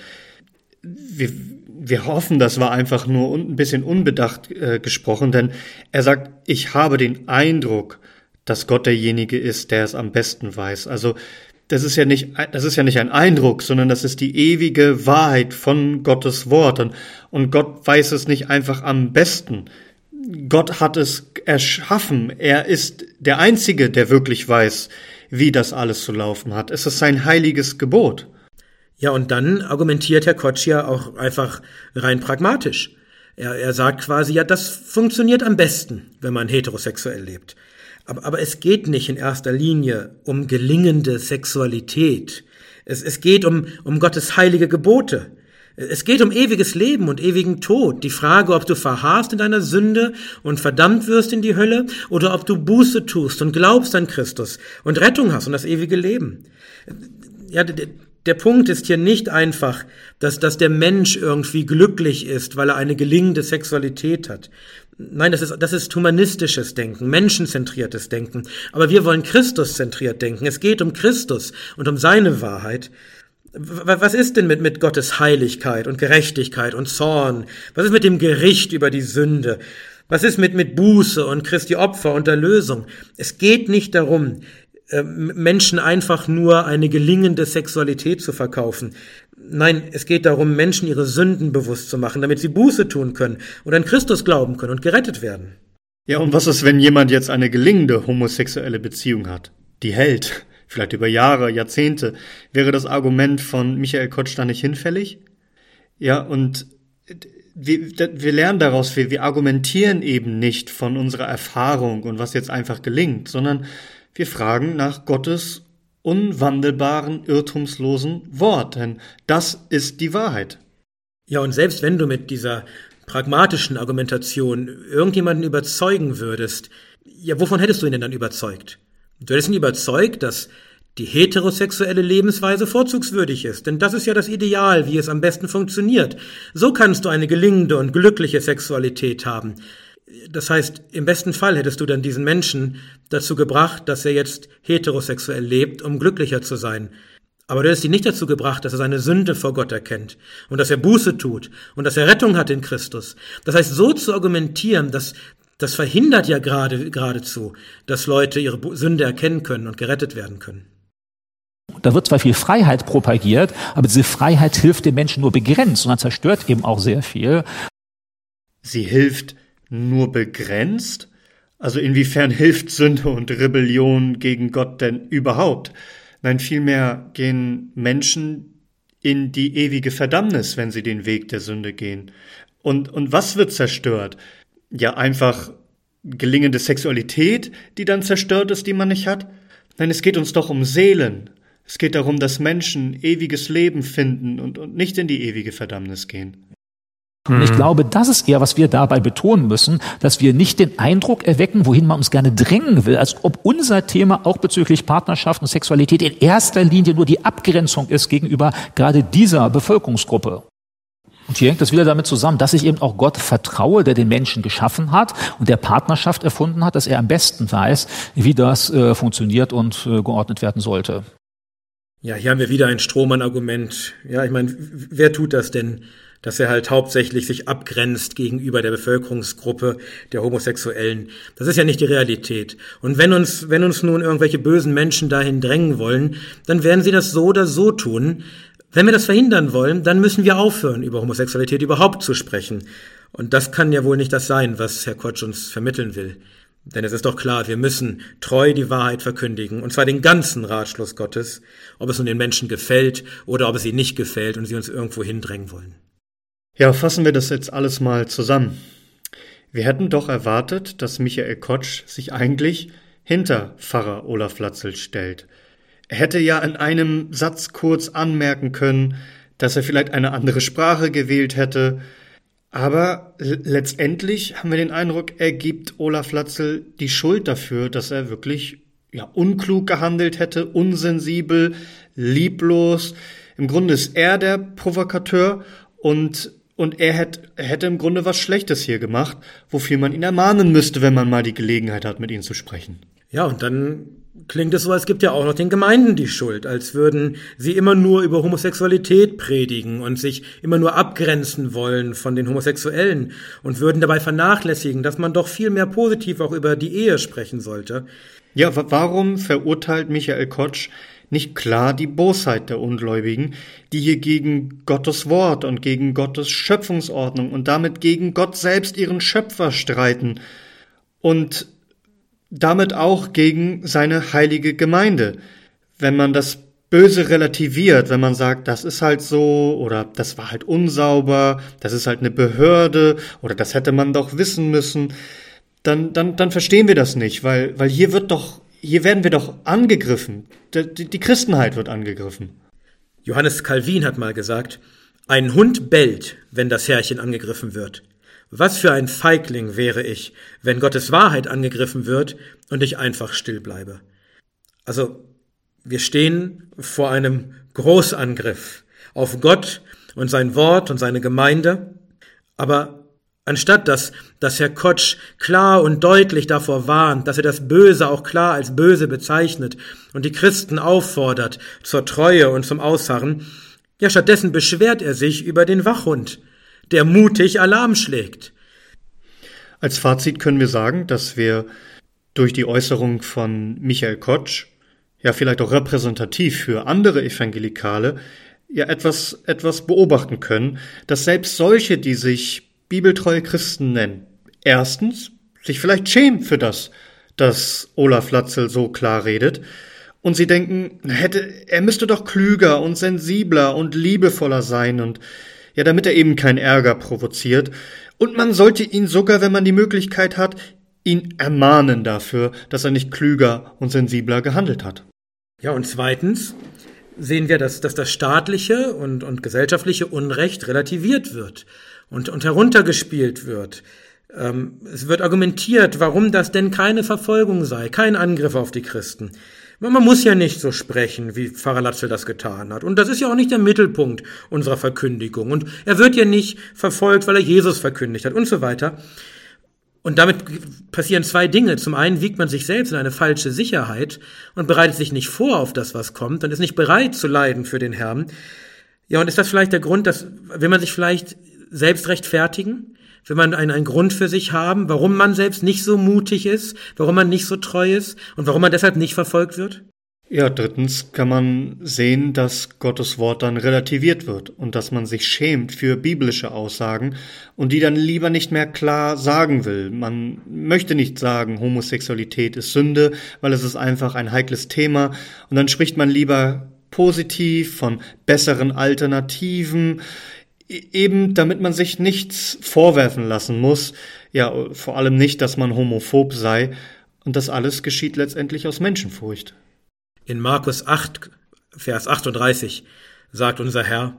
Speaker 2: Wir hoffen, das war einfach nur ein bisschen unbedacht gesprochen, denn er sagt, ich habe den Eindruck, dass Gott derjenige ist, der es am besten weiß. Also das ist ja nicht ein Eindruck, sondern das ist die ewige Wahrheit von Gottes Wort. Und Gott weiß es nicht einfach am besten. Gott hat es erschaffen. Er ist der Einzige, der wirklich weiß, wie das alles zu laufen hat. Es ist sein heiliges Gebot.
Speaker 1: Ja, und dann argumentiert Herr Kotsch ja auch einfach rein pragmatisch. Er sagt quasi, ja, das funktioniert am besten, wenn man heterosexuell lebt. Aber es geht nicht in erster Linie um gelingende Sexualität. Es geht um Gottes heilige Gebote. Es geht um ewiges Leben und ewigen Tod. Die Frage, ob du verharrst in deiner Sünde und verdammt wirst in die Hölle oder ob du Buße tust und glaubst an Christus und Rettung hast und das ewige Leben. Ja, der Punkt ist hier nicht einfach, dass der Mensch irgendwie glücklich ist, weil er eine gelingende Sexualität hat. Nein, das ist humanistisches Denken, menschenzentriertes Denken. Aber wir wollen Christuszentriert denken. Es geht um Christus und um seine Wahrheit. Was ist denn mit Gottes Heiligkeit und Gerechtigkeit und Zorn? Was ist mit dem Gericht über die Sünde? Was ist mit Buße und Christi Opfer und Erlösung? Es geht nicht darum, Menschen einfach nur eine gelingende Sexualität zu verkaufen. Nein, es geht darum, Menschen ihre Sünden bewusst zu machen, damit sie Buße tun können und an Christus glauben können und gerettet werden.
Speaker 2: Ja, und was ist, wenn jemand jetzt eine gelingende homosexuelle Beziehung hat? Die hält, vielleicht über Jahre, Jahrzehnte. Wäre das Argument von Michael Kotsch da nicht hinfällig? Ja, und wir lernen daraus, wir argumentieren eben nicht von unserer Erfahrung und was jetzt einfach gelingt, sondern wir fragen nach Gottes unwandelbaren, irrtumslosen Wort, denn das ist die Wahrheit.
Speaker 1: Ja, und selbst wenn du mit dieser pragmatischen Argumentation irgendjemanden überzeugen würdest, ja, wovon hättest du ihn denn dann überzeugt? Du hättest ihn überzeugt, dass die heterosexuelle Lebensweise vorzugswürdig ist, denn das ist ja das Ideal, wie es am besten funktioniert. So kannst du eine gelingende und glückliche Sexualität haben. Das heißt, im besten Fall hättest du dann diesen Menschen dazu gebracht, dass er jetzt heterosexuell lebt, um glücklicher zu sein. Aber du hättest ihn nicht dazu gebracht, dass er seine Sünde vor Gott erkennt und dass er Buße tut und dass er Rettung hat in Christus. Das heißt, so zu argumentieren, das verhindert ja geradezu, dass Leute ihre Sünde erkennen können und gerettet werden können.
Speaker 5: Da wird zwar viel Freiheit propagiert, aber diese Freiheit hilft den Menschen nur begrenzt, sondern zerstört eben auch sehr viel.
Speaker 2: Sie hilft nur begrenzt? Also inwiefern hilft Sünde und Rebellion gegen Gott denn überhaupt? Nein, vielmehr gehen Menschen in die ewige Verdammnis, wenn sie den Weg der Sünde gehen. Und was wird zerstört? Ja, einfach gelingende Sexualität, die dann zerstört ist, die man nicht hat? Nein, es geht uns doch um Seelen. Es geht darum, dass Menschen ewiges Leben finden und nicht in die ewige Verdammnis gehen.
Speaker 5: Und ich glaube, das ist eher, was wir dabei betonen müssen, dass wir nicht den Eindruck erwecken, wohin man uns gerne drängen will, als ob unser Thema auch bezüglich Partnerschaft und Sexualität in erster Linie nur die Abgrenzung ist gegenüber gerade dieser Bevölkerungsgruppe. Und hier hängt das wieder damit zusammen, dass ich eben auch Gott vertraue, der den Menschen geschaffen hat und der Partnerschaft erfunden hat, dass er am besten weiß, wie das funktioniert und geordnet werden sollte.
Speaker 1: Ja, hier haben wir wieder ein Strohmann-Argument. Ja, ich meine, wer tut das denn, dass er halt hauptsächlich sich abgrenzt gegenüber der Bevölkerungsgruppe der Homosexuellen? Das ist ja nicht die Realität. Und wenn uns nun irgendwelche bösen Menschen dahin drängen wollen, dann werden sie das so oder so tun. Wenn wir das verhindern wollen, dann müssen wir aufhören, über Homosexualität überhaupt zu sprechen. Und das kann ja wohl nicht das sein, was Herr Kotsch uns vermitteln will. Denn es ist doch klar, wir müssen treu die Wahrheit verkündigen, und zwar den ganzen Ratschluss Gottes, ob es nun den Menschen gefällt oder ob es ihnen nicht gefällt und sie uns irgendwo hindrängen wollen.
Speaker 2: Ja, fassen wir das jetzt alles mal zusammen. Wir hätten doch erwartet, dass Michael Kotsch sich eigentlich hinter Pfarrer Olaf Latzel stellt. Er hätte ja in einem Satz kurz anmerken können, dass er vielleicht eine andere Sprache gewählt hätte, aber letztendlich haben wir den Eindruck, er gibt Olaf Latzel die Schuld dafür, dass er wirklich unklug gehandelt hätte, unsensibel, lieblos. Im Grunde ist er der Provokateur und er hätte im Grunde was Schlechtes hier gemacht, wofür man ihn ermahnen müsste, wenn man mal die Gelegenheit hat, mit ihm zu sprechen.
Speaker 1: Ja, und dann klingt es so, als gibt ja auch noch den Gemeinden die Schuld, als würden sie immer nur über Homosexualität predigen und sich immer nur abgrenzen wollen von den Homosexuellen und würden dabei vernachlässigen, dass man doch viel mehr positiv auch über die Ehe sprechen sollte.
Speaker 2: Ja, warum verurteilt Michael Kotsch nicht klar die Bosheit der Ungläubigen, die hier gegen Gottes Wort und gegen Gottes Schöpfungsordnung und damit gegen Gott selbst, ihren Schöpfer, streiten und damit auch gegen seine heilige Gemeinde? Wenn man das Böse relativiert, wenn man sagt, das ist halt so oder das war halt unsauber, das ist halt eine Behörde oder das hätte man doch wissen müssen, dann verstehen wir das nicht, weil hier werden wir doch angegriffen. Die Christenheit wird angegriffen.
Speaker 1: Johannes Calvin hat mal gesagt, ein Hund bellt, wenn das Herrchen angegriffen wird. Was für ein Feigling wäre ich, wenn Gottes Wahrheit angegriffen wird und ich einfach still bleibe. Also, wir stehen vor einem Großangriff auf Gott und sein Wort und seine Gemeinde, aber anstatt dass Herr Kotsch klar und deutlich davor warnt, dass er das Böse auch klar als böse bezeichnet und die Christen auffordert zur Treue und zum Ausharren, ja, stattdessen beschwert er sich über den Wachhund, der mutig Alarm schlägt.
Speaker 2: Als Fazit können wir sagen, dass wir durch die Äußerung von Michael Kotsch, ja vielleicht auch repräsentativ für andere Evangelikale, ja etwas beobachten können, dass selbst solche, die sich bibeltreue Christen nennen, erstens sich vielleicht schämen für das, dass Olaf Latzel so klar redet, und sie denken, er müsste doch klüger und sensibler und liebevoller sein und ja, damit er eben keinen Ärger provoziert. Und man sollte ihn sogar, wenn man die Möglichkeit hat, ihn ermahnen dafür, dass er nicht klüger und sensibler gehandelt hat.
Speaker 1: Ja, und zweitens sehen wir, dass das staatliche und gesellschaftliche Unrecht relativiert wird und heruntergespielt wird. Es wird argumentiert, warum das denn keine Verfolgung sei, kein Angriff auf die Christen. Man muss ja nicht so sprechen, wie Pfarrer Latzel das getan hat. Und das ist ja auch nicht der Mittelpunkt unserer Verkündigung. Und er wird ja nicht verfolgt, weil er Jesus verkündigt hat und so weiter. Und damit passieren zwei Dinge. Zum einen wiegt man sich selbst in eine falsche Sicherheit und bereitet sich nicht vor auf das, was kommt, und ist nicht bereit zu leiden für den Herrn. Ja, und ist das vielleicht der Grund, dass, will man sich vielleicht selbst rechtfertigen? Will man einen Grund für sich haben, warum man selbst nicht so mutig ist, warum man nicht so treu ist und warum man deshalb nicht verfolgt wird?
Speaker 2: Ja, drittens kann man sehen, dass Gottes Wort dann relativiert wird und dass man sich schämt für biblische Aussagen und die dann lieber nicht mehr klar sagen will. Man möchte nicht sagen, Homosexualität ist Sünde, weil es ist einfach ein heikles Thema, und dann spricht man lieber positiv von besseren Alternativen, eben damit man sich nichts vorwerfen lassen muss, ja, vor allem nicht, dass man homophob sei, und das alles geschieht letztendlich aus Menschenfurcht.
Speaker 1: In Markus 8, Vers 38 sagt unser Herr,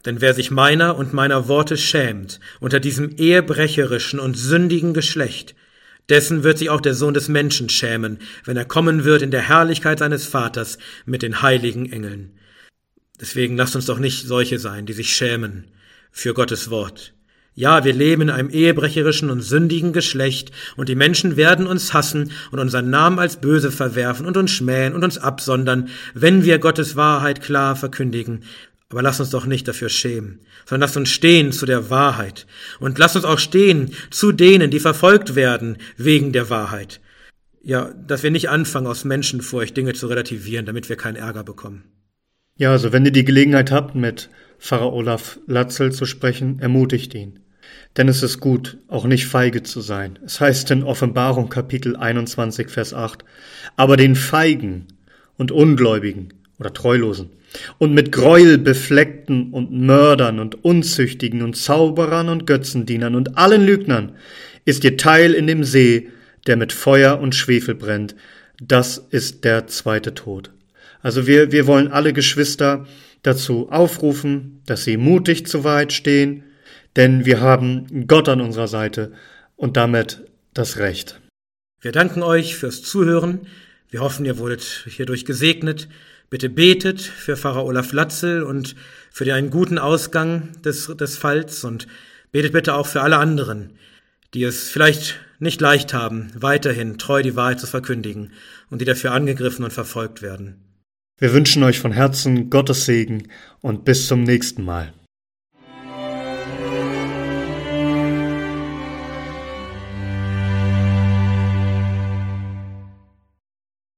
Speaker 1: Denn wer sich meiner und meiner Worte schämt, unter diesem ehebrecherischen und sündigen Geschlecht, dessen wird sich auch der Sohn des Menschen schämen, wenn er kommen wird in der Herrlichkeit seines Vaters mit den heiligen Engeln. Deswegen lasst uns doch nicht solche sein, die sich schämen für Gottes Wort. Ja, wir leben in einem ehebrecherischen und sündigen Geschlecht, und die Menschen werden uns hassen und unseren Namen als böse verwerfen und uns schmähen und uns absondern, wenn wir Gottes Wahrheit klar verkündigen. Aber lasst uns doch nicht dafür schämen, sondern lasst uns stehen zu der Wahrheit. Und lasst uns auch stehen zu denen, die verfolgt werden wegen der Wahrheit. Ja, dass wir nicht anfangen, aus Menschenfurcht Dinge zu relativieren, damit wir keinen Ärger bekommen.
Speaker 2: Ja, also wenn ihr die Gelegenheit habt, mit Pfarrer Olaf Latzel zu sprechen, ermutigt ihn. Denn es ist gut, auch nicht feige zu sein. Es heißt in Offenbarung Kapitel 21, Vers 8, aber den Feigen und Ungläubigen oder Treulosen und mit Gräuel befleckten und Mördern und Unzüchtigen und Zauberern und Götzendienern und allen Lügnern ist ihr Teil in dem See, der mit Feuer und Schwefel brennt. Das ist der zweite Tod. Also wir wollen alle Geschwister dazu aufrufen, dass sie mutig zur Wahrheit stehen, denn wir haben Gott an unserer Seite und damit das Recht.
Speaker 1: Wir danken euch fürs Zuhören. Wir hoffen, ihr wurdet hierdurch gesegnet. Bitte betet für Pfarrer Olaf Latzel und für einen guten Ausgang des Falls und betet bitte auch für alle anderen, die es vielleicht nicht leicht haben, weiterhin treu die Wahrheit zu verkündigen und die dafür angegriffen und verfolgt werden.
Speaker 2: Wir wünschen euch von Herzen Gottes Segen und bis zum nächsten Mal.